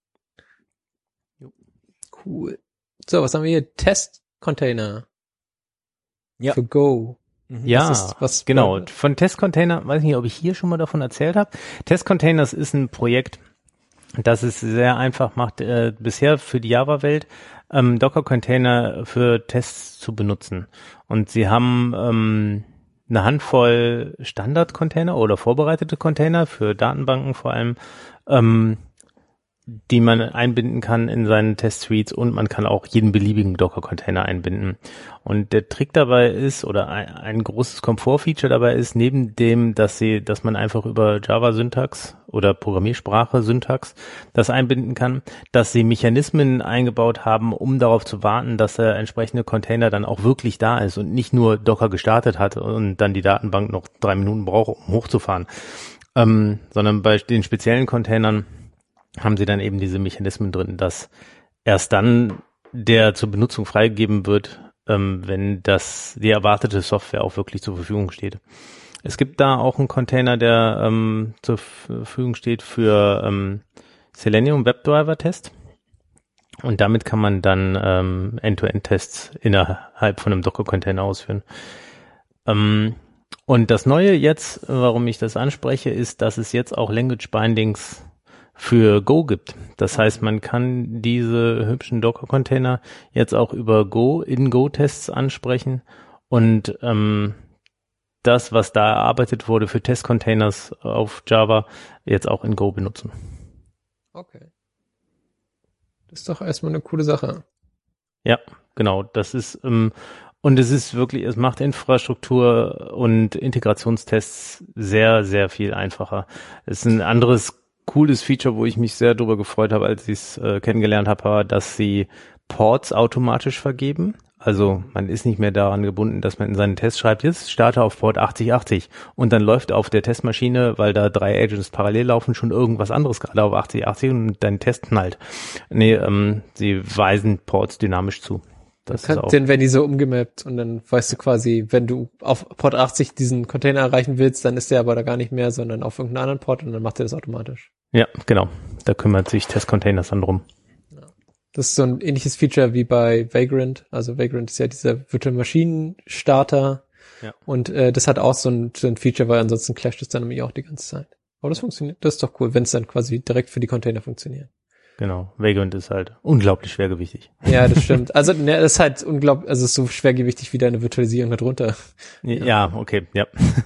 Cool. So, was haben wir hier? Test-Container. Ja. Für Go. Ja, was ist, was genau. Von Test-Container, weiß nicht, ob ich hier schon mal davon erzählt habe. Test-Containers ist ein Projekt, das es sehr einfach macht, äh, bisher für die Java-Welt ähm, Docker-Container für Tests zu benutzen. Und sie haben ähm, eine Handvoll Standard-Container oder vorbereitete Container für Datenbanken vor allem, ähm, die man einbinden kann in seinen Test-Suites und man kann auch jeden beliebigen Docker-Container einbinden. Und der Trick dabei ist, oder ein, ein großes Komfort-Feature dabei ist, neben dem, dass sie, dass man einfach über Java-Syntax oder Programmiersprache-Syntax das einbinden kann, dass sie Mechanismen eingebaut haben, um darauf zu warten, dass der entsprechende Container dann auch wirklich da ist und nicht nur Docker gestartet hat und dann die Datenbank noch drei Minuten braucht, um hochzufahren, ähm, sondern bei den speziellen Containern haben sie dann eben diese Mechanismen drin, dass erst dann der zur Benutzung freigegeben wird, ähm, wenn das die erwartete Software auch wirklich zur Verfügung steht. Es gibt da auch einen Container, der ähm, zur Verfügung steht für ähm, Selenium WebDriver Test und damit kann man dann ähm, End-to-End-Tests innerhalb von einem Docker-Container ausführen. Ähm, und das Neue jetzt, warum ich das anspreche, ist, dass es jetzt auch Language Bindings für Go gibt. Das heißt, man kann diese hübschen Docker-Container jetzt auch über Go in Go-Tests ansprechen und ähm, das, was da erarbeitet wurde für Testcontainers auf Java, jetzt auch in Go benutzen. Okay. Das ist doch erstmal eine coole Sache. Ja, genau. Das ist, ähm, und es ist wirklich, es macht Infrastruktur und Integrationstests sehr, sehr viel einfacher. Es ist ein anderes cooles Feature, wo ich mich sehr darüber gefreut habe, als ich es äh, kennengelernt habe, war, dass sie Ports automatisch vergeben. Also man ist nicht mehr daran gebunden, dass man in seinen Test schreibt, jetzt starte auf Port achtzig achtzig und dann läuft auf der Testmaschine, weil da drei Agents parallel laufen, schon irgendwas anderes gerade auf achtzig achtzig und dein Test knallt. Nee, ähm, sie weisen Ports dynamisch zu. Das kann, ist auch, denn wenn die so umgemappt und dann weißt du quasi, wenn du auf Port achtzig diesen Container erreichen willst, dann ist der aber da gar nicht mehr, sondern auf irgendeinen anderen Port und dann macht er das automatisch. ja, genau. Da kümmert sich Test-Containers dann drum. Das ist so ein ähnliches Feature wie bei Vagrant. Also Vagrant ist ja dieser Virtual Maschinen Starter. Ja. Und äh, das hat auch so ein, so ein Feature, weil ansonsten clasht es dann nämlich auch die ganze Zeit. Aber das funktioniert, das ist doch cool, wenn es dann quasi direkt für die Container funktioniert. Genau. Vagrant ist halt unglaublich schwergewichtig. Ja, das stimmt. Also ne, das ist halt unglaublich, also es ist so schwergewichtig wie deine Virtualisierung darunter. Ja, ja, okay, ja.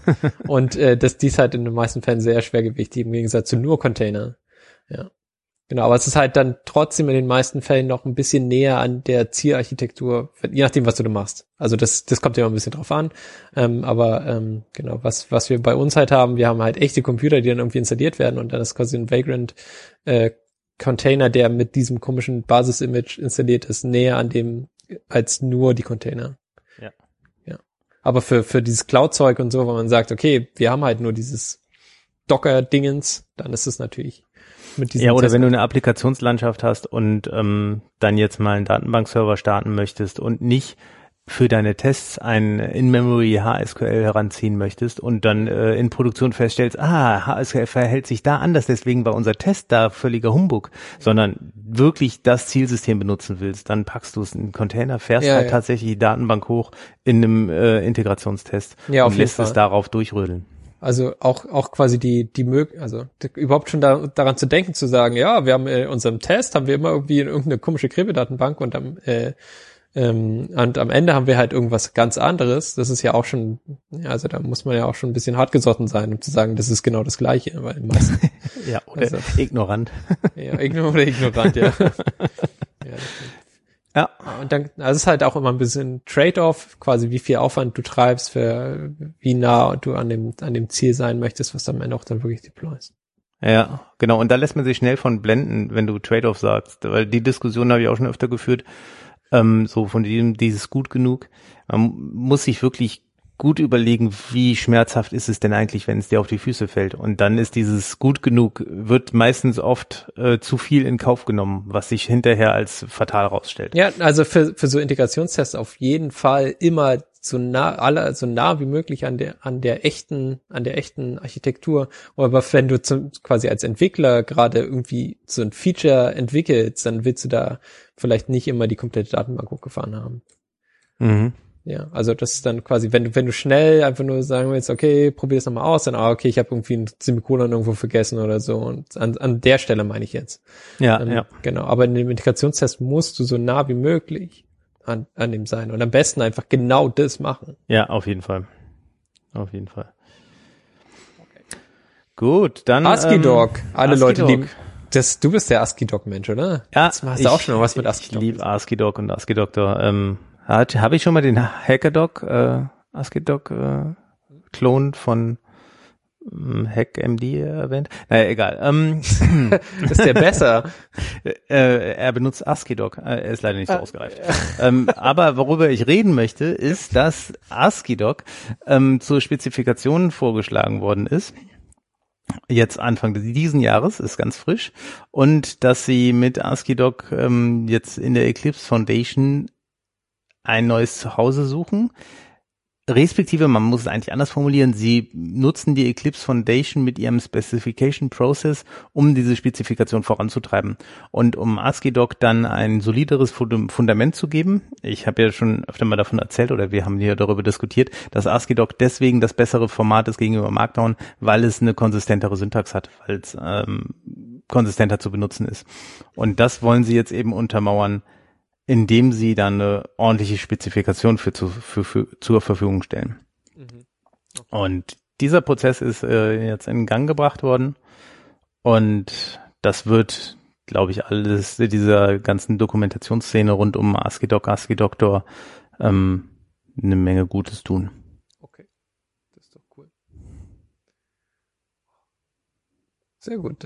Und äh, das die ist halt in den meisten Fällen sehr schwergewichtig im Gegensatz zu nur Container. Ja. Genau, aber es ist halt dann trotzdem in den meisten Fällen noch ein bisschen näher an der Zielarchitektur, je nachdem, was du da machst. Also das das kommt ja immer ein bisschen drauf an. Ähm, aber ähm, genau, was was wir bei uns halt haben, wir haben halt echte Computer, die dann irgendwie installiert werden und dann ist quasi ein Vagrant äh, Container, der mit diesem komischen Basis-Image installiert ist, näher an dem als nur die Container. Ja. Ja. Aber für für dieses Cloud-Zeug und so, wo man sagt, okay, wir haben halt nur dieses Docker-Dingens, dann ist es natürlich mit diesem Ja, oder Test- wenn du eine Applikationslandschaft hast und ähm, dann jetzt mal einen Datenbankserver starten möchtest und nicht für deine Tests ein In-Memory H S Q L heranziehen möchtest und dann äh, in Produktion feststellst, ah, H S Q L verhält sich da anders, deswegen war unser Test da völliger Humbug, sondern wirklich das Zielsystem benutzen willst, dann packst du es in einen Container, fährst Ja, halt ja. tatsächlich die Datenbank hoch in einem äh, Integrationstest Ja, auf und jeden lässt es Fall. darauf durchrödeln. Also auch auch quasi die die mög also d- überhaupt schon da, daran zu denken, zu sagen, ja, wir haben äh, in unserem Test haben wir immer irgendwie in irgendeine komische Grebe-Datenbank und am äh, ähm, und am Ende haben wir halt irgendwas ganz anderes. Das ist ja auch schon, ja, also da muss man ja auch schon ein bisschen hartgesotten sein, um zu sagen, das ist genau das Gleiche, weil meistens, Ja, oder Also- ignorant. ja, ignorant oder ignorant, ja. ja, das stimmt. Ja. Und dann, also es ist halt auch immer ein bisschen Trade-off, quasi wie viel Aufwand du treibst, für wie nah du an dem an dem Ziel sein möchtest, was du am Ende auch dann wirklich deployst. Ja, genau. Und da lässt man sich schnell von blenden, wenn du Trade-off sagst. Weil die Diskussion habe ich auch schon öfter geführt. Ähm, so von diesem, dieses gut genug. Man muss sich wirklich gut überlegen, wie schmerzhaft ist es denn eigentlich, wenn es dir auf die Füße fällt. Und dann ist dieses gut genug, wird meistens oft äh, zu viel in Kauf genommen, was sich hinterher als fatal rausstellt. Ja, also für für so Integrationstests auf jeden Fall immer so nah alle so nah wie möglich an der an der echten an der echten Architektur. Aber wenn du zum, quasi als Entwickler gerade irgendwie so ein Feature entwickelst, dann willst du da vielleicht nicht immer die komplette Datenbank hochgefahren haben. Mhm. Ja, also das ist dann quasi, wenn du wenn du schnell einfach nur sagen willst, okay, probier es nochmal aus, dann ah, okay, ich habe irgendwie ein Semikolon irgendwo vergessen oder so. Und an an der Stelle meine ich jetzt. Ja, Ähm, ja. Genau, aber in dem Integrationstest musst du so nah wie möglich an, an dem sein und am besten einfach genau das machen. Ja, auf jeden Fall. Auf jeden Fall. Gut, dann ASCII-Doc, ähm, alle Leute ASCII-Doc. lieben. Das, du bist der ASCII-Doc-Mensch, oder? Ja, Jetzt hast du auch schon mal was mit Ich ASCII-Doc. liebe ASCII-Doc und ASCII-Doctor. Ähm, habe ich schon mal den HackerDoc, äh, ASCII-Doc äh, Klon von ähm, HackMD erwähnt? Naja, egal. Ähm, Ist der besser? äh, er benutzt ASCII-Doc. Äh, er ist leider nicht so ausgereift. ähm, aber worüber ich reden möchte, ist, dass ASCII-Doc ähm, zur Spezifikation vorgeschlagen worden ist. Jetzt Anfang diesen Jahres, ist ganz frisch. Und dass sie mit ASCII-Doc ähm, jetzt in der Eclipse Foundation ein neues Zuhause suchen. Respektive, man muss es eigentlich anders formulieren, sie nutzen die Eclipse Foundation mit ihrem Specification Process, um diese Spezifikation voranzutreiben und um ASCII-Doc dann ein solideres Fundament zu geben. Ich habe ja schon öfter mal davon erzählt oder wir haben hier darüber diskutiert, dass ASCII-Doc deswegen das bessere Format ist gegenüber Markdown, weil es eine konsistentere Syntax hat, weil es ähm, konsistenter zu benutzen ist. Und das wollen sie jetzt eben untermauern, indem sie dann eine ordentliche Spezifikation für, zu, für, für zur Verfügung stellen. Mhm. Okay. Und dieser Prozess ist äh, jetzt in Gang gebracht worden und das wird, glaube ich, alles dieser ganzen Dokumentationsszene rund um ASCII-Doc, ASCII-Doctor ähm, eine Menge Gutes tun. Okay, das ist doch cool. Sehr gut.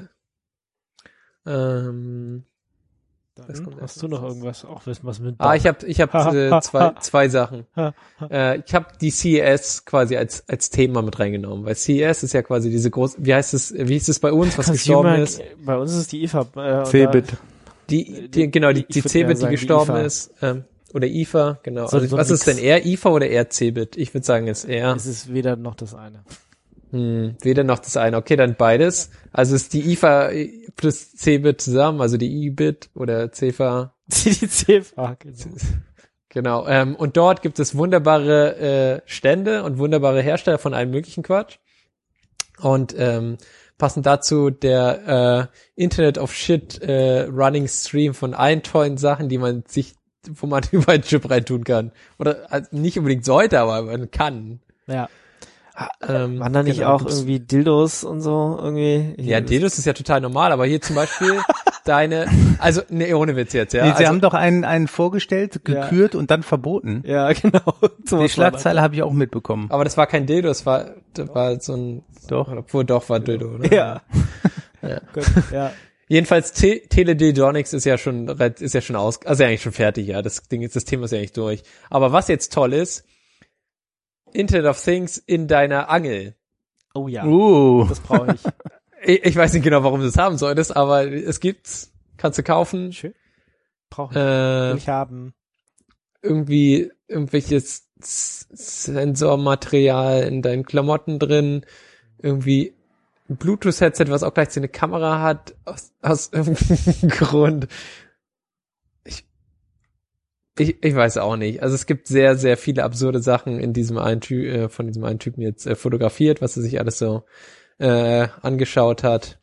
Ähm, Dann kommt hast du noch irgendwas? Auch wissen was mit ah, ich habe ich hab, äh, zwei zwei Sachen. äh, ich habe die C E S quasi als als Thema mit reingenommen, weil C E S ist ja quasi diese große, wie heißt es, wie hieß es bei uns, was gestorben ist? Bei uns ist es die I F A. Äh, Cebit. Die, die genau die die Cebit, die gestorben ist, ähm, oder I F A, genau. So, also, so was nix. ist denn eher I F A oder eher Cebit? Ich würde sagen, es ist eher Es ist weder noch das eine. Hm, weder noch das eine. Okay, dann beides. Also ist die I F A plus Cebit zusammen, also die I-Bit oder C F A. Die C F A, genau. Genau. Ähm, und dort gibt es wunderbare äh, Stände und wunderbare Hersteller von allem möglichen Quatsch. Und ähm, passend dazu der äh, Internet of Shit äh, Running Stream von allen tollen Sachen, die man sich, wo man über einen Chip reintun kann. Oder also nicht unbedingt sollte, aber man kann. Ja. Ähm, Waren da nicht genau, auch gibt's- irgendwie Dildos und so irgendwie? Ja, Dildos ist ja total normal, aber hier zum Beispiel deine, also nee, ohne Witz jetzt, ja. Nee, Sie also, haben doch einen, einen vorgestellt, gekürt und dann verboten. Ja, genau. So Die was Schlagzeile habe ich auch mitbekommen. aber das war kein Dildo, das war, das war so ein, Doch. obwohl doch war Dildo, oder? Ja. Ja. Gut, ja. Jedenfalls Te- Teledildonics ist ja schon, ist ja schon aus, also eigentlich schon fertig, ja. Das Ding ist, das Thema ist ja eigentlich durch. Aber was jetzt toll ist, Internet of Things in deiner Angel. Oh ja. Uh. Das brauche ich. Ich, ich weiß nicht genau, warum du es haben solltest, aber es gibt's, kannst du kaufen. Schön. Brauche ich. Will Äh, ich haben. irgendwie irgendwelches S- Sensormaterial in deinen Klamotten drin, irgendwie ein Bluetooth-Headset, was auch gleichzeitig eine Kamera hat, aus, aus irgendeinem Grund. Ich, ich, ich weiß auch nicht. Also es gibt sehr, sehr viele absurde Sachen in diesem einen Ty äh, von diesem einen Typen jetzt äh, fotografiert, was er sich alles so äh, angeschaut hat.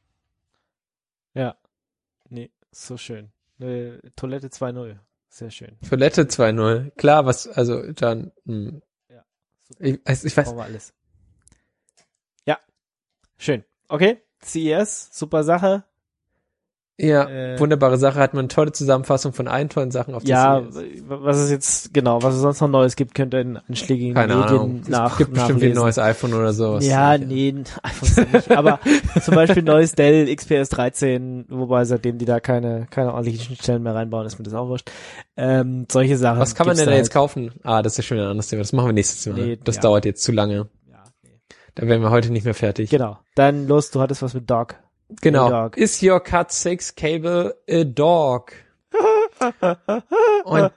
Ja. Nee, so schön. Eine Toilette zwei null. Sehr schön. Toilette zwei null. Klar, was, also dann, hm. Ja, super. ich, also ich weiß, Brauchen wir alles. Ja. Schön. Okay. C E S, super Sache. ja, Äh, wunderbare Sache, hat man eine tolle Zusammenfassung von allen tollen Sachen auf der Ja, C E S. was es jetzt, genau, was es sonst noch Neues gibt, könnt ihr in anschlägigen Keine Medien Ahnung. nach, es gibt bestimmt wie ein nachlesen. neues iPhone oder sowas. Ja, nee, ein iPhone nicht, aber zum Beispiel neues Dell X P S dreizehn, wobei seitdem die da keine, keine ordentlichen Schnittstellen mehr reinbauen, ist mir das auch wurscht. Ähm, solche Sachen. Was kann man gibt's denn da da jetzt halt. kaufen? Ah, das ist ja schon wieder ein anderes Thema. Das machen wir nächstes Mal. Nee, das ja. dauert jetzt zu lange. Ja, nee. Da wären wir heute nicht mehr fertig. Genau. Dann los, du hattest was mit Dog. Genau. Dog. Is your Cat six cable a dog? Und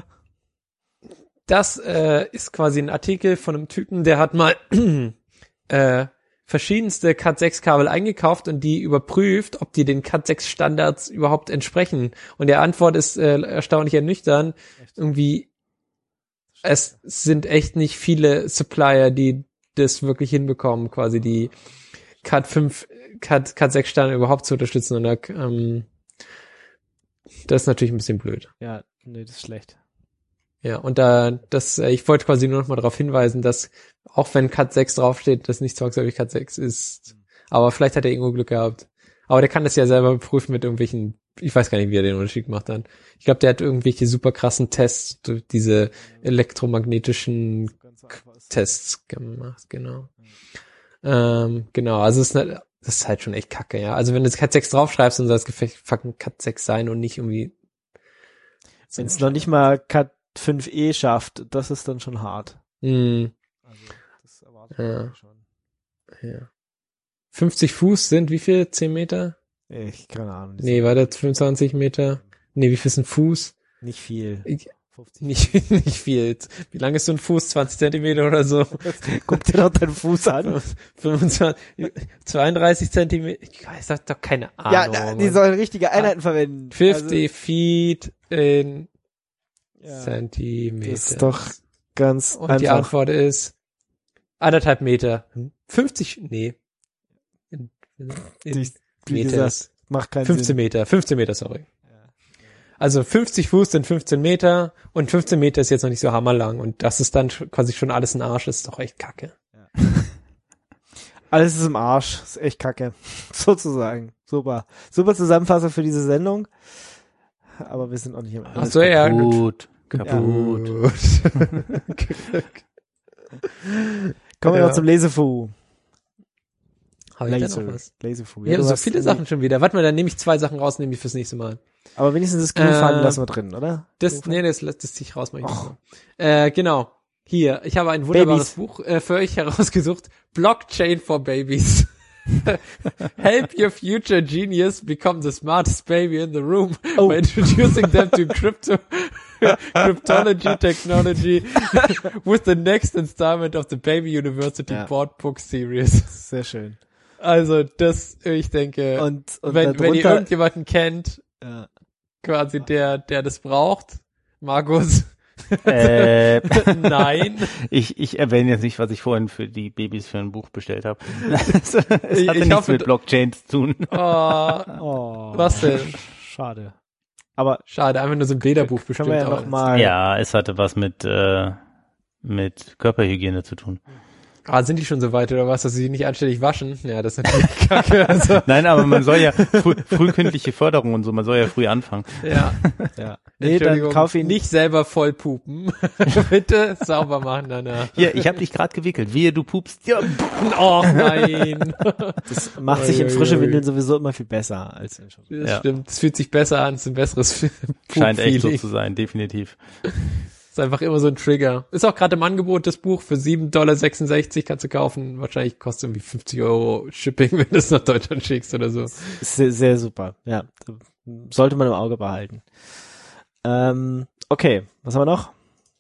das äh, ist quasi ein Artikel von einem Typen, der hat mal äh, verschiedenste Cat sechs Kabel eingekauft und die überprüft, ob die den Cat sechs Standards überhaupt entsprechen. Und der Antwort ist äh, erstaunlich ernüchternd. Irgendwie, es sind echt nicht viele Supplier, die das wirklich hinbekommen, quasi die Cat fünf, Cat, Cat sechs Standard überhaupt zu unterstützen. Und da, ähm, das ist natürlich ein bisschen blöd. Ja, nee, das ist schlecht. Ja, und da, das, äh, ich wollte quasi nur noch mal darauf hinweisen, dass auch wenn Cat sechs draufsteht, das nicht zwangsläufig Cat sechs ist. Aber vielleicht hat er irgendwo Glück gehabt. Aber der kann das ja selber prüfen mit irgendwelchen, ich weiß gar nicht, wie er den Unterschied gemacht hat. Ich glaube, der hat irgendwelche super krassen Tests, durch diese elektromagnetischen Tests gemacht, genau. Ähm, genau, also es ist, ne, das ist halt schon echt kacke, ja. Also wenn du Cat sechs draufschreibst, dann soll es gefällt fucking Cat sechs sein und nicht irgendwie. Wenn es noch nicht mal Cat fünf E schafft, das ist dann schon hart. Hm, Also, das erwartet Ja. man schon. ja. fünfzig Fuß sind wie viel? zehn Meter? Ich, keine Ahnung. das Nee, ist war das fünfundzwanzig Meter? Nee, wie viel ist ein Fuß? nicht viel. Ich, fünfzig. nicht, nicht viel. Wie lang ist so ein Fuß? zwanzig Zentimeter oder so? Guck dir doch deinen Fuß an. fünfundzwanzig, zweiunddreißig Zentimeter? Ich weiß das doch keine Ahnung. Ja, da, die Mann. sollen richtige Einheiten verwenden. fünfzig Feet in Also, ja, Zentimeter. das ist doch ganz Und einfach. die Antwort ist anderthalb Meter. fünfzig, nee. In, in, in Die- wie Meter gesagt, ist macht keinen fünfzehn Sinn. Meter, fünfzehn Meter, sorry. Ja. Also fünfzig Fuß sind fünfzehn Meter und fünfzehn Meter ist jetzt noch nicht so hammerlang und das ist dann sch- quasi schon alles ein Arsch, ist doch echt kacke. Ja. Alles ist im Arsch. Ist echt kacke. Sozusagen. Super. Super Zusammenfassung für diese Sendung. Aber wir sind auch nicht im Arsch. Ach so, ja. Gut. Kaputt. Kommen wir Ja. noch zum Lesefu. Habe ich da Laser. noch was? Lesefu. Ja, du so hast viele irgendwie- Sachen schon wieder. Warte mal, dann nehme ich zwei Sachen raus, nehme ich fürs nächste Mal. Aber wenigstens das Glühfaden Äh, lassen wir drin, oder? Das, nee, das, das ziehe ich raus. Mach ich nicht so. Äh, genau. Hier, ich habe ein wunderbares Buch äh, für euch herausgesucht. Blockchain for Babies. Help your future genius become the smartest baby in the room Oh. by introducing them to crypto cryptology technology with the next installment of the Baby University Ja. Board Book Series. Sehr schön. Also das, ich denke, Und, und wenn, wenn ihr darunter- irgendjemanden kennt, ja. quasi der, der das braucht, Markus, Äh, nein. ich, ich erwähne jetzt nicht, was ich vorhin für die Babys für ein Buch bestellt habe. Es hatte Ich- ich nichts hoffe, mit Blockchain zu tun. Oh, Oh, was denn? Schade. Aber Schade, einfach nur so ein Bilderbuch können bestimmt. wir ja aber- noch mal. Ja, es hatte was mit, äh, mit Körperhygiene zu tun. Ah, sind die schon so weit oder was, dass sie sich nicht anständig waschen? Ja, das ist natürlich kacke. Also, Nein, aber man soll ja früh, frühkindliche Förderung und so, man soll ja früh anfangen. ja. Ja. Nee, dann Entschuldigung, kauf ihn nicht selber voll pupen. Bitte sauber machen danach. Hier, ich habe dich gerade gewickelt. Wehe, du pupst. Ja. Oh nein. Das macht sich in Ui, ui, frische ui. Windeln sowieso immer viel besser als in schon. Das Ja. stimmt. Es fühlt sich besser an, es ist ein besseres Scheint echt so Pup-Feeling. zu sein, definitiv. Ist einfach immer so ein Trigger. Ist auch gerade im Angebot, das Buch für sieben Komma sechsundsechzig Dollar kannst du kaufen. Wahrscheinlich kostet irgendwie fünfzig Euro Shipping, wenn du es nach Deutschland schickst oder so. Ist sehr, sehr super. Ja. Sollte man im Auge behalten. Ähm, okay. Was haben wir noch?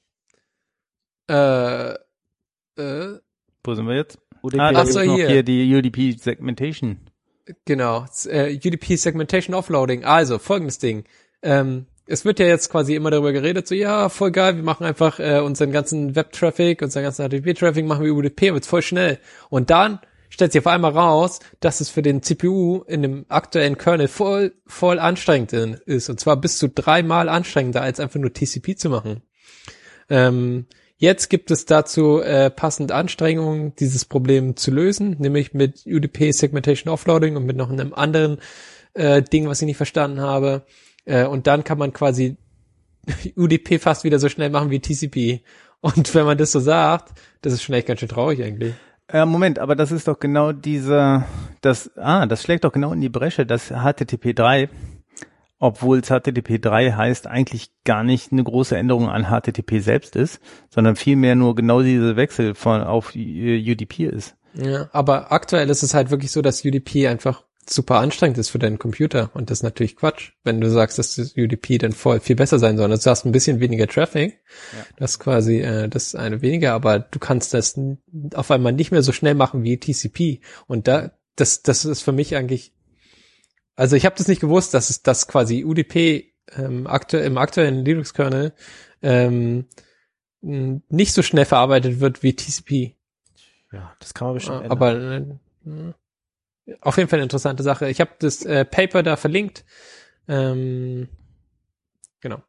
Äh, äh, Wo sind wir jetzt? U D P. Ah, da Ach gibt's so, noch hier. hier die U D P Segmentation. genau. S- Äh, U D P Segmentation Offloading. Also, folgendes Ding. Ähm, es wird ja jetzt quasi immer darüber geredet, so, ja, voll geil, wir machen einfach äh, unseren ganzen Web-Traffic, unseren ganzen H T T P-Traffic machen wir U D P, wird's voll schnell. Und dann stellt sich auf einmal raus, dass es für den C P U in dem aktuellen Kernel voll, voll anstrengend ist. Und zwar bis zu dreimal anstrengender, als einfach nur T C P zu machen. Ähm, jetzt gibt es dazu äh, passend Anstrengungen, dieses Problem zu lösen, nämlich mit U D P Segmentation Offloading und mit noch einem anderen äh, Ding, was ich nicht verstanden habe. Äh, und dann kann man quasi U D P fast wieder so schnell machen wie T C P. Und wenn man das so sagt, das ist schon echt ganz schön traurig eigentlich. Äh, Moment, aber das ist doch genau dieser, das, ah, das schlägt doch genau in die Bresche, das H T T P drei, obwohl es H T T P drei heißt, eigentlich gar nicht eine große Änderung an H T T P selbst ist, sondern vielmehr nur genau dieser Wechsel von auf äh, U D P ist. Ja, aber aktuell ist es halt wirklich so, dass U D P einfach super anstrengend ist für deinen Computer. Und das ist natürlich Quatsch, wenn du sagst, dass das U D P dann voll viel besser sein soll. Also du hast ein bisschen weniger Traffic, Ja. das ist quasi äh, das ist eine weniger, aber du kannst das n- auf einmal nicht mehr so schnell machen wie T C P. Und da das das ist für mich eigentlich, also ich habe das nicht gewusst, dass es das quasi U D P ähm, aktuell im aktuellen Linux-Kernel ähm, n- nicht so schnell verarbeitet wird wie T C P. Ja, das kann man bestimmt ändern. Aber äh, auf jeden Fall eine interessante Sache. Ich habe das äh, Paper da verlinkt. Ähm, genau.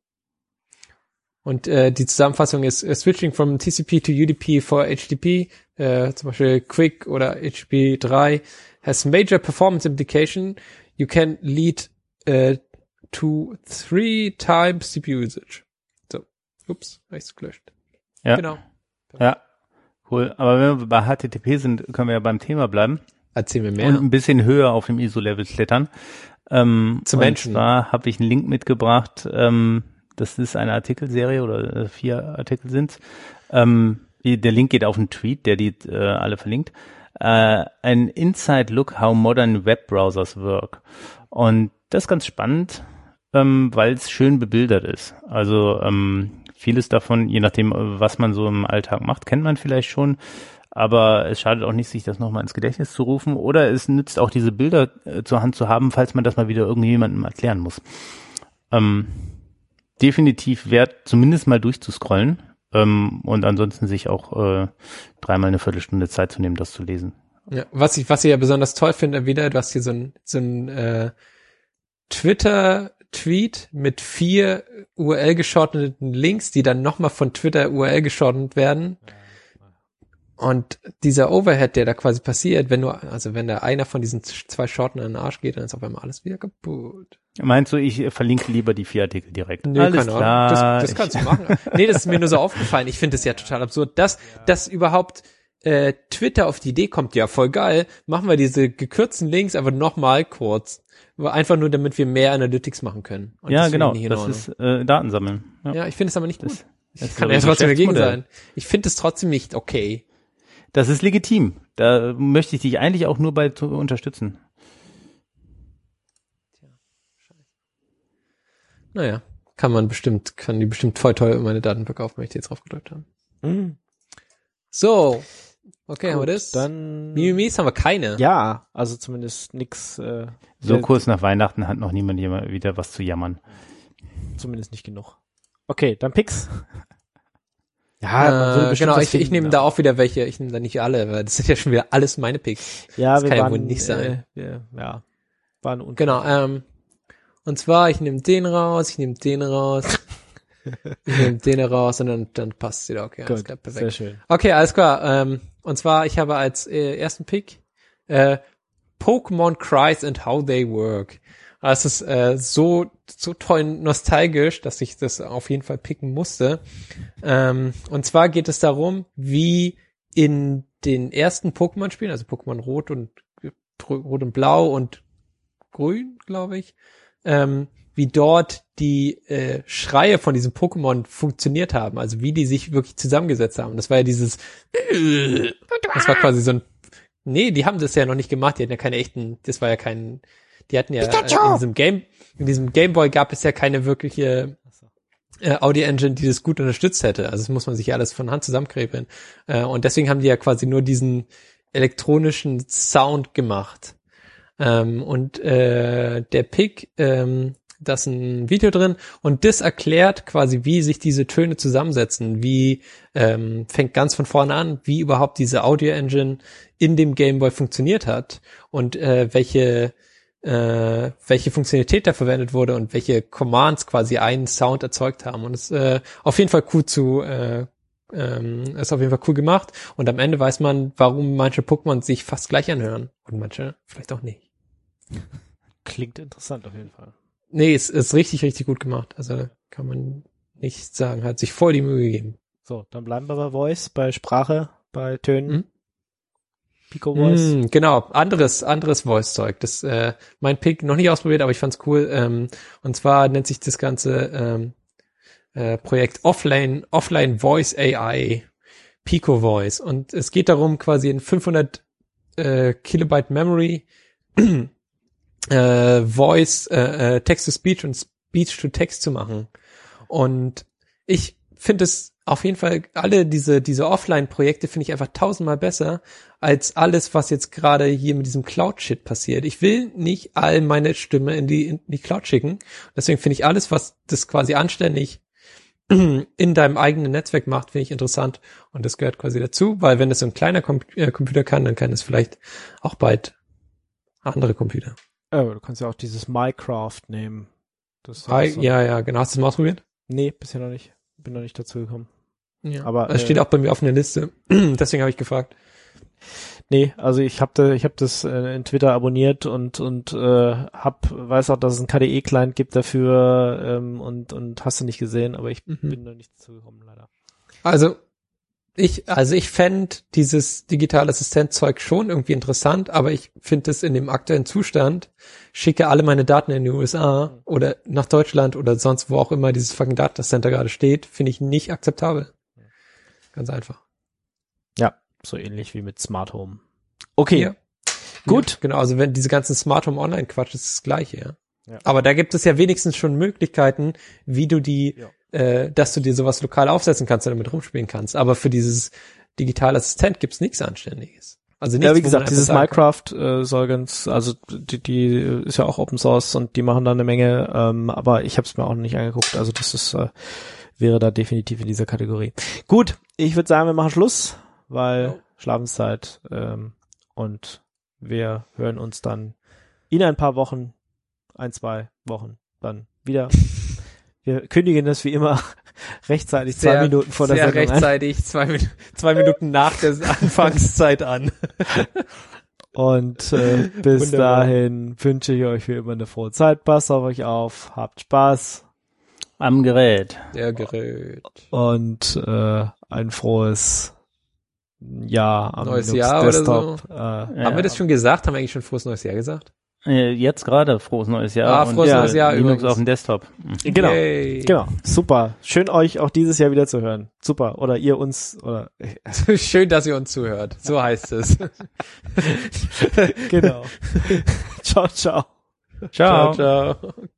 Und äh, die Zusammenfassung ist uh, Switching from T C P to U D P for H T T P, äh, zum Beispiel Quick oder H T T P drei, has major performance implication. You can lead äh, to three times C P U usage. So, ups, hab ich's gelöscht. Ja. Genau. Ja, cool. Aber wenn wir bei H T T P sind, können wir ja beim Thema bleiben Erzähl mir mehr. und ein bisschen höher auf dem I S O-Level klettern. Ähm, Zu und Menschen. zwar habe ich einen Link mitgebracht. Ähm, das ist eine Artikelserie oder äh, vier Artikel sind's. Ähm, die, der Link geht auf einen Tweet, der die äh, alle verlinkt. Äh, ein Inside Look How Modern Web Browsers Work. Und das ist ganz spannend, ähm, weil es schön bebildert ist. Also ähm, vieles davon, je nachdem, was man so im Alltag macht, kennt man vielleicht schon. Aber es schadet auch nicht, sich das nochmal ins Gedächtnis zu rufen. Oder es nützt auch, diese Bilder äh, zur Hand zu haben, falls man das mal wieder irgendjemandem erklären muss. Ähm, definitiv wert, zumindest mal durchzuscrollen. Ähm, und ansonsten sich auch äh, dreimal eine Viertelstunde Zeit zu nehmen, das zu lesen. Ja, was ich, was ich ja besonders toll finde, wieder, du hast hier so ein, so ein äh, Twitter-Tweet mit vier U R L-geschorteten Links, die dann nochmal von Twitter U R L geschortet werden. Und dieser Overhead, der da quasi passiert, wenn nur, also wenn da einer von diesen zwei Shorten in den Arsch geht, dann ist auf einmal alles wieder kaputt. Meinst du, ich verlinke lieber die vier Artikel direkt? Nee, Alles keine klar. Ahnung. Das, das kannst du machen. Nee, das ist mir nur so aufgefallen. Ich finde es ja total absurd, dass, dass überhaupt äh, Twitter auf die Idee kommt, ja, voll geil, machen wir diese gekürzten Links aber nochmal kurz. Einfach nur, damit wir mehr Analytics machen können. Und Ja, das genau. finde ich nicht in Das Ordnung. ist äh, Daten sammeln. Ja. Ja, ich finde es aber nicht gut. Das, Ich das kann ist ja so ein trotzdem dagegen Geschäftsmodell. sein. Ich finde es trotzdem nicht okay. Das ist legitim. Da möchte ich dich eigentlich auch nur bei zu unterstützen. Naja, kann man bestimmt, kann die bestimmt voll teuer meine Daten verkaufen, wenn ich die jetzt draufgedrückt habe. Mhm. So. Okay, Gut, haben wir das? Dann Mimimis haben wir keine. ja, also zumindest nix. Äh, So äh, kurz nach Weihnachten hat noch niemand jemand wieder was zu jammern. Zumindest nicht genug. Okay, dann Picks. Ja, man will Äh, bestimmt genau, was ich, ich finden, nehme aber- da auch wieder welche. Ich nehme da nicht alle, weil das sind ja schon wieder alles meine Picks. Ja, das wir kann ja waren, wohl nicht sein. Äh, wir, ja, waren un Genau, ähm, und zwar, ich nehme den raus, ich nehme den raus, ich nehme den raus und dann, dann passt es wieder. Okay, alles Gut, klar, sehr perfekt. schön. Okay, alles klar. Ähm, und zwar, ich habe als äh, ersten Pick äh, Pokémon Cries and How They Work. Das ist äh, so so toll nostalgisch, dass ich das auf jeden Fall picken musste. Ähm, und zwar geht es darum, wie in den ersten Pokémon-Spielen, also Pokémon Rot und Rot und Blau und Grün, glaube ich, ähm, wie dort die äh, Schreie von diesem Pokémon funktioniert haben, also wie die sich wirklich zusammengesetzt haben. Das war ja dieses, das war quasi so ein, nee, die haben das ja noch nicht gemacht, die hatten ja keine echten, das war ja kein, die hatten ja äh, in diesem Game, in diesem Gameboy gab es ja keine wirkliche äh, Audio-Engine, die das gut unterstützt hätte. Also das muss man sich ja alles von Hand zusammenkrebeln. Äh, und deswegen haben die ja quasi nur diesen elektronischen Sound gemacht. Ähm, und äh, der Pick, ähm, da ist ein Video drin und das erklärt quasi, wie sich diese Töne zusammensetzen, wie ähm, fängt ganz von vorne an, wie überhaupt diese Audio-Engine in dem Gameboy funktioniert hat und äh, welche äh, welche Funktionalität da verwendet wurde und welche Commands quasi einen Sound erzeugt haben. Und es ist äh, auf jeden Fall cool zu äh, ähm, ist auf jeden Fall cool gemacht und am Ende weiß man, warum manche Pokémon sich fast gleich anhören und manche vielleicht auch nicht. Klingt interessant auf jeden Fall. Nee, es ist richtig, richtig gut gemacht. Also kann man nicht sagen. Hat sich voll die Mühe gegeben. So, dann bleiben wir bei Voice, bei Sprache, bei Tönen. Mhm. Pico Voice. Mm, genau, anderes, anderes Voice-Zeug. Das, äh, mein Pick noch nicht ausprobiert, aber ich fand's cool. Ähm, und zwar nennt sich das ganze ähm, äh, Projekt Offline, Offline Voice A I, Pico Voice. Und es geht darum, quasi in fünfhundert äh, Kilobyte Memory äh, Voice, äh, äh, Text-to-Speech und Speech-to-Text zu machen. Und ich finde es auf jeden Fall, alle diese diese Offline-Projekte finde ich einfach tausendmal besser als alles, was jetzt gerade hier mit diesem Cloud-Shit passiert. Ich will nicht all meine Stimme in die in die Cloud schicken. Deswegen finde ich alles, was das quasi anständig in deinem eigenen Netzwerk macht, finde ich interessant. Und das gehört quasi dazu, weil wenn das so ein kleiner Com- äh, Computer kann, dann kann es vielleicht auch bald andere Computer. Oh, du kannst ja auch dieses Minecraft nehmen. Das ist Ah, so. ja, ja, genau. Hast du das mal ausprobiert? Nee, bisher noch nicht. Bin noch nicht dazu gekommen. Ja. Aber, es äh, steht auch bei mir auf einer Liste. Deswegen habe ich gefragt. Nee, also ich habe da, ich habe das äh, in Twitter abonniert und und äh, hab weiß auch, dass es einen K D E-Client gibt dafür ähm, und und hast du nicht gesehen, aber ich Mhm. bin noch nicht dazu gekommen, leider. Also ich, also ich fände dieses digitale Assistent-Zeug schon irgendwie interessant, aber ich finde es in dem aktuellen Zustand, schicke alle meine Daten in die U S A oder nach Deutschland oder sonst wo auch immer dieses fucking Datacenter gerade steht, finde ich nicht akzeptabel. Ganz einfach. Ja, so ähnlich wie mit Smart Home. Okay, Ja. gut. Ja, genau, also wenn diese ganzen Smart Home Online Quatsch ist das Gleiche, ja. Ja. Aber da gibt es ja wenigstens schon Möglichkeiten, wie du die, Ja. äh, dass du dir sowas lokal aufsetzen kannst und damit rumspielen kannst. Aber für dieses digitale Assistent gibt's nichts Anständiges. Also nichts, Ja, wie wo man gesagt, einfach dieses sagen kann, Minecraft äh, soll ganz, also die, die ist ja auch Open Source und die machen da eine Menge, ähm, aber ich habe es mir auch noch nicht angeguckt, also das ist äh, wäre da definitiv in dieser Kategorie. Gut, ich würde sagen, wir machen Schluss, weil Ja. Schlafenszeit ähm, und wir hören uns dann in ein paar Wochen, ein, zwei Wochen dann wieder. Wir kündigen das wie immer rechtzeitig, sehr, zwei Minuten vor der sehr Sendung rechtzeitig, zwei, Min- zwei Minuten nach der Anfangszeit an. Und äh, bis Wunderbar. dahin wünsche ich euch wie immer eine frohe Zeit. Passt auf euch auf, habt Spaß Am Gerät. Der Gerät. und äh, ein frohes Jahr am Neues Linux Jahr oder Desktop. so? Äh, Haben wir das schon gesagt? Haben wir eigentlich schon frohes neues Jahr gesagt? Äh, Jetzt gerade frohes neues Jahr. Ah, frohes und, neues Jahr Linux übrigens. auf dem Desktop. Genau, Yay. genau, super. Schön euch auch dieses Jahr wieder zu hören. Super. Oder ihr uns oder Schön, dass ihr uns zuhört. So heißt es. genau. Ciao, ciao. Ciao. Ciao, ciao.